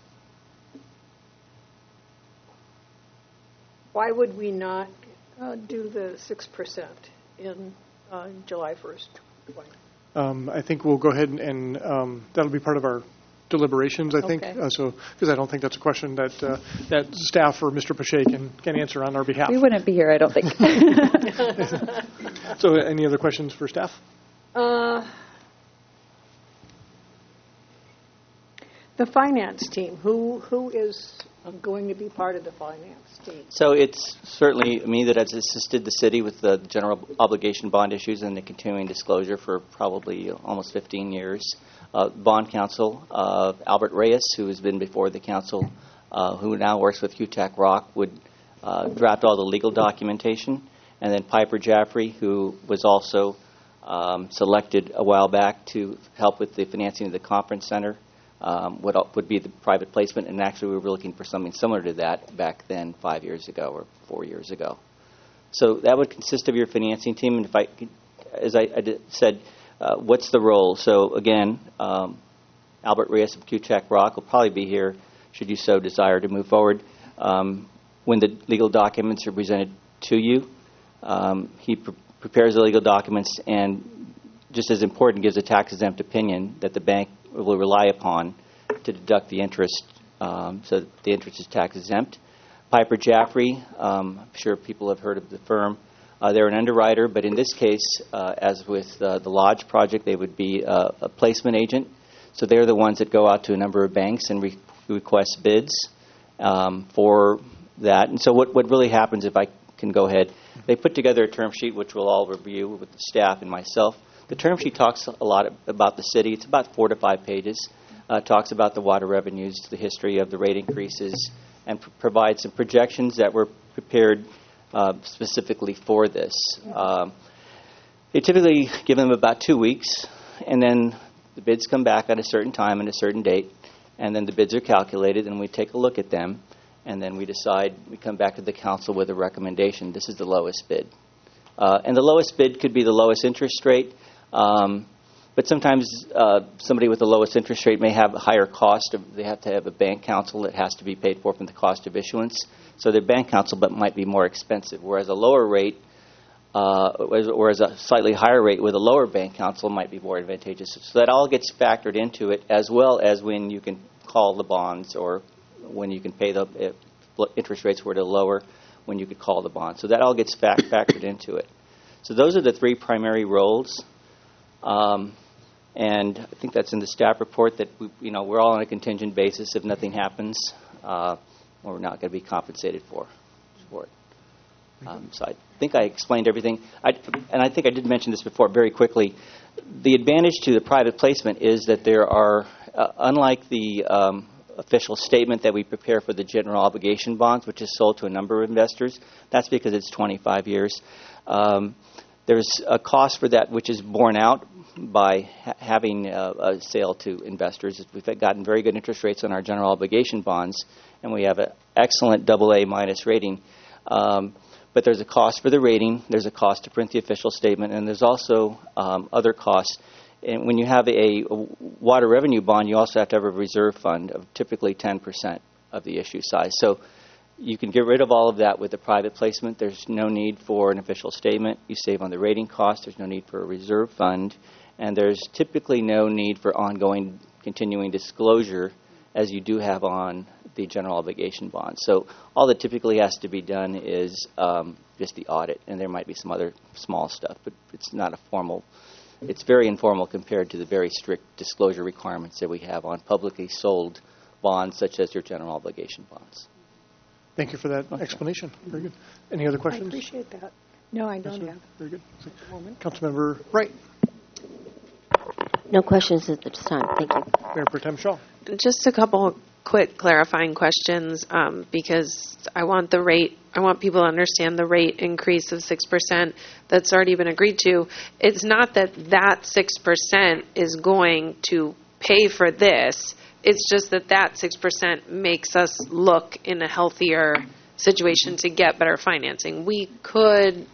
why would we not Uh, do the six percent in uh, July first? Um, I think we'll go ahead and, and um, that'll be part of our deliberations, I think. Okay. Uh, so, because I don't think that's a question that uh, that staff or Mister Pache can, can answer on our behalf. We wouldn't be here, I don't think. So, any other questions for staff? Uh, the finance team, who who is going to be part of the finance team? So it's certainly me that has assisted the city with the general obligation bond issues and the continuing disclosure for probably almost fifteen years. Uh, bond counsel, uh, Albert Reyes, who has been before the council, uh, who now works with Q TAC Rock, would uh, draft all the legal documentation. And then Piper Jaffrey, who was also um, selected a while back to help with the financing of the conference center. Um, what would be the private placement, and actually we were looking for something similar to that back then five years ago or four years ago. So that would consist of your financing team, and if I, as I, I did, said, uh, what's the role? So again, um, Albert Reyes of Q TAC Rock will probably be here, should you so desire to move forward. Um, when the legal documents are presented to you, um, he pre- prepares the legal documents and, just as important, gives a tax-exempt opinion that the bank will rely upon to deduct the interest, um, so that the interest is tax-exempt. Piper Jaffrey, um, I'm sure people have heard of the firm. Uh, they're an underwriter, but in this case, uh, as with uh, the Lodge project, they would be uh, a placement agent. So they're the ones that go out to a number of banks and re- request bids um, for that. And so what, what really happens, if I can go ahead, they put together a term sheet, which we'll all review with the staff and myself. The term sheet talks a lot about the city. It's about four to five pages. Uh, talks about the water revenues, the history of the rate increases, and pr- provides some projections that were prepared uh, specifically for this. Um, they typically give them about two weeks, and then the bids come back at a certain time and a certain date, and then the bids are calculated, and we take a look at them, and then we decide, we come back to the council with a recommendation. This is the lowest bid. Uh, and the lowest bid could be the lowest interest rate. Um, but sometimes uh, somebody with the lowest interest rate may have a higher cost. Of, they have to have a bank counsel that has to be paid for from the cost of issuance. So their bank counsel but might be more expensive, whereas a lower rate, uh, whereas a slightly higher rate with a lower bank counsel might be more advantageous. So that all gets factored into it, as well as when you can call the bonds or when you can pay the if interest rates were to lower, when you could call the bonds. So that all gets fact- factored into it. So those are the three primary roles. Um, and I think that's in the staff report that we, you know, we're all on a contingent basis. If nothing happens, uh, we're not going to be compensated for, for it. Um, so I think I explained everything. I, and I think I did mention this before very quickly. The advantage to the private placement is that there are, uh, unlike the um, official statement that we prepare for the general obligation bonds, which is sold to a number of investors. That's because it's twenty-five years. Um, there's a cost for that, which is borne out by ha- having a, a sale to investors. We've gotten very good interest rates on our general obligation bonds, and we have an excellent double A minus rating. Um, but there's a cost for the rating, there's a cost to print the official statement, and there's also um, other costs. And when you have a, a water revenue bond, you also have to have a reserve fund of typically ten percent of the issue size. So you can get rid of all of that with a private placement. There's no need for an official statement. You save on the rating cost. There's no need for a reserve fund. And there's typically no need for ongoing continuing disclosure as you do have on the general obligation bond. So all that typically has to be done is um, just the audit, and there might be some other small stuff, but it's not a formal, it's very informal compared to the very strict disclosure requirements that we have on publicly sold bonds such as your general obligation bonds. Thank you for that explanation. Very good. Any other questions? I appreciate that. No, I don't Yes, have. Very good. Councilmember Wright. No questions at this time. Thank you. Mayor Pro Tem Shaw. Just a couple quick clarifying questions, um, because I want the rate, I want people to understand the rate increase of six percent that's already been agreed to. It's not that that six percent is going to pay for this. It's just that that six percent makes us look in a healthier situation to get better financing. We could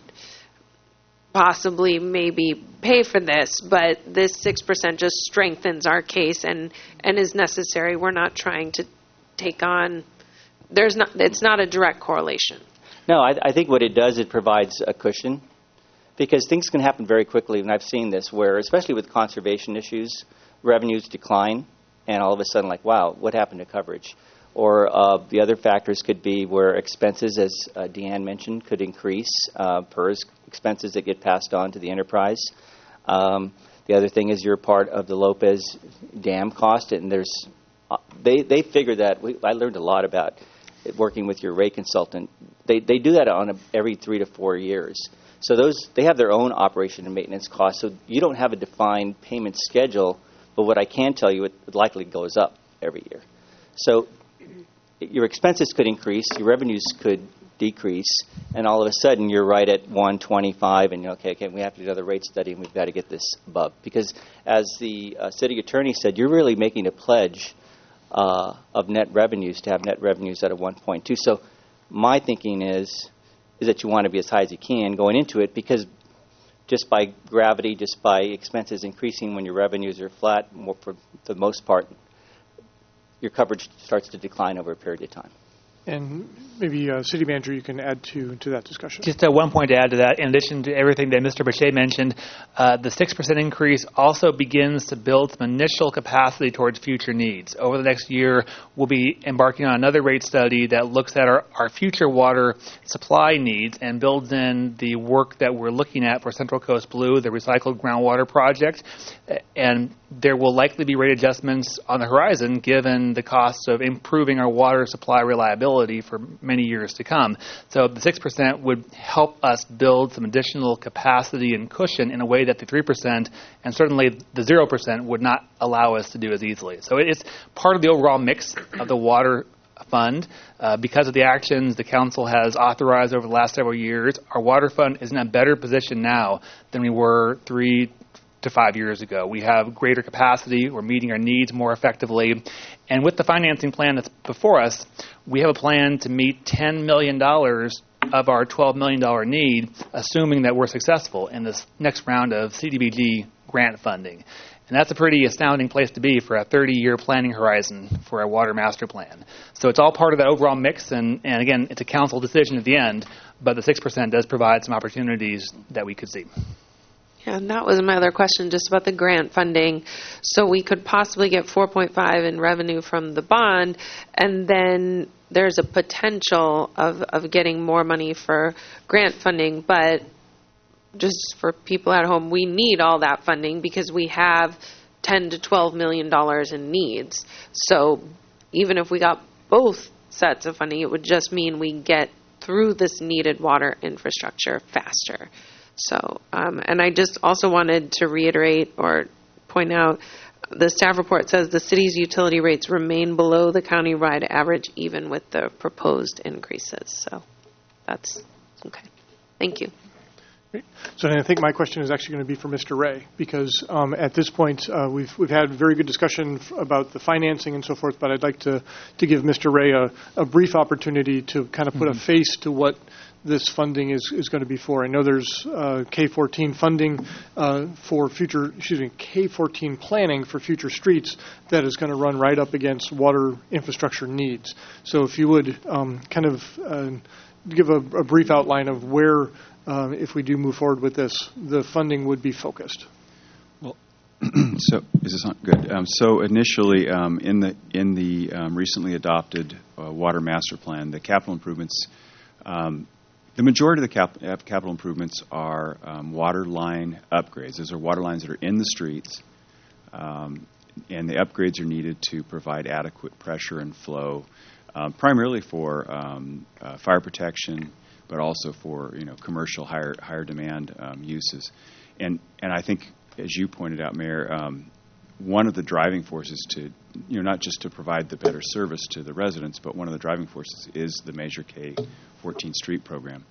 possibly maybe pay for this, but this six percent just strengthens our case and, and is necessary. We're not trying to take on, there's not, it's not a direct correlation. No, I, I think what it does, it provides a cushion, because things can happen very quickly, and I've seen this where, especially with conservation issues, revenues decline, and all of a sudden, like, wow, what happened to coverage? Or uh, the other factors could be where expenses, as uh, Deanne mentioned, could increase, uh, PERS expenses that get passed on to the enterprise. Um, the other thing is you're part of the Lopez Dam cost, and there's uh, they they figure that. We, I learned a lot about it working with your rate consultant. They they do that on a, every three to four years. So those they have their own operation and maintenance costs. So you don't have a defined payment schedule, but what I can tell you, it likely goes up every year. So your expenses could increase, your revenues could decrease, and all of a sudden you're right at one twenty-five, and you're okay, okay, we have to do another rate study, and we've got to get this above. Because as the uh, city attorney said, you're really making a pledge uh, of net revenues to have net revenues at a one point two. So my thinking is is that you want to be as high as you can going into it, because just by gravity, just by expenses increasing when your revenues are flat, more for, for the most part, your coverage starts to decline over a period of time. And maybe, uh, City Manager, you can add to, to that discussion. Just uh, one point to add to that. In addition to everything that Mister Boucher mentioned, uh, the six percent increase also begins to build some initial capacity towards future needs. Over the next year, we'll be embarking on another rate study that looks at our, our future water supply needs and builds in the work that we're looking at for Central Coast Blue, the recycled groundwater project. And there will likely be rate adjustments on the horizon given the costs of improving our water supply reliability for many years to come. So the six percent would help us build some additional capacity and cushion in a way that the three percent and certainly the zero percent would not allow us to do as easily. So it's part of the overall mix of the water fund. Uh, because of the actions the council has authorized over the last several years, our water fund is in a better position now than we were three to five years ago. We have greater capacity. We're meeting our needs more effectively. And with the financing plan that's before us, we have a plan to meet ten million dollars of our twelve million dollars need, assuming that we're successful in this next round of C D B G grant funding. And that's a pretty astounding place to be for a thirty-year planning horizon for a water master plan. So it's all part of the overall mix, and, and again, it's a council decision at the end, but the six percent does provide some opportunities that we could see. Yeah, and that was my other question, just about the grant funding. So we could possibly get four point five in revenue from the bond, and then there's a potential of, of getting more money for grant funding. But just for people at home, we need all that funding because we have ten to twelve million dollars in needs. So even if we got both sets of funding, it would just mean we get through this needed water infrastructure faster. So, um, and I just also wanted to reiterate or point out, the staff report says the city's utility rates remain below the county-wide average even with the proposed increases. So that's okay. Thank you. So then I think my question is actually going to be for Mister Ray, because um, at this point uh, we've we've had very good discussion f- about the financing and so forth, but I'd like to, to give Mister Ray a, a brief opportunity to kind of put mm-hmm. a face to what this funding is, is going to be for. I know there's uh, K fourteen funding uh, for future, excuse me, K fourteen planning for future streets that is going to run right up against water infrastructure needs. So if you would um, kind of uh, give a, a brief outline of where Um, if we do move forward with this, the funding would be focused. Well, so is this on? Good? Um, so initially, um, in the in the um, recently adopted uh, water master plan, the capital improvements, um, the majority of the cap- capital improvements are um, water line upgrades. Those are water lines that are in the streets, um, and the upgrades are needed to provide adequate pressure and flow, um, primarily for um, uh, fire protection, but also for, you know, commercial higher higher demand um, uses. And and I think, as you pointed out, Mayor, um, one of the driving forces to, you know, not just to provide the better service to the residents, but one of the driving forces is the Measure K fourteen street program.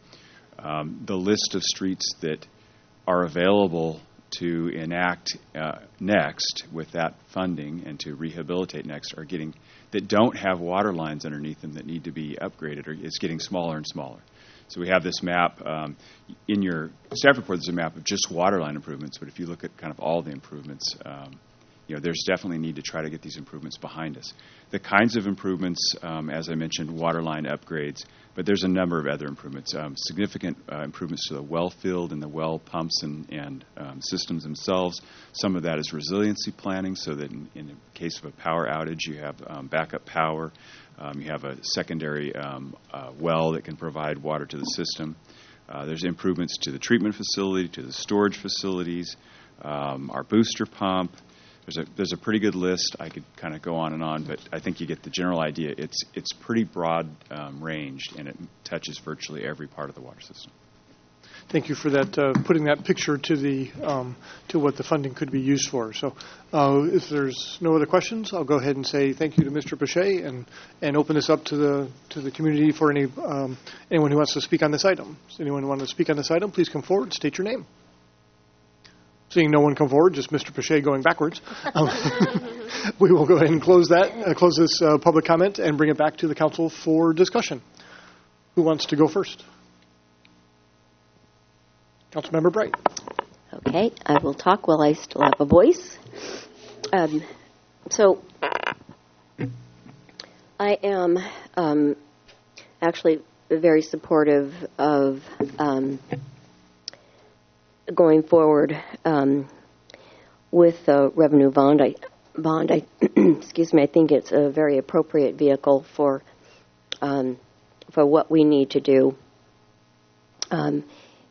Um, the list of streets that are available to enact uh, next with that funding and to rehabilitate next are getting, that don't have water lines underneath them that need to be upgraded, or is getting smaller and smaller. So we have this map. Um, in your staff report, there's a map of just water line improvements, but if you look at kind of all the improvements, um, you know, there's definitely a need to try to get these improvements behind us. The kinds of improvements, um, as I mentioned, water line upgrades, but there's a number of other improvements, um, significant uh, improvements to the well field and the well pumps and, and um, systems themselves. Some of that is resiliency planning, so that in, in the case of a power outage, you have um, backup power. Um, you have a secondary um, uh, well that can provide water to the system. Uh, there's improvements to the treatment facility, to the storage facilities, um, our booster pump. There's a there's a pretty good list. I could kind of go on and on, but I think you get the general idea. It's it's pretty broad um, ranged, and it touches virtually every part of the water system. Thank you for that, uh, putting that picture to the um, to what the funding could be used for. So, uh, if there's no other questions, I'll go ahead and say thank you to Mister Pache and and open this up to the to the community for any um, anyone who wants to speak on this item. Does anyone want to speak on this item? Please come forward. State your name. Seeing no one come forward, just Mister Pache going backwards. Um, we will go ahead and close that, uh, close this uh, public comment, and bring it back to the council for discussion. Who wants to go first? Councilmember Bright. Okay, I will talk while I still have a voice. Um, so, I am um, actually very supportive of um, going forward um, with the revenue bond. I, bond. I, excuse me. I think it's a very appropriate vehicle for um, for what we need to do. Um,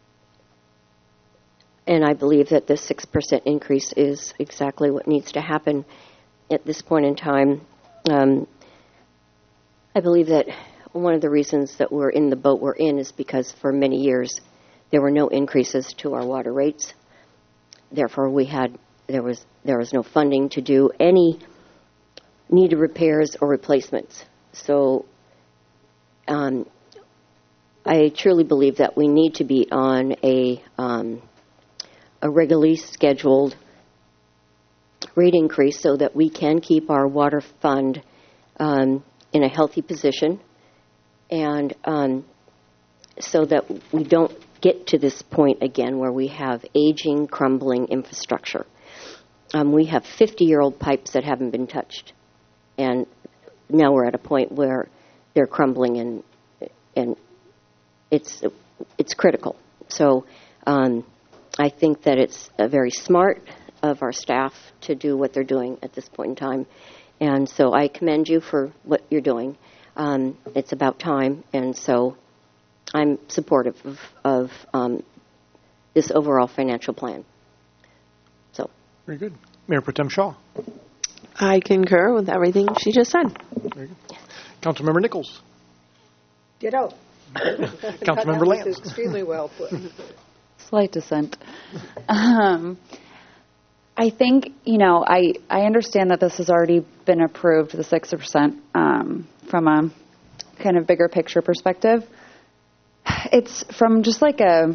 And I believe that this six percent increase is exactly what needs to happen at this point in time. Um, I believe that one of the reasons that we're in the boat we're in is because for many years there were no increases to our water rates. Therefore, we had there was there was no funding to do any needed repairs or replacements. So um, I truly believe that we need to be on a um, a regularly scheduled rate increase so that we can keep our water fund um, in a healthy position, and um, so that we don't get to this point again where we have aging, crumbling infrastructure. Um, we have fifty-year-old pipes that haven't been touched, and now we're at a point where they're crumbling, and and it's it's critical. So um, I think that it's uh, very smart of our staff to do what they're doing at this point in time. And so I commend you for what you're doing. Um, it's about time, and so I'm supportive of, of um, this overall financial plan. So, very good. Mayor Pro Tem Shaw. I concur with everything she just said. Very good. Councilmember Nichols. Ditto. Councilmember That Lance. was extremely well put. Slight dissent. Um, I think, you know, I, I understand that this has already been approved, the six percent, um, from a kind of bigger picture perspective. It's from just like a,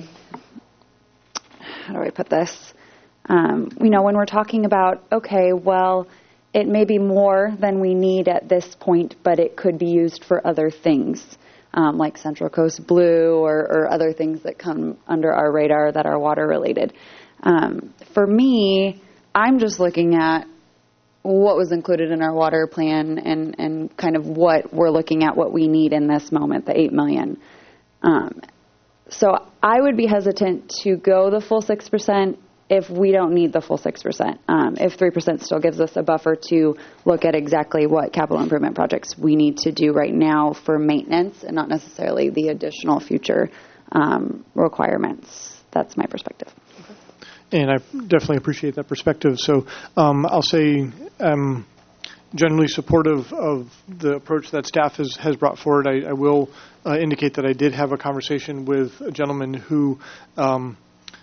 how do I put this? Um, you know, when we're talking about, okay, well, it may be more than we need at this point, but it could be used for other things, um, like Central Coast Blue or, or other things that come under our radar that are water related. Um, for me, I'm just looking at what was included in our water plan and, and kind of what we're looking at, what we need in this moment, the eight million dollars. Um, so I would be hesitant to go the full six percent if we don't need the full six percent. Um, if three percent still gives us a buffer to look at exactly what capital improvement projects we need to do right now for maintenance and not necessarily the additional future um, requirements. That's my perspective. And I definitely appreciate that perspective. So um, I'll say I'm generally supportive of the approach that staff has, has brought forward. I, I will uh, indicate that I did have a conversation with a gentleman who um,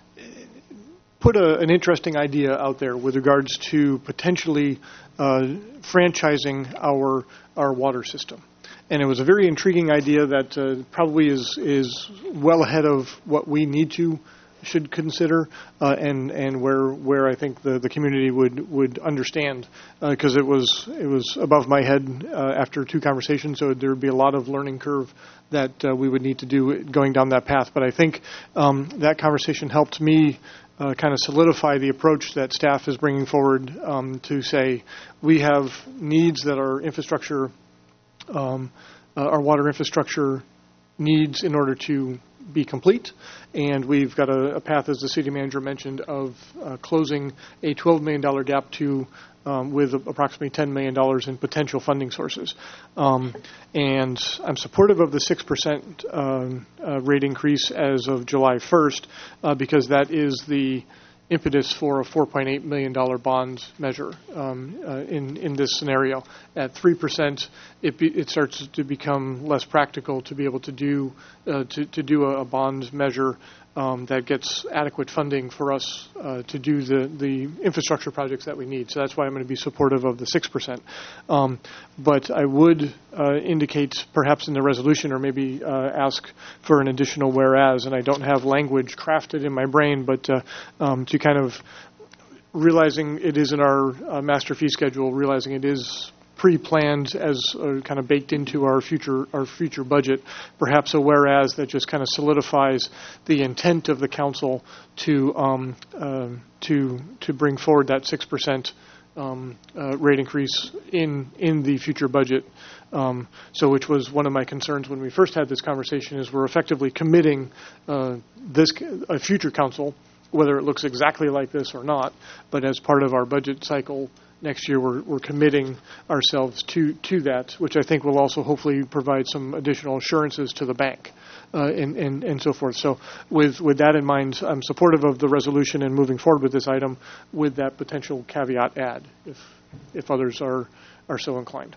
put a, an interesting idea out there with regards to potentially uh, franchising our our water system. And it was a very intriguing idea that uh, probably is is well ahead of what we need to should consider, uh, and and where where I think the, the community would would understand, because uh, it was it was above my head uh, after two conversations. So there would be a lot of learning curve that uh, we would need to do going down that path. But I think um, that conversation helped me uh, kind of solidify the approach that staff is bringing forward um, to say we have needs that our infrastructure, um, uh, our water infrastructure needs in order to be complete, and we've got a, a path, as the city manager mentioned, of uh, closing a twelve million dollars gap to um, with approximately ten million dollars in potential funding sources. Um, and I'm supportive of the six percent um, uh, rate increase as of July first uh, because that is the impetus for a four point eight million dollars bond measure um, uh, in, in this scenario. At three percent, it, be, it starts to become less practical to be able to do uh, to, to do a, a bond measure um, that gets adequate funding for us uh, to do the, the infrastructure projects that we need. So that's why I'm going to be supportive of the six percent. Um, but I would uh, indicate perhaps in the resolution, or maybe uh, ask for an additional whereas, and I don't have language crafted in my brain, but uh, um, to kind of realizing it is in our uh, master fee schedule, realizing it is pre-planned as uh, kind of baked into our future our future budget, perhaps a whereas that just kind of solidifies the intent of the council to um, uh, to to bring forward that six percent um, uh, rate increase in in the future budget. Um, so, which was one of my concerns when we first had this conversation, is we're effectively committing uh, this a future council, whether it looks exactly like this or not, but as part of our budget cycle next year, we're, we're committing ourselves to, to that, which I think will also hopefully provide some additional assurances to the bank uh, and, and, and so forth. So with, with that in mind, I'm supportive of the resolution and moving forward with this item with that potential caveat add, if, if others are, are so inclined.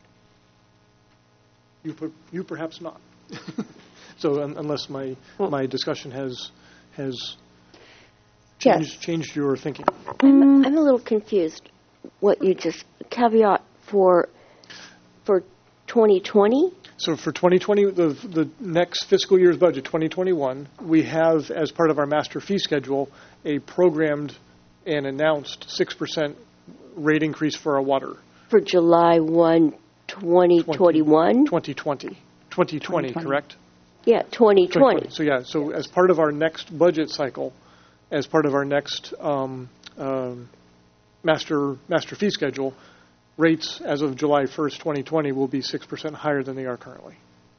You, per, you perhaps not. So un, unless my, my discussion has, has changed, Yes. changed your thinking. I'm, I'm a little confused. What you just caveat for for twenty twenty? So for twenty twenty, the the next fiscal year's budget, twenty twenty-one, we have as part of our master fee schedule a programmed and announced six percent rate increase for our water. For July first, twenty twenty-one? twenty twenty. twenty twenty, correct? Yeah, twenty twenty. So yeah, so as part of our next budget cycle, as part of our next um, um, master master fee schedule, rates as of July first, twenty twenty will be six percent higher than they are currently.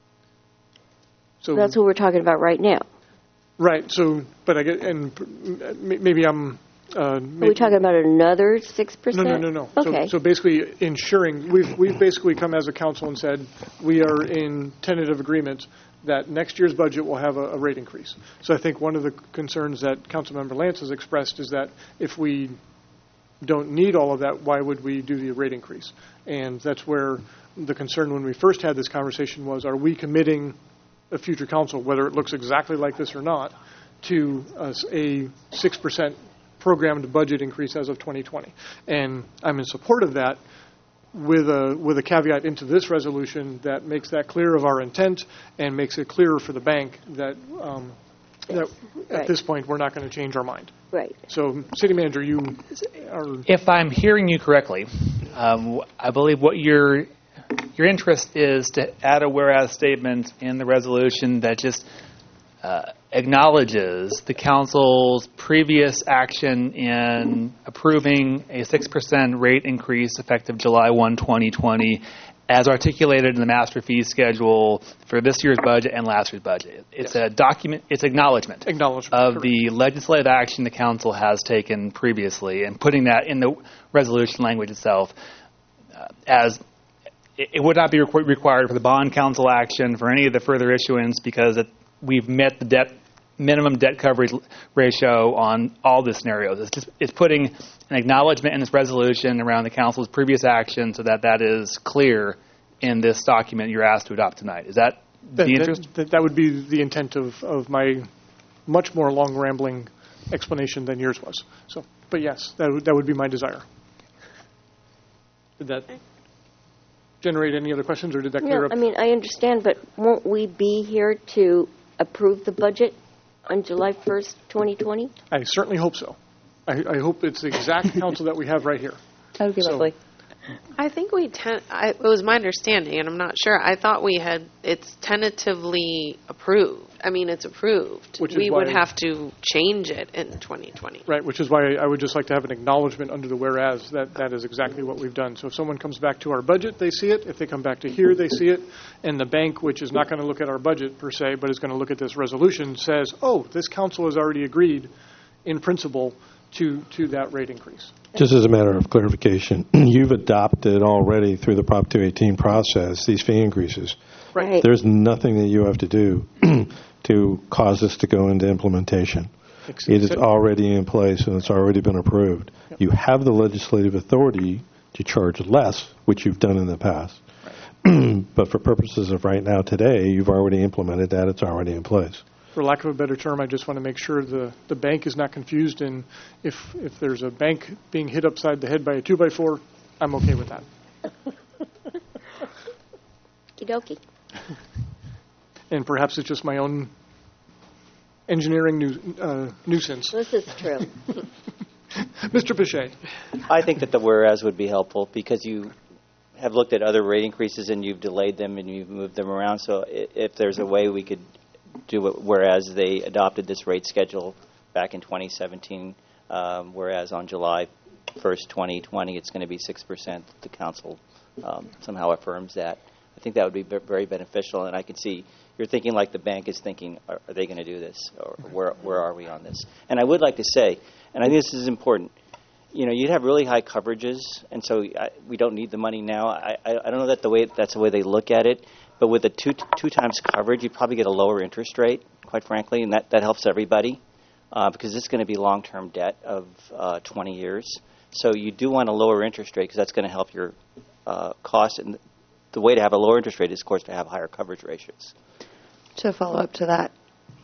So that's what we're talking about right now. Right. So, but I get, and maybe I'm. Uh, maybe, Are we talking about another six percent? No, no, no, no. Okay. So, so basically, ensuring we've we've basically come as a council and said we are in tentative agreement that next year's budget will have a, a rate increase. So I think one of the concerns that Councilmember Lance has expressed is that if we don't need all of that, why would we do the rate increase? And that's where the concern when we first had this conversation was, are we committing a future council, whether it looks exactly like this or not, to uh, a six percent programmed budget increase as of twenty twenty. And I'm in support of that, with a with a caveat into this resolution that makes that clear of our intent and makes it clearer for the bank that um, that at Right. this point we're not going to change our mind. Right. So, City Manager, you are. If I'm hearing you correctly, um, I believe what your your interest is to add a whereas statement in the resolution that just uh, acknowledges the council's previous action in approving a six percent rate increase effective July first, twenty twenty, as articulated in the master fee schedule for this year's budget and last year's budget. It's a document, it's acknowledgement, acknowledgement of correct. the legislative action the council has taken previously, and putting that in the resolution language itself uh, as it, it would not be requ- required for the bond council action for any of the further issuance because it, we've met the debt minimum debt coverage ratio on all the scenarios. It's just it's putting an acknowledgement in this resolution around the council's previous action so that that is clear in this document you're asked to adopt tonight. Is that That, the that, interest? that, that would be the intent of, of my much more long rambling explanation than yours was. So, but yes, that would, that would be my desire. Did that generate any other questions, or did that clear No, up? I mean, I understand, but won't we be here to approve the budget on July first, twenty twenty? I certainly hope so. I, I hope it's the exact council that we have right here. That would be So- lovely. I think we ten- I, it was my understanding, and I'm not sure. I thought we had it's tentatively approved. I mean, it's approved. Which is we would why- have to change it in twenty twenty. Right, which is why I would just like to have an acknowledgement under the whereas that that is exactly what we've done. So if someone comes back to our budget, they see it. If they come back to here, they see it. And the bank, which is not going to look at our budget per se, but is going to look at this resolution, says, oh, this council has already agreed in principle to, to that rate increase. Just as a matter of clarification, you've adopted already through the Prop two eighteen process these fee increases. Right. There's nothing that you have to do to cause this to go into implementation. It is already in place and it's already been approved. You have the legislative authority to charge less, which you've done in the past. But for purposes of right now, today, you've already implemented that. It's already in place. For lack of a better term, I just want to make sure the, the bank is not confused, and if if there's a bank being hit upside the head by a two by four, I'm okay with that. Okie dokie. And perhaps it's just my own engineering nu- uh, nuisance. This is true. Mister Pichet. I think that the whereas would be helpful because you have looked at other rate increases and you've delayed them and you've moved them around. So i- if there's a way we could do it, whereas they adopted this rate schedule back in twenty seventeen, um, whereas on July first, twenty twenty, it's going to be six percent. The council um, somehow affirms that. I think that would be be- very beneficial, and I can see you're thinking like the bank is thinking, are, are they going to do this, or where where are we on this? And I would like to say, and I think this is important, you know, you'd have really high coverages, and so I, we don't need the money now. I, I, I don't know that the way that's the way they look at it, but with the two two times coverage, you'd probably get a lower interest rate, quite frankly, and that, that helps everybody uh, because it's going to be long-term debt of uh, twenty years. So you do want a lower interest rate because that's going to help your uh, costs. And the way to have a lower interest rate is, of course, to have higher coverage ratios. To follow up to that,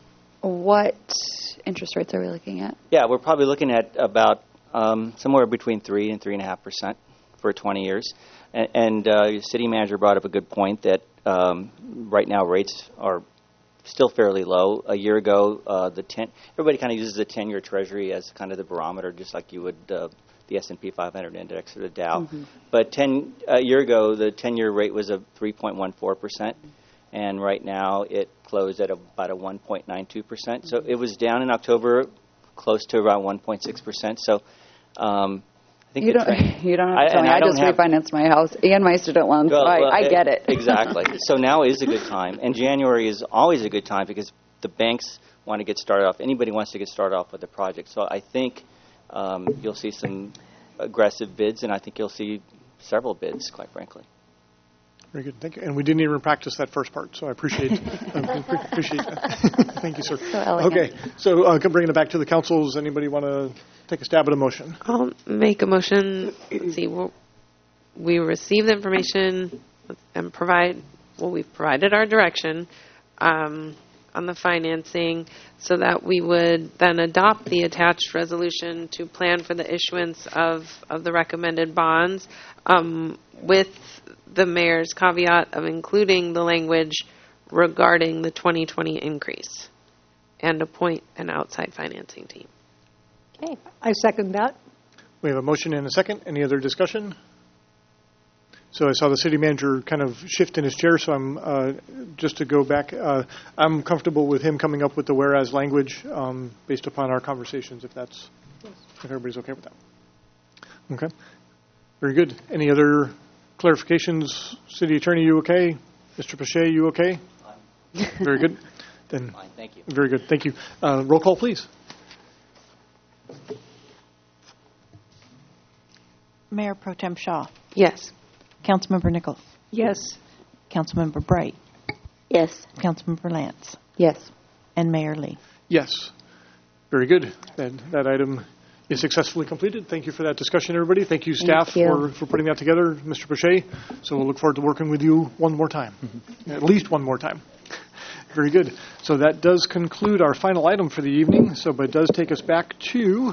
what interest rates are we looking at? Yeah, we're probably looking at about um, somewhere between three and three and a half percent for twenty years. And, and uh, your city manager brought up a good point that um, right now rates are still fairly low. A year ago, uh, the ten everybody kind of uses the ten-year Treasury as kind of the barometer, just like you would uh, the S and P five hundred index or the Dow. Mm-hmm. But ten a year ago, the ten-year rate was a three point one four percent, and right now it closed at about a one point nine two percent. So it was down in October, close to around one point six percent. So um, I think You the don't, trend- you don't have to I- tell me. and I I, don't just have- refinanced my house and my student loans, so Well, I, well, I e- get it. Exactly. So now is a good time. And January is always a good time because the banks want to get started off. Anybody wants to get started off with the project. So I think um, you'll see some aggressive bids, and I think you'll see several bids, quite frankly. Very good. Thank you. And we didn't even practice that first part, so I appreciate uh, pre- appreciate that. Thank you, sir. So elegant. Okay. So uh, bringing it back to the councils, anybody want to take a stab at a motion? I'll make a motion. Let's see, we'll, we receive the information and provide, well, we've provided our direction. Um, on the financing so that we would then adopt the attached resolution to plan for the issuance of, of the recommended bonds, um, with the mayor's caveat of including the language regarding the twenty twenty increase and appoint an outside financing team. Okay. I second that. We have a motion and a second. Any other discussion? So I saw the city manager kind of shift in his chair, so I'm, uh, just to go back, uh, I'm comfortable with him coming up with the whereas language um, based upon our conversations, if that's, if everybody's okay with that. Okay. Very good. Any other clarifications? City Attorney, you okay? Mister Pache, you okay? Fine. Very good. Then, Fine, thank you. Very good. Thank you. Uh, roll call, please. Mayor Pro Tem Shaw. Yes. Councilmember Nichols. Yes. Councilmember Bright. Yes. Councilmember Lance. Yes. And Mayor Lee. Yes. Very good. That, that item is successfully completed. Thank you for that discussion, everybody. Thank you, staff, Thank you. For, for putting that together, Mister Pache. So we'll look forward to working with you one more time, mm-hmm. At least one more time. Very good. So that does conclude our final item for the evening. So, but it does take us back to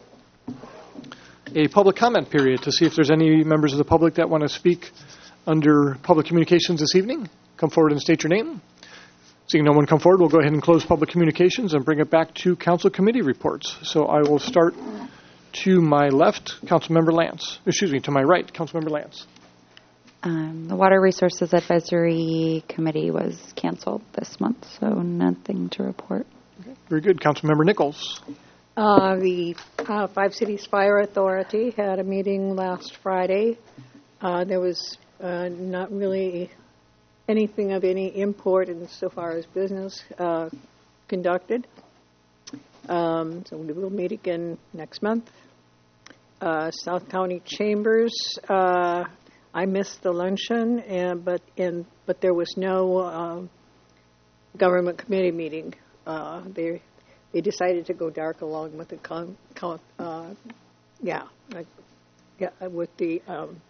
a public comment period to see if there's any members of the public that want to speak under public communications this evening. Come forward and state your name. Seeing no one come forward, we'll go ahead and close public communications and bring it back to council committee reports. So I will start to my left, Councilmember Lance. Excuse me, to my right, Councilmember Lance. Um, the Water Resources Advisory Committee was canceled this month, so nothing to report. Okay. Very good. Councilmember Nichols. Uh, the uh, Five Cities Fire Authority had a meeting last Friday. Uh, there was uh, not really anything of any import insofar as business uh, conducted. Um, so we will meet again next month. Uh, South County Chambers, uh, I missed the luncheon, and, but in but there was no uh, government committee meeting. Uh, they they decided to go dark along with the con, con, uh, yeah, like, yeah, with the um,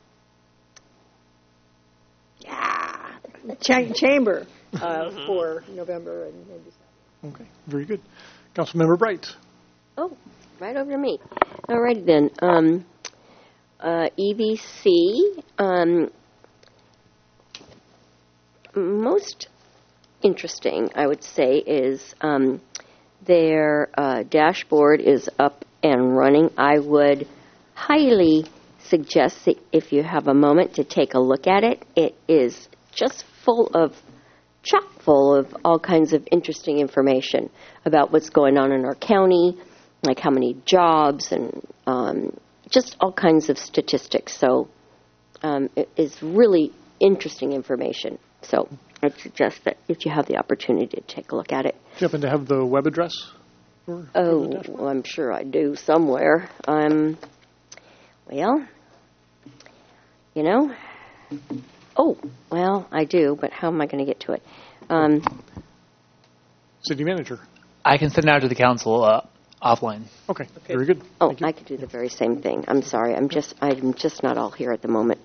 yeah, cha- chamber uh, for November and, and December. Okay, very good. Councilmember Bright. Oh, right over to me. All right then. Um, uh, E V C. Um, most interesting, I would say, is um, their uh, dashboard is up and running. I would highly suggest that if you have a moment to take a look at it. It is just full of, chock full of all kinds of interesting information about what's going on in our county, like how many jobs and um, just all kinds of statistics. So um, it is really interesting information. So I'd suggest that if you have the opportunity to take a look at it. Do you happen to have the web address? For, oh, for well, I'm sure I do somewhere. Um, well, you know, oh, well, I do, but how am I going to get to it? Um, City manager. I can send it out to the council uh, offline. Okay, okay, very good. Oh, I could do the very same thing. I'm sorry. I'm just I'm just not all here at the moment.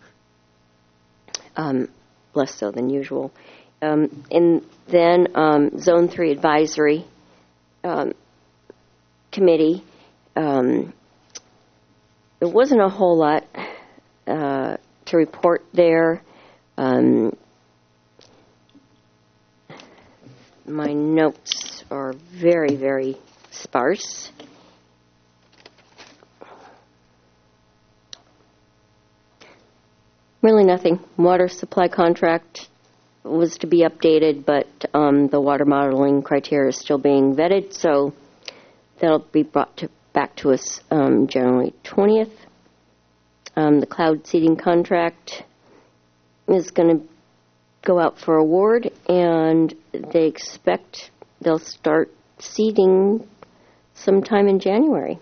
Um, less so than usual. Um, and then um, Zone three Advisory um, Committee. Um, there wasn't a whole lot uh, to report there. Um, my notes are very, very sparse. Really nothing. Water supply contract was to be updated, but um, the water modeling criteria is still being vetted, so that'll be brought to, back to us um, January twentieth. Um, the cloud seeding contract is going to go out for award, and they expect they'll start seeding sometime in January.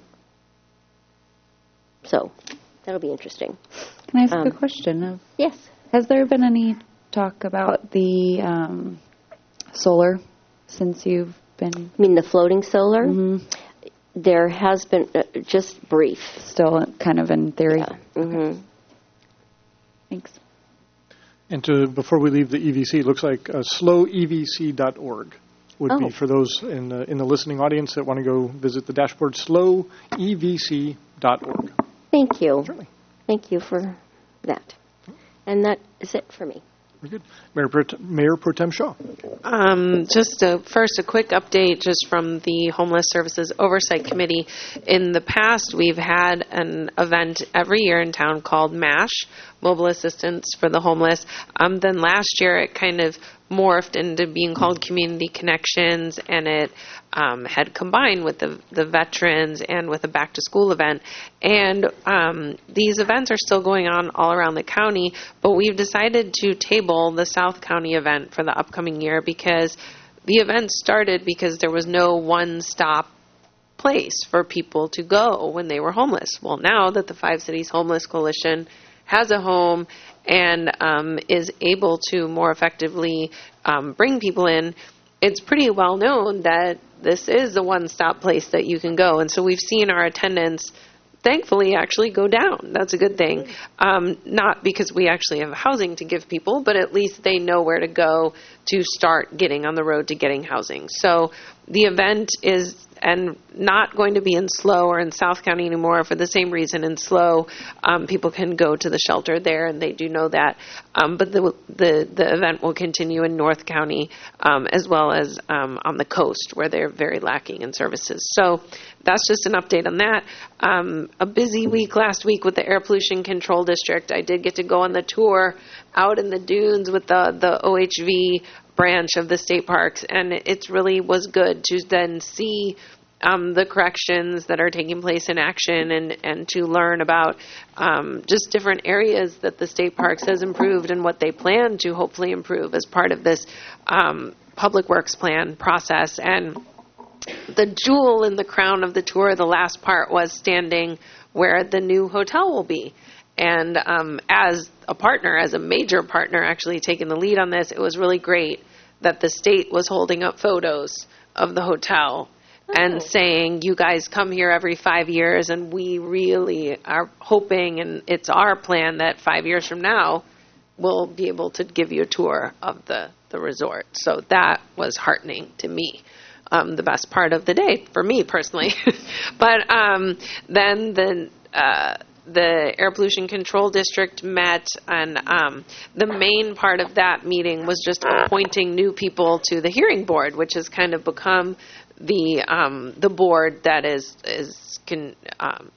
So that'll be interesting. Can I ask Um, a question? Yes. Has there been any talk about the um, solar since you've been... You mean the floating solar? Mm-hmm. There has been, uh, just brief. Still kind of in theory? Yeah. Mm-hmm. Thanks. And to, before we leave the E V C, it looks like uh, slow E V C dot org would Oh. be for those in the, in the listening audience that want to go visit the dashboard, slow e v c dot org. Thank you. Thank you for that. And that is it for me. Very good. Mayor Pro, Mayor Pro Tem Shaw. Um, just a, first, a quick update just from the Homeless Services Oversight Committee. In the past, we've had an event every year in town called MASH, Mobile Assistance for the Homeless. Um, then last year, it kind of morphed into being called Community Connections, and it um, had combined with the, the veterans and with a back-to-school event. And um, these events are still going on all around the county, but we've decided to table the South County event for the upcoming year because the event started because there was no one-stop place for people to go when they were homeless. Well, now that the Five Cities Homeless Coalition has a home and um, is able to more effectively um, bring people in, it's pretty well known that this is the one-stop place that you can go. And so we've seen our attendance, thankfully, actually go down. That's a good thing. Um, not because we actually have housing to give people, but at least they know where to go to start getting on the road to getting housing. So the event is and not going to be in SLO or in South County anymore for the same reason. In SLO, um, people can go to the shelter there, and they do know that. Um, but the, the the event will continue in North County um, as well as um, on the coast, where they're very lacking in services. So that's just an update on that. Um, a busy week last week with the Air Pollution Control District. I did get to go on the tour out in the dunes with the, the O H V branch of the state parks, and it really was good to then see um, the corrections that are taking place in action and, and to learn about um, just different areas that the state parks has improved and what they plan to hopefully improve as part of this um, public works plan process. And the jewel in the crown of the tour, the last part, was standing where the new hotel will be. And um, as a partner, as a major partner actually taking the lead on this, it was really great that the state was holding up photos of the hotel oh. and saying, you guys come here every five years, and we really are hoping, and it's our plan, that five years from now we'll be able to give you a tour of the, the resort. So that was heartening to me. Um, the best part of the day for me personally. But um, then the uh, the Air Pollution Control District met, and um, the main part of that meeting was just appointing new people to the hearing board, which has kind of become the um, the board that is is can, um,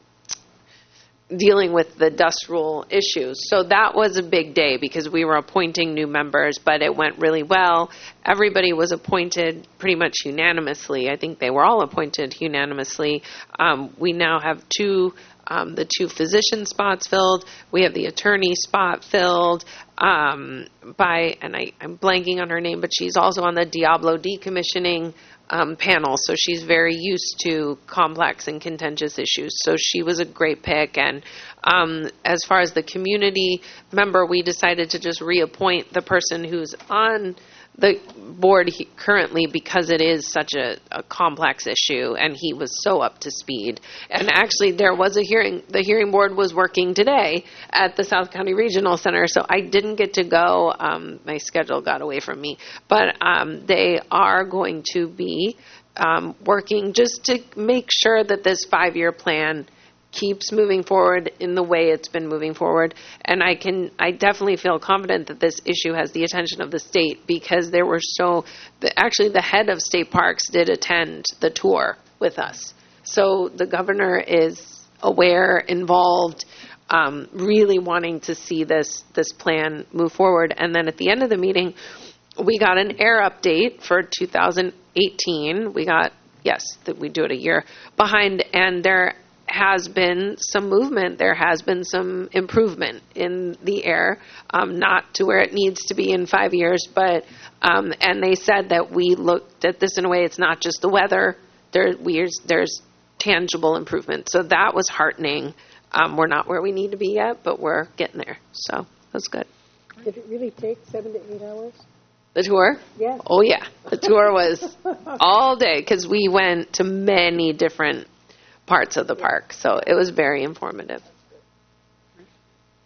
dealing with the dust rule issues. So that was a big day because we were appointing new members, but it went really well. Everybody was appointed pretty much unanimously. I think they were all appointed unanimously. Um, we now have two Um, the two physician spots filled. We have the attorney spot filled um, by, and I, I'm blanking on her name, but she's also on the Diablo decommissioning um, panel, so she's very used to complex and contentious issues. So she was a great pick. And um, as far as the community member, we decided to just reappoint the person who's on the board he, currently because it is such a, a complex issue, and he was so up to speed. And actually, there was a hearing. The hearing board was working today at the South County Regional Center, so I didn't get to go. Um, my schedule got away from me. But um, they are going to be um, working just to make sure that this five-year plan keeps moving forward in the way it's been moving forward. And I can, I definitely feel confident that this issue has the attention of the state because there were so, the, actually the head of state parks did attend the tour with us. So the governor is aware, involved, um, really wanting to see this, this plan move forward. And then at the end of the meeting, we got an air update for two thousand eighteen. We got, yes, that we do it a year behind, and there has been some movement. There has been some improvement in the air, um, not to where it needs to be in five years, but, um, and they said that we looked at this in a way, it's not just the weather, there, we, there's tangible improvement. So that was heartening. Um, we're not where we need to be yet, but we're getting there. So that's good. Did it really take seven to eight hours? The tour? Yeah. Oh, yeah. The tour was all day because we went to many different parts of the park. So it was very informative.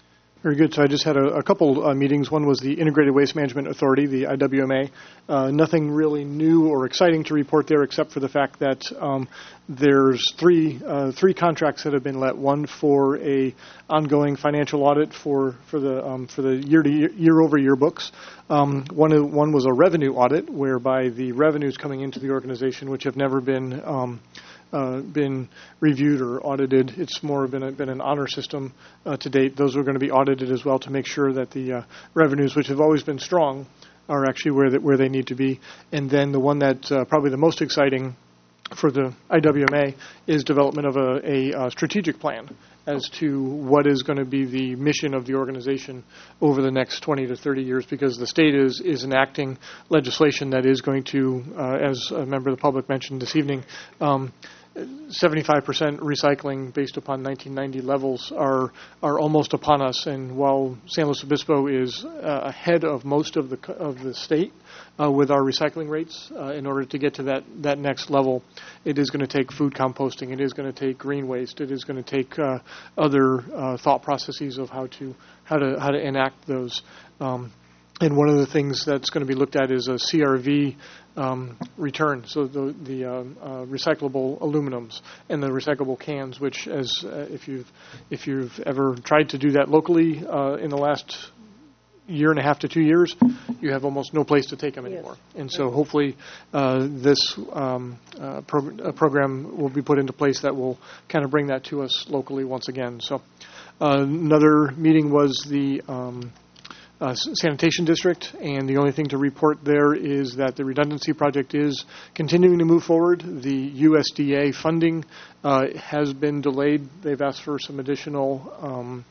Very good. So I just had a, a couple uh, meetings. One was the Integrated Waste Management Authority, the I W M A. Uh, nothing really new or exciting to report there, except for the fact that um, there's three uh, three contracts that have been let. One for a ongoing financial audit for for the um, for the year to year, year over year books. Um, one one was a revenue audit, whereby the revenues coming into the organization, which have never been um, Uh, been reviewed or audited. It's more been, a, been an honor system uh, to date. Those are going to be audited as well to make sure that the uh, revenues, which have always been strong, are actually where that where they need to be. And then the one that uh, probably the most exciting for the I W M A is development of a, a, a strategic plan as to what is going to be the mission of the organization over the next twenty to thirty years, because the state is, is enacting legislation that is going to, uh, as a member of the public mentioned this evening, um, seventy-five percent recycling based upon nineteen ninety levels are are almost upon us. And while San Luis Obispo is uh, ahead of most of the of the state uh, with our recycling rates, uh, in order to get to that, that next level, it is going to take food composting. It is going to take green waste. It is going to take uh, other uh, thought processes of how to how to how to enact those. Um, And one of the things that's going to be looked at is a C R V um, return, so the, the uh, uh, recyclable aluminums and the recyclable cans, which, as uh, if you've if you've ever tried to do that locally uh, in the last year and a half to two years, you have almost no place to take them anymore. Yes. And so hopefully uh, this um, uh, pro- uh, program will be put into place that will kind of bring that to us locally once again. So uh, another meeting was the Um, Uh, sanitation district, and the only thing to report there is that the redundancy project is continuing to move forward. The U S D A funding uh, has been delayed. They've asked for some additional um,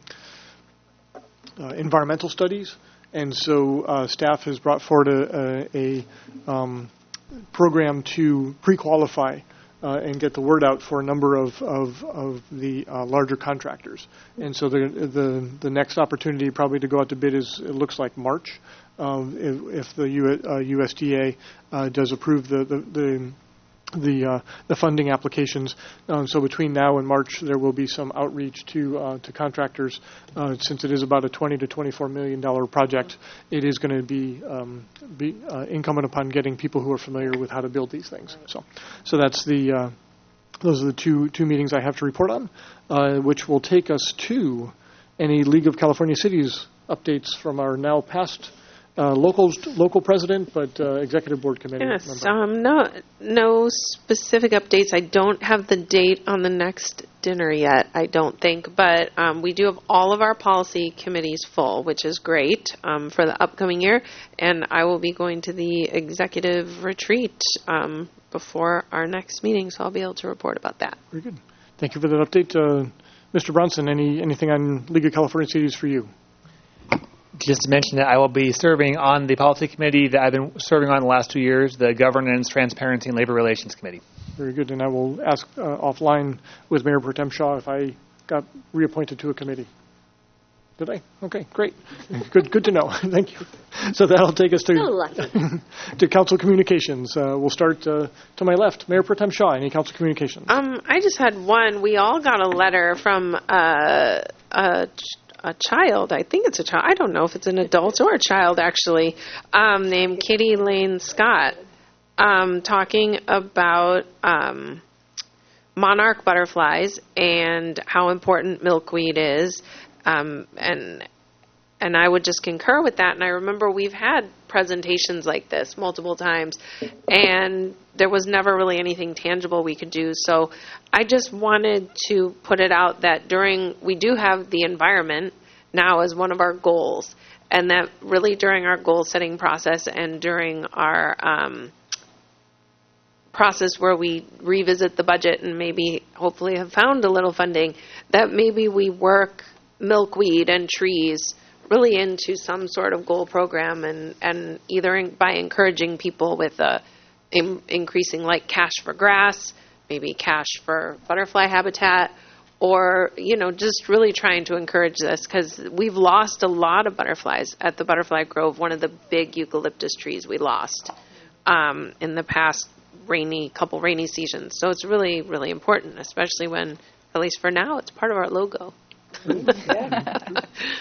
uh, environmental studies, and so uh, staff has brought forward a, a, a um, program to pre-qualify Uh, and get the word out for a number of of, of the uh, larger contractors. And so the, the the next opportunity probably to go out to bid is, it looks like March, um, if, if the U, uh, U S D A uh, does approve the the the, the, uh, the funding applications. Um, so between now and March, there will be some outreach to uh, to contractors. Uh, since it is about a twenty to twenty-four million dollar project, it is going to be um, be uh, incumbent upon getting people who are familiar with how to build these things. So, so that's the uh, those are the two two meetings I have to report on, uh, which will take us to any League of California Cities updates from our now past Uh, local local president, but uh, executive board committee yes, member. Um, no, no specific updates. I don't have the date on the next dinner yet, I don't think, but um, we do have all of our policy committees full, which is great um, for the upcoming year, and I will be going to the executive retreat um, before our next meeting, so I'll be able to report about that. Very good. Thank you for that update. Uh, Mister Bronson, any anything on League of California Cities for you? Just to mention that I will be serving on the policy committee that I've been serving on the last two years, the Governance, Transparency, and Labor Relations Committee. Very good. And I will ask uh, offline with Mayor Pro Tem Shaw if I got reappointed to a committee. Did I? Okay, great. Good good to know. Thank you. So that'll take us to, to council communications. Uh, we'll start uh, to my left. Mayor Pro Tem Shaw, any council communications? Um, I just had one. We all got a letter from uh, a a child, I think it's a child, I don't know if it's an adult or a child actually, um, named Kitty Lane Scott, um, talking about um, monarch butterflies and how important milkweed is, um, and and I would just concur with that. And I remember we've had presentations like this multiple times, and there was never really anything tangible we could do. So I just wanted to put it out that during, we do have the environment now as one of our goals, and that really during our goal setting process and during our um, process where we revisit the budget and maybe hopefully have found a little funding, that maybe we work milkweed and trees really into some sort of goal program, and, and either in, by encouraging people with a, in, increasing like cash for grass, maybe cash for butterfly habitat, or, you know, just really trying to encourage this, because we've lost a lot of butterflies at the Butterfly Grove, one of the big eucalyptus trees we lost um, in the past rainy couple rainy seasons. So it's really, really important, especially when, at least for now, it's part of our logo.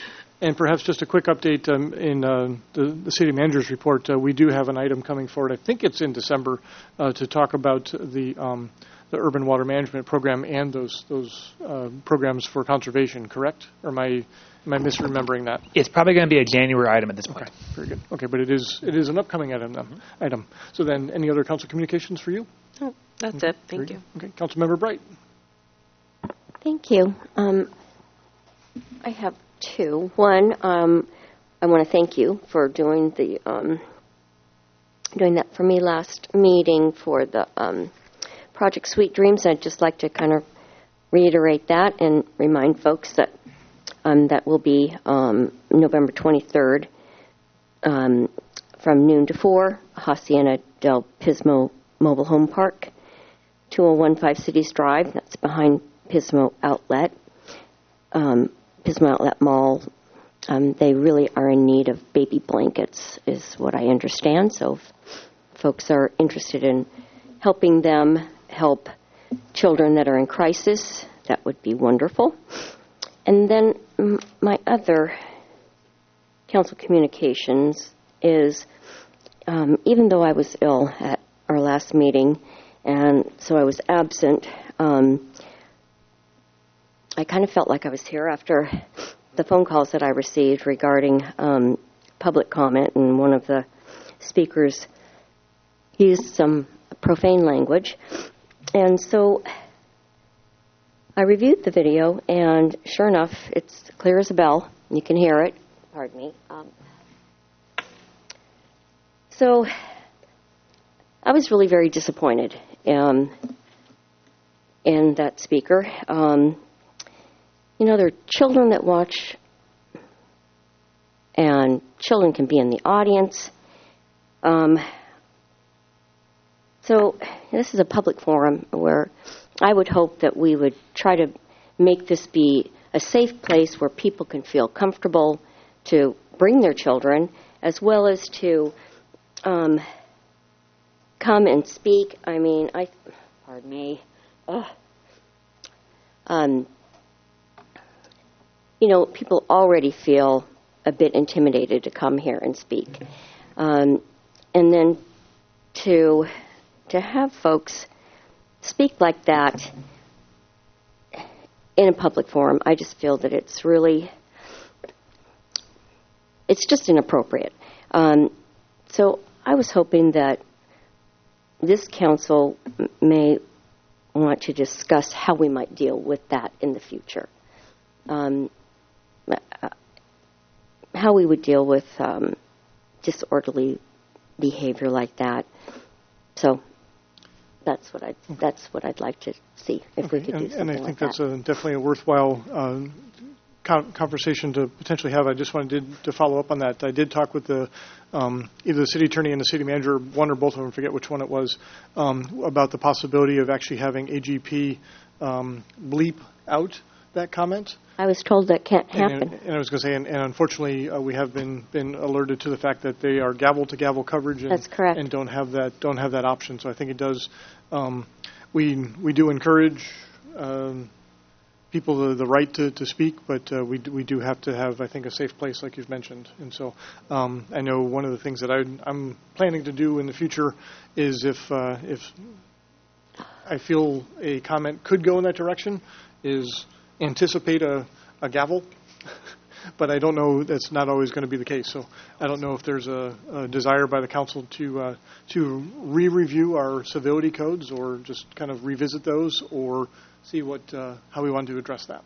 And perhaps just a quick update um, in uh, the, the city manager's report. Uh, we do have an item coming forward. I think it's in December uh, to talk about the um, the urban water management program and those those uh, programs for conservation. Correct? Or am I am I misremembering that? It's probably going to be a January item at this point. Okay, very good. Okay, but it is it is an upcoming item. Um, mm-hmm. Item. So then, any other council communications for you? Oh, that's okay. it. Thank very you. Good. Okay, Councilmember Bright. Thank you. Um, I have two. One, um, I want to thank you for doing the um, doing that for me last meeting for the um, Project Sweet Dreams. I'd just like to kind of reiterate that and remind folks that um, that will be um, November twenty-third um, from noon to four, Hacienda del Pismo Mobile Home Park, two oh one five Cities Drive. That's behind Pismo Outlet. Um, Pismo Outlet Mall, um, they really are in need of baby blankets, is what I understand. So if folks are interested in helping them help children that are in crisis, that would be wonderful. And then m- my other council communications is, um, even though I was ill at our last meeting, and so I was absent, um, I kind of felt like I was here after the phone calls that I received regarding um, public comment, and one of the speakers used some profane language. And so I reviewed the video, and sure enough, it's clear as a bell. You can hear it. Pardon me. Um, so I was really very disappointed um, in that speaker. Um, You know, there are children that watch, and children can be in the audience. Um, so this is a public forum where I would hope that we would try to make this be a safe place where people can feel comfortable to bring their children, as well as to um, come and speak. I mean, I, pardon me. Ugh. Um. You know, people already feel a bit intimidated to come here and speak. Um, and then to to have folks speak like that in a public forum, I just feel that it's really, it's just inappropriate. Um, so I was hoping that this council m- may want to discuss how we might deal with that in the future. Um, how we would deal with um, disorderly behavior like that. So that's what I that's what I'd like to see if okay. we could and, do something And I think like that's that. a, definitely a worthwhile uh, con- conversation to potentially have. I just wanted to follow up on that. I did talk with the um, either the city attorney and the city manager, one or both of them, forget which one it was, um, about the possibility of actually having A G P um, bleep out that comment. I was told that can't happen. And, and I was going to say, and, and unfortunately, uh, we have been, been alerted to the fact that they are gavel to gavel coverage, and, That's correct. and don't have that don't have that option. So I think it does. Um, we we do encourage um, people the, the right to, to speak, but uh, we do, we do have to have, I think, a safe place, like you've mentioned. And so um, I know one of the things that I, I'm planning to do in the future is if uh, if I feel a comment could go in that direction, is anticipate a, a gavel, but I don't know, that's not always going to be the case. So I don't know if there's a, a desire by the council to uh, to re-review our civility codes, or just kind of revisit those, or see what uh, how we want to address that.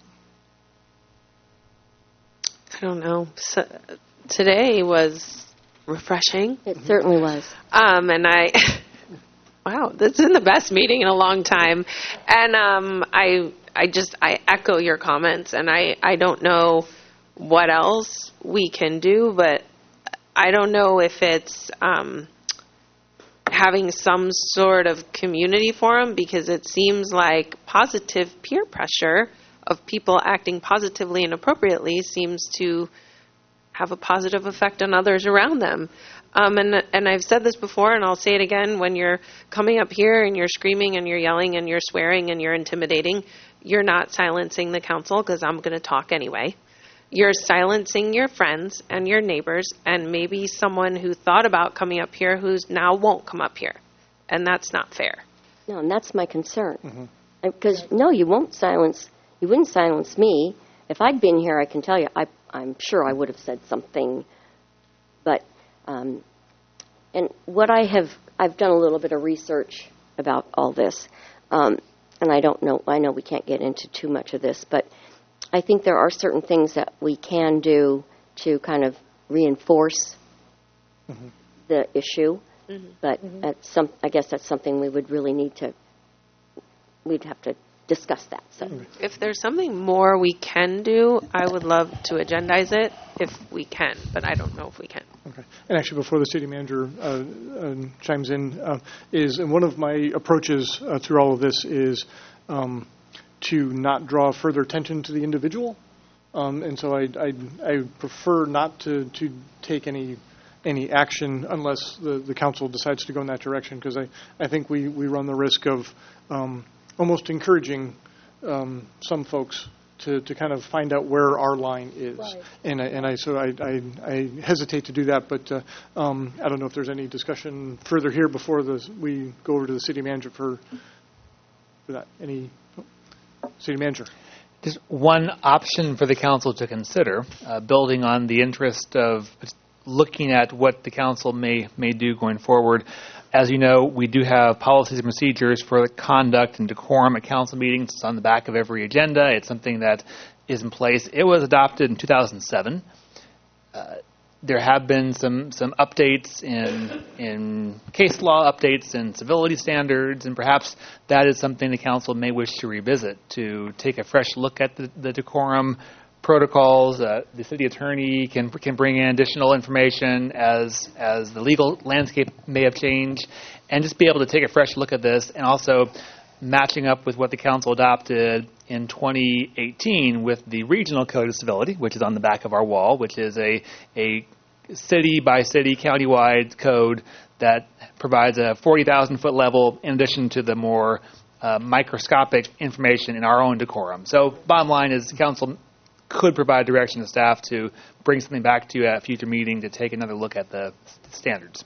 I don't know. So, today was refreshing. It certainly was. Um, and I, wow, this is the best meeting in a long time. And um, I, I just, I echo your comments, and I, I don't know what else we can do, but I don't know if it's um, having some sort of community forum, because it seems like positive peer pressure of people acting positively and appropriately seems to have a positive effect on others around them. Um, and and I've said this before, and I'll say it again, when you're coming up here and you're screaming and you're yelling and you're swearing and you're intimidating, you're not silencing the council, because I'm going to talk anyway. you're silencing your friends and your neighbors and maybe someone who thought about coming up here who's now won't come up here. And that's not fair. No, and that's my concern. Because, mm-hmm. no, you won't silence, you wouldn't silence me. If I'd been here, I can tell you, I, I'm sure I would have said something. But, um, and what I have, I've done a little bit of research about all this. Um, and I don't know, I know we can't get into too much of this, but I think there are certain things that we can do to kind of reinforce mm-hmm. the issue. Mm-hmm. But mm-hmm. at some, I guess that's something we would really need to, we'd have to discuss that. So, if there's something more we can do, I would love to agendize it if we can, but I don't know if we can. Okay. And actually, before the city manager uh, uh, chimes in, uh, is and one of my approaches uh, through all of this is um, to not draw further attention to the individual, um, and so I, I I prefer not to to take any. any action unless the, the council decides to go in that direction, because I, I think we, we run the risk of um, almost encouraging um, some folks to, to kind of find out where our line is. Right. And I, and I so I, I, I hesitate to do that, but uh, um, I don't know if there's any discussion further here before the, we go over to the city manager for, for that. Any oh, city manager? Just one option for the council to consider, uh, building on the interest of looking at what the council may may do going forward. As you know, we do have policies and procedures for the conduct and decorum at council meetings. It's on the back of every agenda. It's something that is in place. It was adopted in two thousand seven. Uh, there have been some some updates in in case law, updates in civility standards, and perhaps that is something the council may wish to revisit, to take a fresh look at the, the decorum protocols. Uh, the city attorney can can bring in additional information as as the legal landscape may have changed, and just be able to take a fresh look at this, and also matching up with what the council adopted in twenty eighteen with the Regional Code of Civility, which is on the back of our wall, which is a a city by city, countywide code that provides a forty thousand foot level in addition to the more uh, microscopic information in our own decorum. So bottom line is the council could provide direction to staff to bring something back to you at a future meeting to take another look at the standards.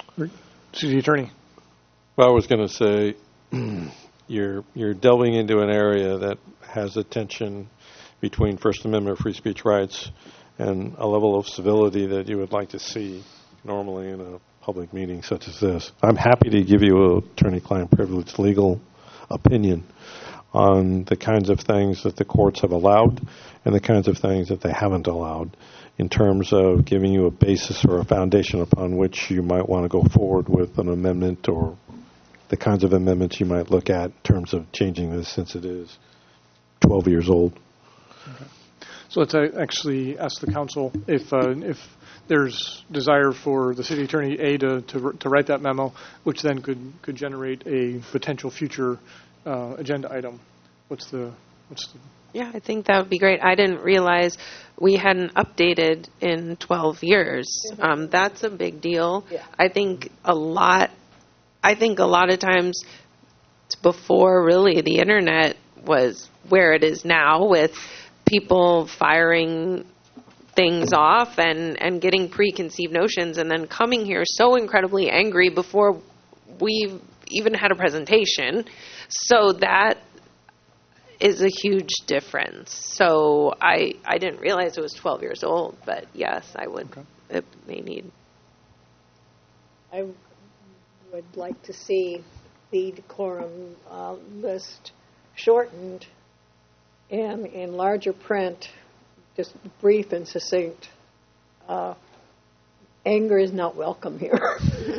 City Attorney. Well, I was going to say you're you're delving into an area that has a tension between First Amendment free speech rights and a level of civility that you would like to see normally in a public meeting such as this. I'm happy to give you a attorney-client privilege legal opinion on the kinds of things that the courts have allowed and the kinds of things that they haven't allowed in terms of giving you a basis or a foundation upon which you might want to go forward with an amendment, or the kinds of amendments you might look at in terms of changing this since it is twelve years old. Okay. So let's actually ask the council if uh, if there's desire for the city attorney A to, to to write that memo, which then could could generate a potential future Uh, agenda item. What's the, what's the? Yeah, I think that would be great. I didn't realize we hadn't updated in twelve years. Um, that's a big deal. Yeah. I think a lot, I think a lot of times before really the internet was where it is now, with people firing things off and, and getting preconceived notions and then coming here so incredibly angry before we've even had a presentation. So that is a huge difference. So I I didn't realize it was twelve years old, but yes, I would. Okay. It may need. I would like to see the decorum uh, list shortened and in larger print, just brief and succinct. Uh, anger is not welcome here.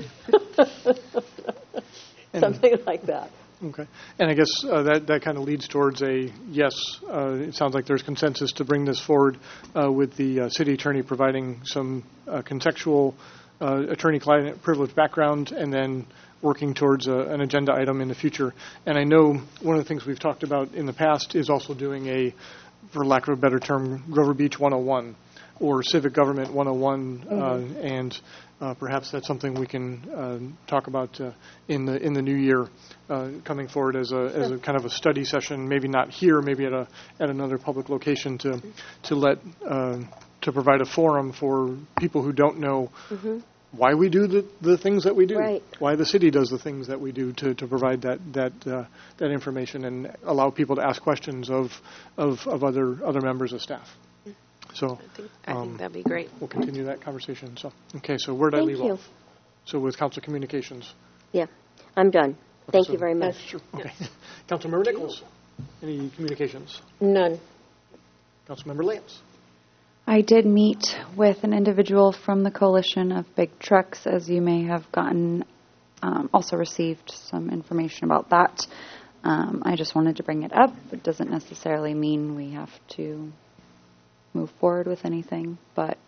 Something like that. Okay. And I guess uh, that, that kind of leads towards a yes. Uh, it sounds like there's consensus to bring this forward uh, with the uh, city attorney providing some uh, contextual uh, attorney-client privilege background, and then working towards a, an agenda item in the future. And I know one of the things we've talked about in the past is also doing a, for lack of a better term, Grover Beach one oh one, or Civic Government one oh one, Mhm. uh, and uh, perhaps that's something we can uh, talk about uh, in the in the new year, uh, coming forward as a as a kind of a study session. Maybe not here, maybe at a at another public location to to let uh, to provide a forum for people who don't know. Mhm. Why we do the, the things that we do, Right. why the city does the things that we do to, to provide that that uh, that information and allow people to ask questions of of, of other other members of staff. So I think, I um, think that'd be great. we'll continue that conversation. So okay, so where did I Thank leave you. off? So with council communications. Yeah, I'm done. Thank so you very much. Sure. Okay, Councilmember Nichols, any communications? None. Councilmember Lance. I did meet with an individual from the Coalition of Big Trucks, as you may have gotten, um, also received some information about that. Um, I just wanted to bring it up. It doesn't necessarily mean we have to move forward with anything, but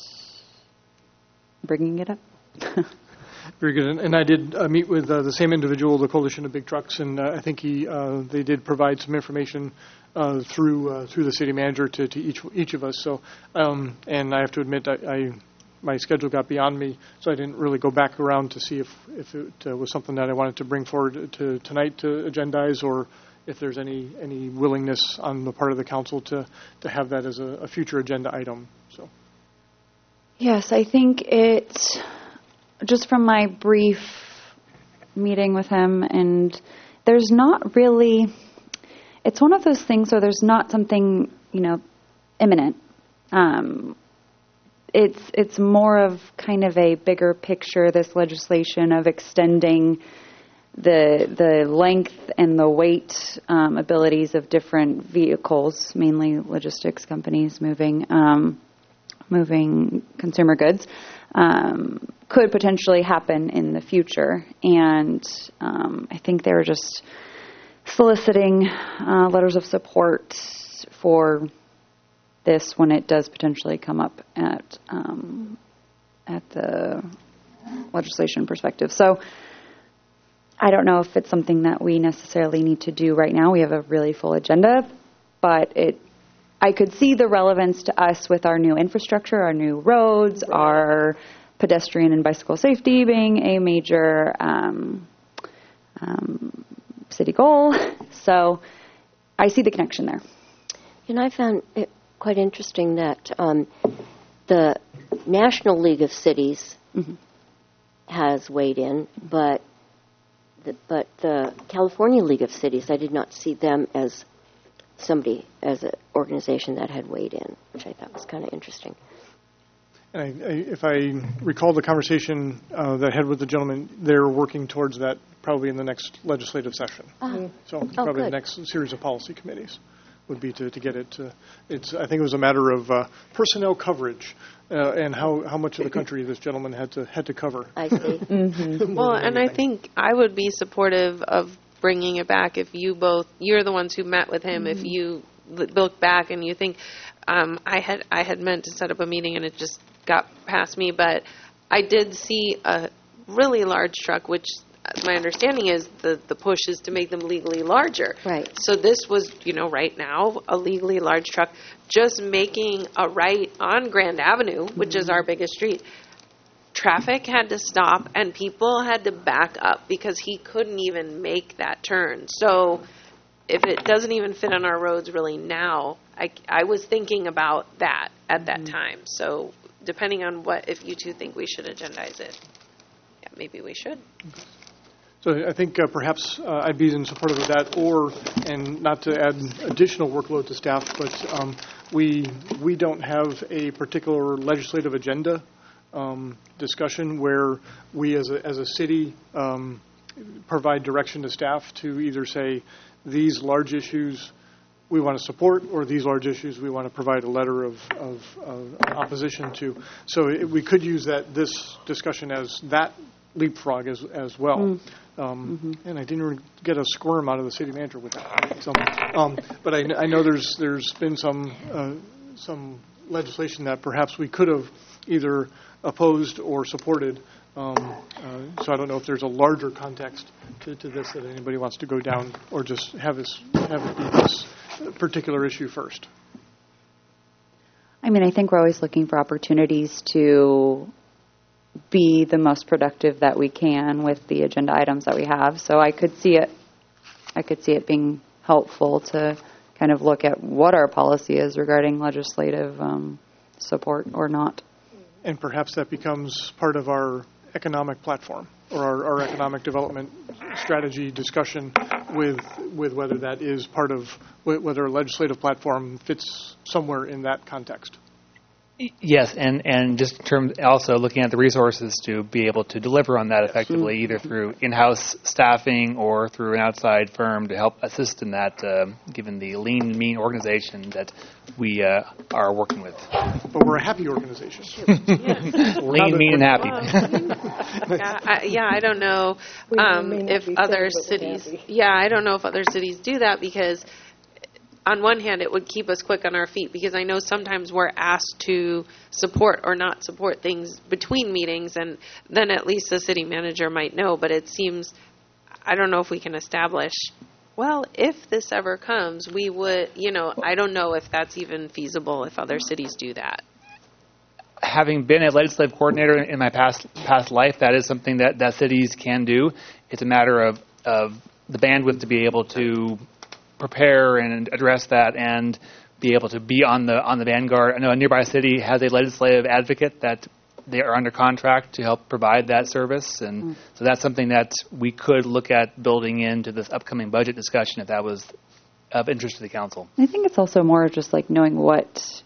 bringing it up. Very good. And, and I did uh, meet with uh, the same individual, the Coalition of Big Trucks, and uh, I think he uh, they did provide some information uh, through uh, through the city manager to, to each each of us. So, um, and I have to admit, I, I my schedule got beyond me, so I didn't really go back around to see if if it uh, was something that I wanted to bring forward to tonight to agendize, or if there's any any willingness on the part of the council to to have that as a, a future agenda item. So. Yes, I think it's just from my brief meeting with him, and there's not really, it's one of those things where there's not something, you know, imminent. Um, it's it's more of kind of a bigger picture, this legislation of extending the the length and the weight um, abilities of different vehicles, mainly logistics companies moving um, moving consumer goods, um, could potentially happen in the future. And um, I think they were just soliciting uh, letters of support for this when it does potentially come up at um, at the legislation perspective. So I don't know if it's something that we necessarily need to do right now. We have a really full agenda, but it I could see the relevance to us with our new infrastructure, our new roads, our pedestrian and bicycle safety being a major um, um, city goal. So I see the connection there. And I found it quite interesting that um, the National League of Cities mm-hmm. has weighed in, but the, but the California League of Cities, I did not see them as somebody, as an organization that had weighed in, which I thought was kind of interesting. And I, I, if I recall the conversation uh, that I had with the gentleman, they're working towards that probably in the next legislative session. Oh. So Oh, probably the good. next series of policy committees would be to, to get it. To, it's I think it was a matter of uh, personnel coverage uh, and how, how much of the country this gentleman had to had to cover. I see. Mm-hmm. Well, and I think I would be supportive of bringing it back if you both, you're the ones who met with him, if you l- look back and you think, um, I had I had meant to set up a meeting and it just got past me, but I did see a really large truck, which my understanding is the, the push is to make them legally larger. Right. So this was, you know, right now, a legally large truck, just making a right on Grand Avenue, which is our biggest street. Traffic had to stop and people had to back up because he couldn't even make that turn. So if it doesn't even fit on our roads really now, I, I was thinking about that at that time. So depending on what, if you two think we should agendize it, yeah, maybe we should. So I think uh, perhaps uh, I'd be in support of that, or, and not to add additional workload to staff, but um, we we don't have a particular legislative agenda um, discussion where we as a, as a city um, provide direction to staff to either say these large issues we want to support, or these large issues we want to provide a letter of, of, of opposition to. So it, we could use that this discussion as that leapfrog as as well. Mm. Um, mm-hmm. And I didn't even get a squirm out of the city manager with that. So, um, but I, I know there's there's been some uh, some legislation that perhaps we could have either opposed or supported. Um, uh, so I don't know if there's a larger context to, to this that anybody wants to go down, or just have this have it be this particular issue first. I mean, I think we're always looking for opportunities to be the most productive that we can with the agenda items that we have. So I could see it, I could see it being helpful to kind of look at what our policy is regarding legislative um, support or not. And perhaps that becomes part of our economic platform or our, our economic development strategy discussion with with whether that is part of whether a legislative platform fits somewhere in that context. Yes, and, and just in terms also looking at the resources to be able to deliver on that effectively, either through in-house staffing or through an outside firm to help assist in that, uh, given the lean, mean organization that we uh, are working with. But we're a happy organization. Lean, mean, and happy. yeah, I, yeah, I don't know um, if other cities. Yeah, I don't know if other cities do that because. On one hand, it would keep us quick on our feet because I know sometimes we're asked to support or not support things between meetings, and then at least the city manager might know. But it seems, I don't know if we can establish, well, if this ever comes, we would, you know, I don't know if that's even feasible if other cities do that. Having been a legislative coordinator in my past past life, that is something that, that cities can do. It's a matter of, of the bandwidth to be able to prepare and address that and be able to be on the on the vanguard. I know a nearby city has a legislative advocate that they are under contract to help provide that service, and mm. so that's something that we could look at building into this upcoming budget discussion if that was of interest to the council. I think it's also more just like knowing what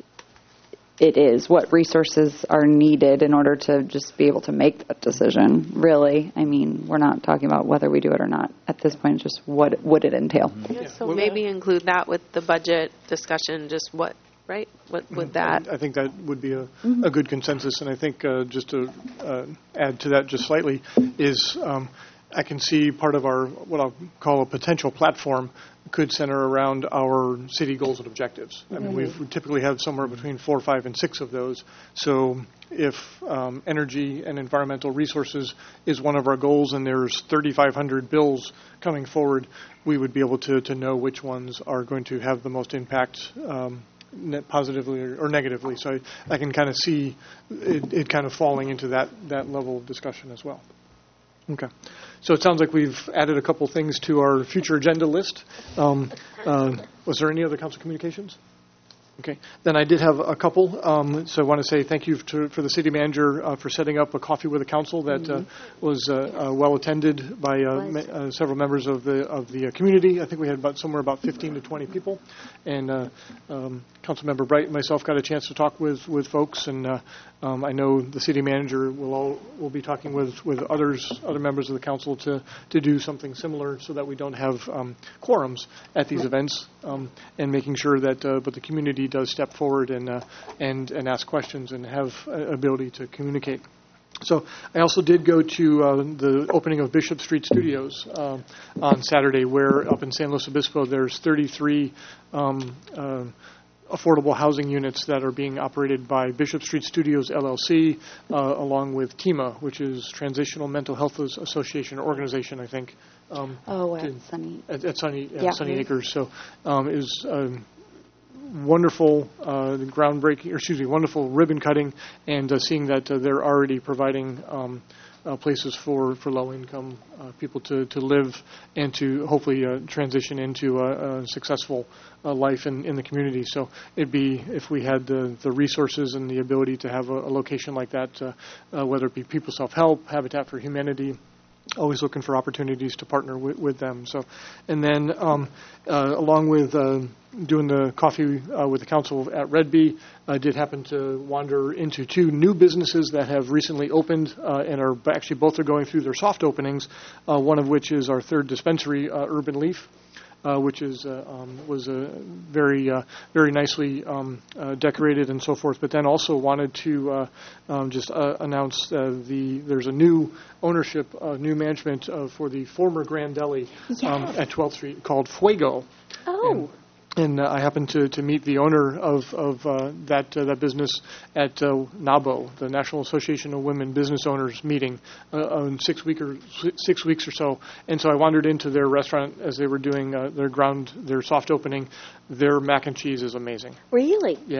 it is, what resources are needed in order to just be able to make that decision, really. I mean, we're not talking about whether we do it or not. At this point, just what would it entail. Mm-hmm. Yeah, so yeah. maybe include that with the budget discussion, just what, right? What would that? I think that would be a, mm-hmm. a good consensus, and I think uh, just to uh, add to that just slightly is um, I can see part of our, what I'll call a potential platform could center around our city goals and objectives. I mean, mm-hmm. we've, we typically have somewhere between four, five, and six of those. So if um, energy and environmental resources is one of our goals and there's thirty-five hundred bills coming forward, we would be able to, to know which ones are going to have the most impact um, net positively or, or negatively. So I, I can kind of see it, it kind of falling into that, that level of discussion as well. Okay. So it sounds like we've added a couple things to our future agenda list. Um, uh, was there any other council communications? Okay. Then I did have a couple. Um, so I want to say thank you to, for the city manager uh, for setting up a coffee with the council that uh, was uh, uh, well attended by uh, ma- uh, several members of the of the uh, community. I think we had about somewhere about fifteen to twenty people, and uh, um, Councilmember Bright and myself got a chance to talk with, with folks, and uh, um, I know the city manager will all, will be talking with, with others other members of the council to, to do something similar so that we don't have um, quorums at these events, um, and making sure that uh, but the community does step forward and uh, and and ask questions and have uh, ability to communicate. So I also did go to uh, the opening of Bishop Street Studios uh, on Saturday, where up in San Luis Obispo there's thirty-three um, uh, affordable housing units that are being operated by Bishop Street Studios L L C, uh, along with T M A, which is Transitional Mental Health Association organization, I think. Um, oh, at to, Sunny. At, at Sunny, yeah. Sunny Acres. So um, it was um, wonderful, uh, groundbreaking, or excuse me, wonderful ribbon cutting, and uh, seeing that uh, they're already providing um, uh, places for, for low-income uh, people to, to live and to hopefully uh, transition into a, a successful uh, life in, in the community. So it'd be, if we had the, the resources and the ability to have a, a location like that, uh, uh, whether it be People Self-Help, Habitat for Humanity, always looking for opportunities to partner with, with them. So, and then um, uh, along with uh, doing the coffee uh, with the council at Red Bee, I did happen to wander into two new businesses that have recently opened uh, and are actually both are going through their soft openings. Uh, one of which is our third dispensary, uh, Urban Leaf. Uh, which is uh, um, was uh, very uh, very nicely um, uh, decorated and so forth. But then also wanted to uh, um, just uh, announce uh, the there's a new ownership, uh, new management uh, for the former Grand Deli yes. um, at twelfth Street called Fuego. Oh. And, And uh, I happened to, to meet the owner of of uh, that uh, that business at uh, NABO, the National Association of Women Business Owners meeting, uh, in six week or six weeks or so. And so I wandered into their restaurant as they were doing uh, their ground their soft opening. Their mac and cheese is amazing. Really? Yeah.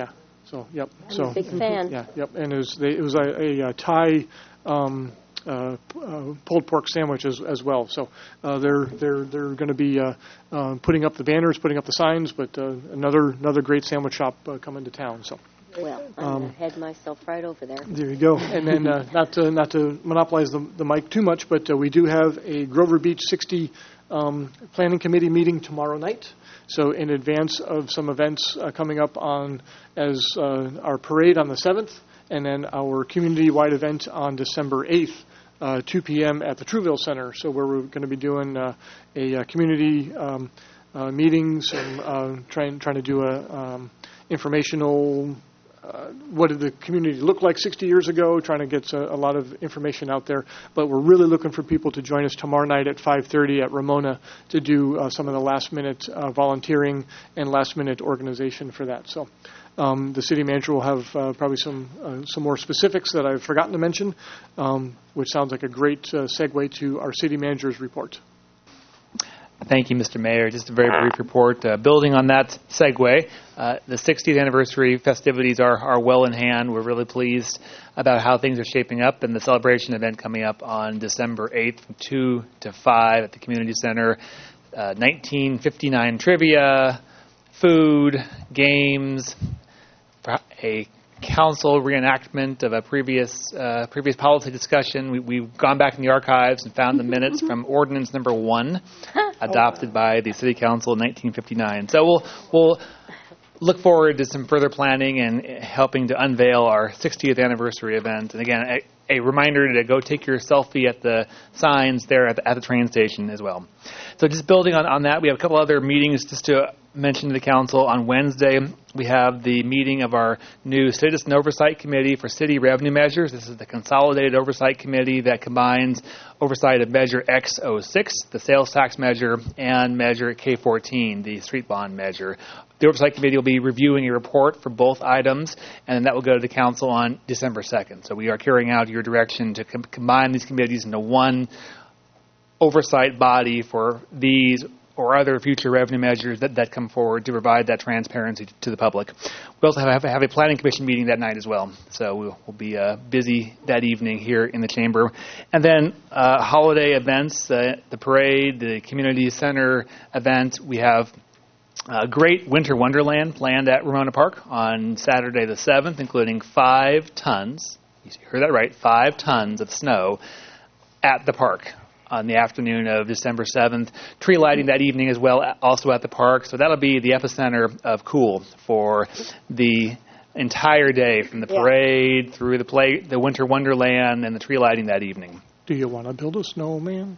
So, yep. I'm so, a big fan. Yeah, yep. And it was, they, it was a, a, a Thai um, uh, uh, pulled pork sandwich as, as well. So uh, they're they're they're going to be uh, uh, putting up the banners, putting up the signs, but uh, another another great sandwich shop uh, coming to town. So. Well, I'm Um, going to head myself right over there. There you go. And then uh, not to not to monopolize the, the mic too much, but uh, we do have a Grover Beach sixty um, Planning Committee meeting tomorrow night. So in advance of some events uh, coming up on as uh, our parade on the seventh, and then our community-wide event on December eighth, uh, two p.m. at the Trouville Center. So where we're going to be doing uh, a, a community um, uh, meetings and uh, trying trying to do a um, informational. Uh, what did the community look like sixty years ago, trying to get a, a lot of information out there. But we're really looking for people to join us tomorrow night at five thirty at Ramona to do uh, some of the last-minute uh, volunteering and last-minute organization for that. So um, the city manager will have uh, probably some uh, some more specifics that I've forgotten to mention, um, which sounds like a great uh, segue to our city manager's report. Thank you, Mister Mayor. Just a very brief report. Uh, building on that segue, uh, the sixtieth anniversary festivities are, are well in hand. We're really pleased about how things are shaping up, and the celebration event coming up on December eighth from two to five at the Community Center. Uh, nineteen fifty-nine trivia, food, games, a council reenactment of a previous uh, previous policy discussion. We, we've gone back in the archives and found the minutes from ordinance number one, adopted by the City Council in nineteen fifty-nine. So we'll we'll look forward to some further planning and helping to unveil our sixtieth anniversary event. And again, a, a reminder to go take your selfie at the signs there at the, at the train station as well. So just building on, on that, we have a couple other meetings just to mention to the council. On Wednesday, we have the meeting of our new Citizen Oversight Committee for City Revenue Measures. This is the consolidated oversight committee that combines oversight of Measure X oh six, the sales tax measure, and Measure K fourteen, the street bond measure. The Oversight Committee will be reviewing a report for both items, and that will go to the council on December second. So we are carrying out your direction to com- combine these committees into one oversight body for these or other future revenue measures that, that come forward to provide that transparency to the public. We also have, have a planning commission meeting that night as well, so we'll, we'll be uh, busy that evening here in the chamber. And then uh, holiday events, uh, the parade, the community center event. We have a great winter wonderland planned at Ramona Park on Saturday the seventh, including five tons, you heard that right, five tons of snow at the park on the afternoon of December seventh. Tree lighting that evening as well, also at the park. So that'll be the epicenter of cool for the entire day, from the parade yeah. through the play, the winter wonderland, and the tree lighting that evening. Do you want to build a snowman?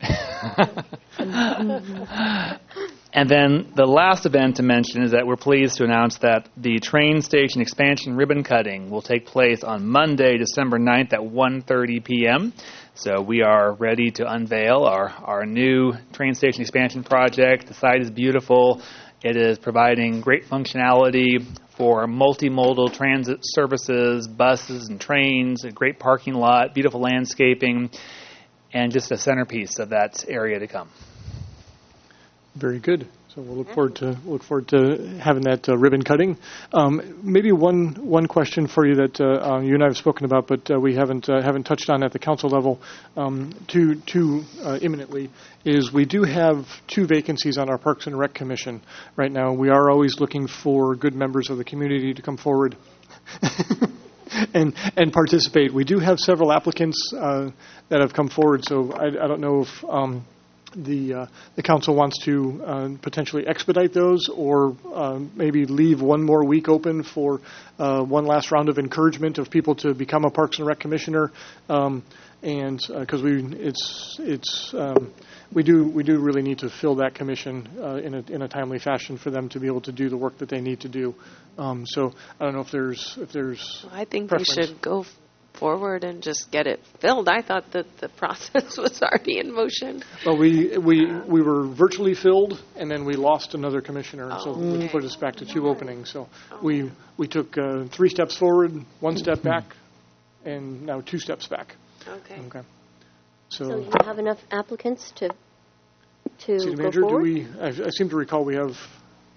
And then the last event to mention is that we're pleased to announce that the train station expansion ribbon cutting will take place on Monday, December ninth at one thirty p.m. So we are ready to unveil our, our new train station expansion project. The site is beautiful. It is providing great functionality for multimodal transit services, buses and trains, a great parking lot, beautiful landscaping, and just a centerpiece of that area to come. Very good. So we'll look forward to look forward to having that uh, ribbon cutting. Um, maybe one one question for you that uh, uh, you and I have spoken about, but uh, we haven't uh, haven't touched on at the council level um, too too uh, imminently. Is we do have two vacancies on our Parks and Rec Commission right now. We are always looking for good members of the community to come forward and and participate. We do have several applicants uh, that have come forward, so I, I don't know if. Um, The uh, the council wants to uh, potentially expedite those, or uh, maybe leave one more week open for uh, one last round of encouragement of people to become a Parks and Rec commissioner, um, and because uh, we it's it's um, we do we do really need to fill that commission uh, in a in a timely fashion for them to be able to do the work that they need to do. Um, so I don't know if there's if there's. I think preference. we should go forward and just get it filled. I thought that the process was already in motion. Well, we we we were virtually filled, and then we lost another commissioner, oh, so okay. which put us back to two openings. So we we took uh, three steps forward, one step back, and now two steps back. Okay. Okay. So, So, you have enough applicants to to City go Manager, forward? do we? I, I seem to recall we have.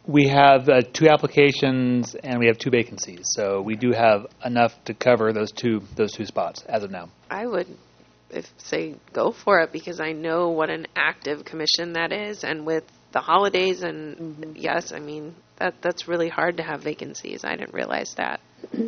We have uh, two applications and we have two vacancies, so we do have enough to cover those two those two spots as of now. I would if say go for it because I know what an active commission that is, and with the holidays and mm-hmm. yes, I mean that that's really hard to have vacancies. I didn't realize that.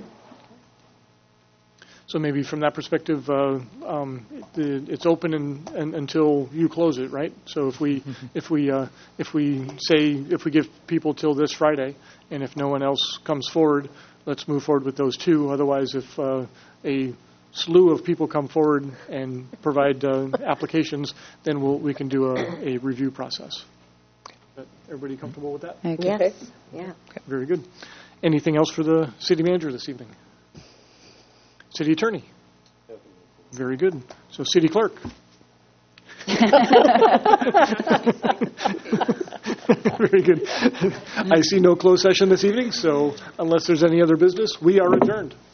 So maybe from that perspective, uh, um, the, it's open in, in, until you close it, right? So if we if we uh, if we say if we give people till this Friday, and if no one else comes forward, let's move forward with those two. Otherwise, if uh, a slew of people come forward and provide uh, applications, then we'll, we can do a, a review process. Everybody comfortable with that? Yes. Okay. Yeah. Okay. Very good. Anything else for the city manager this evening? City attorney? Very good. So city clerk? Very good. I see no closed session this evening, so unless there's any other business, we are adjourned.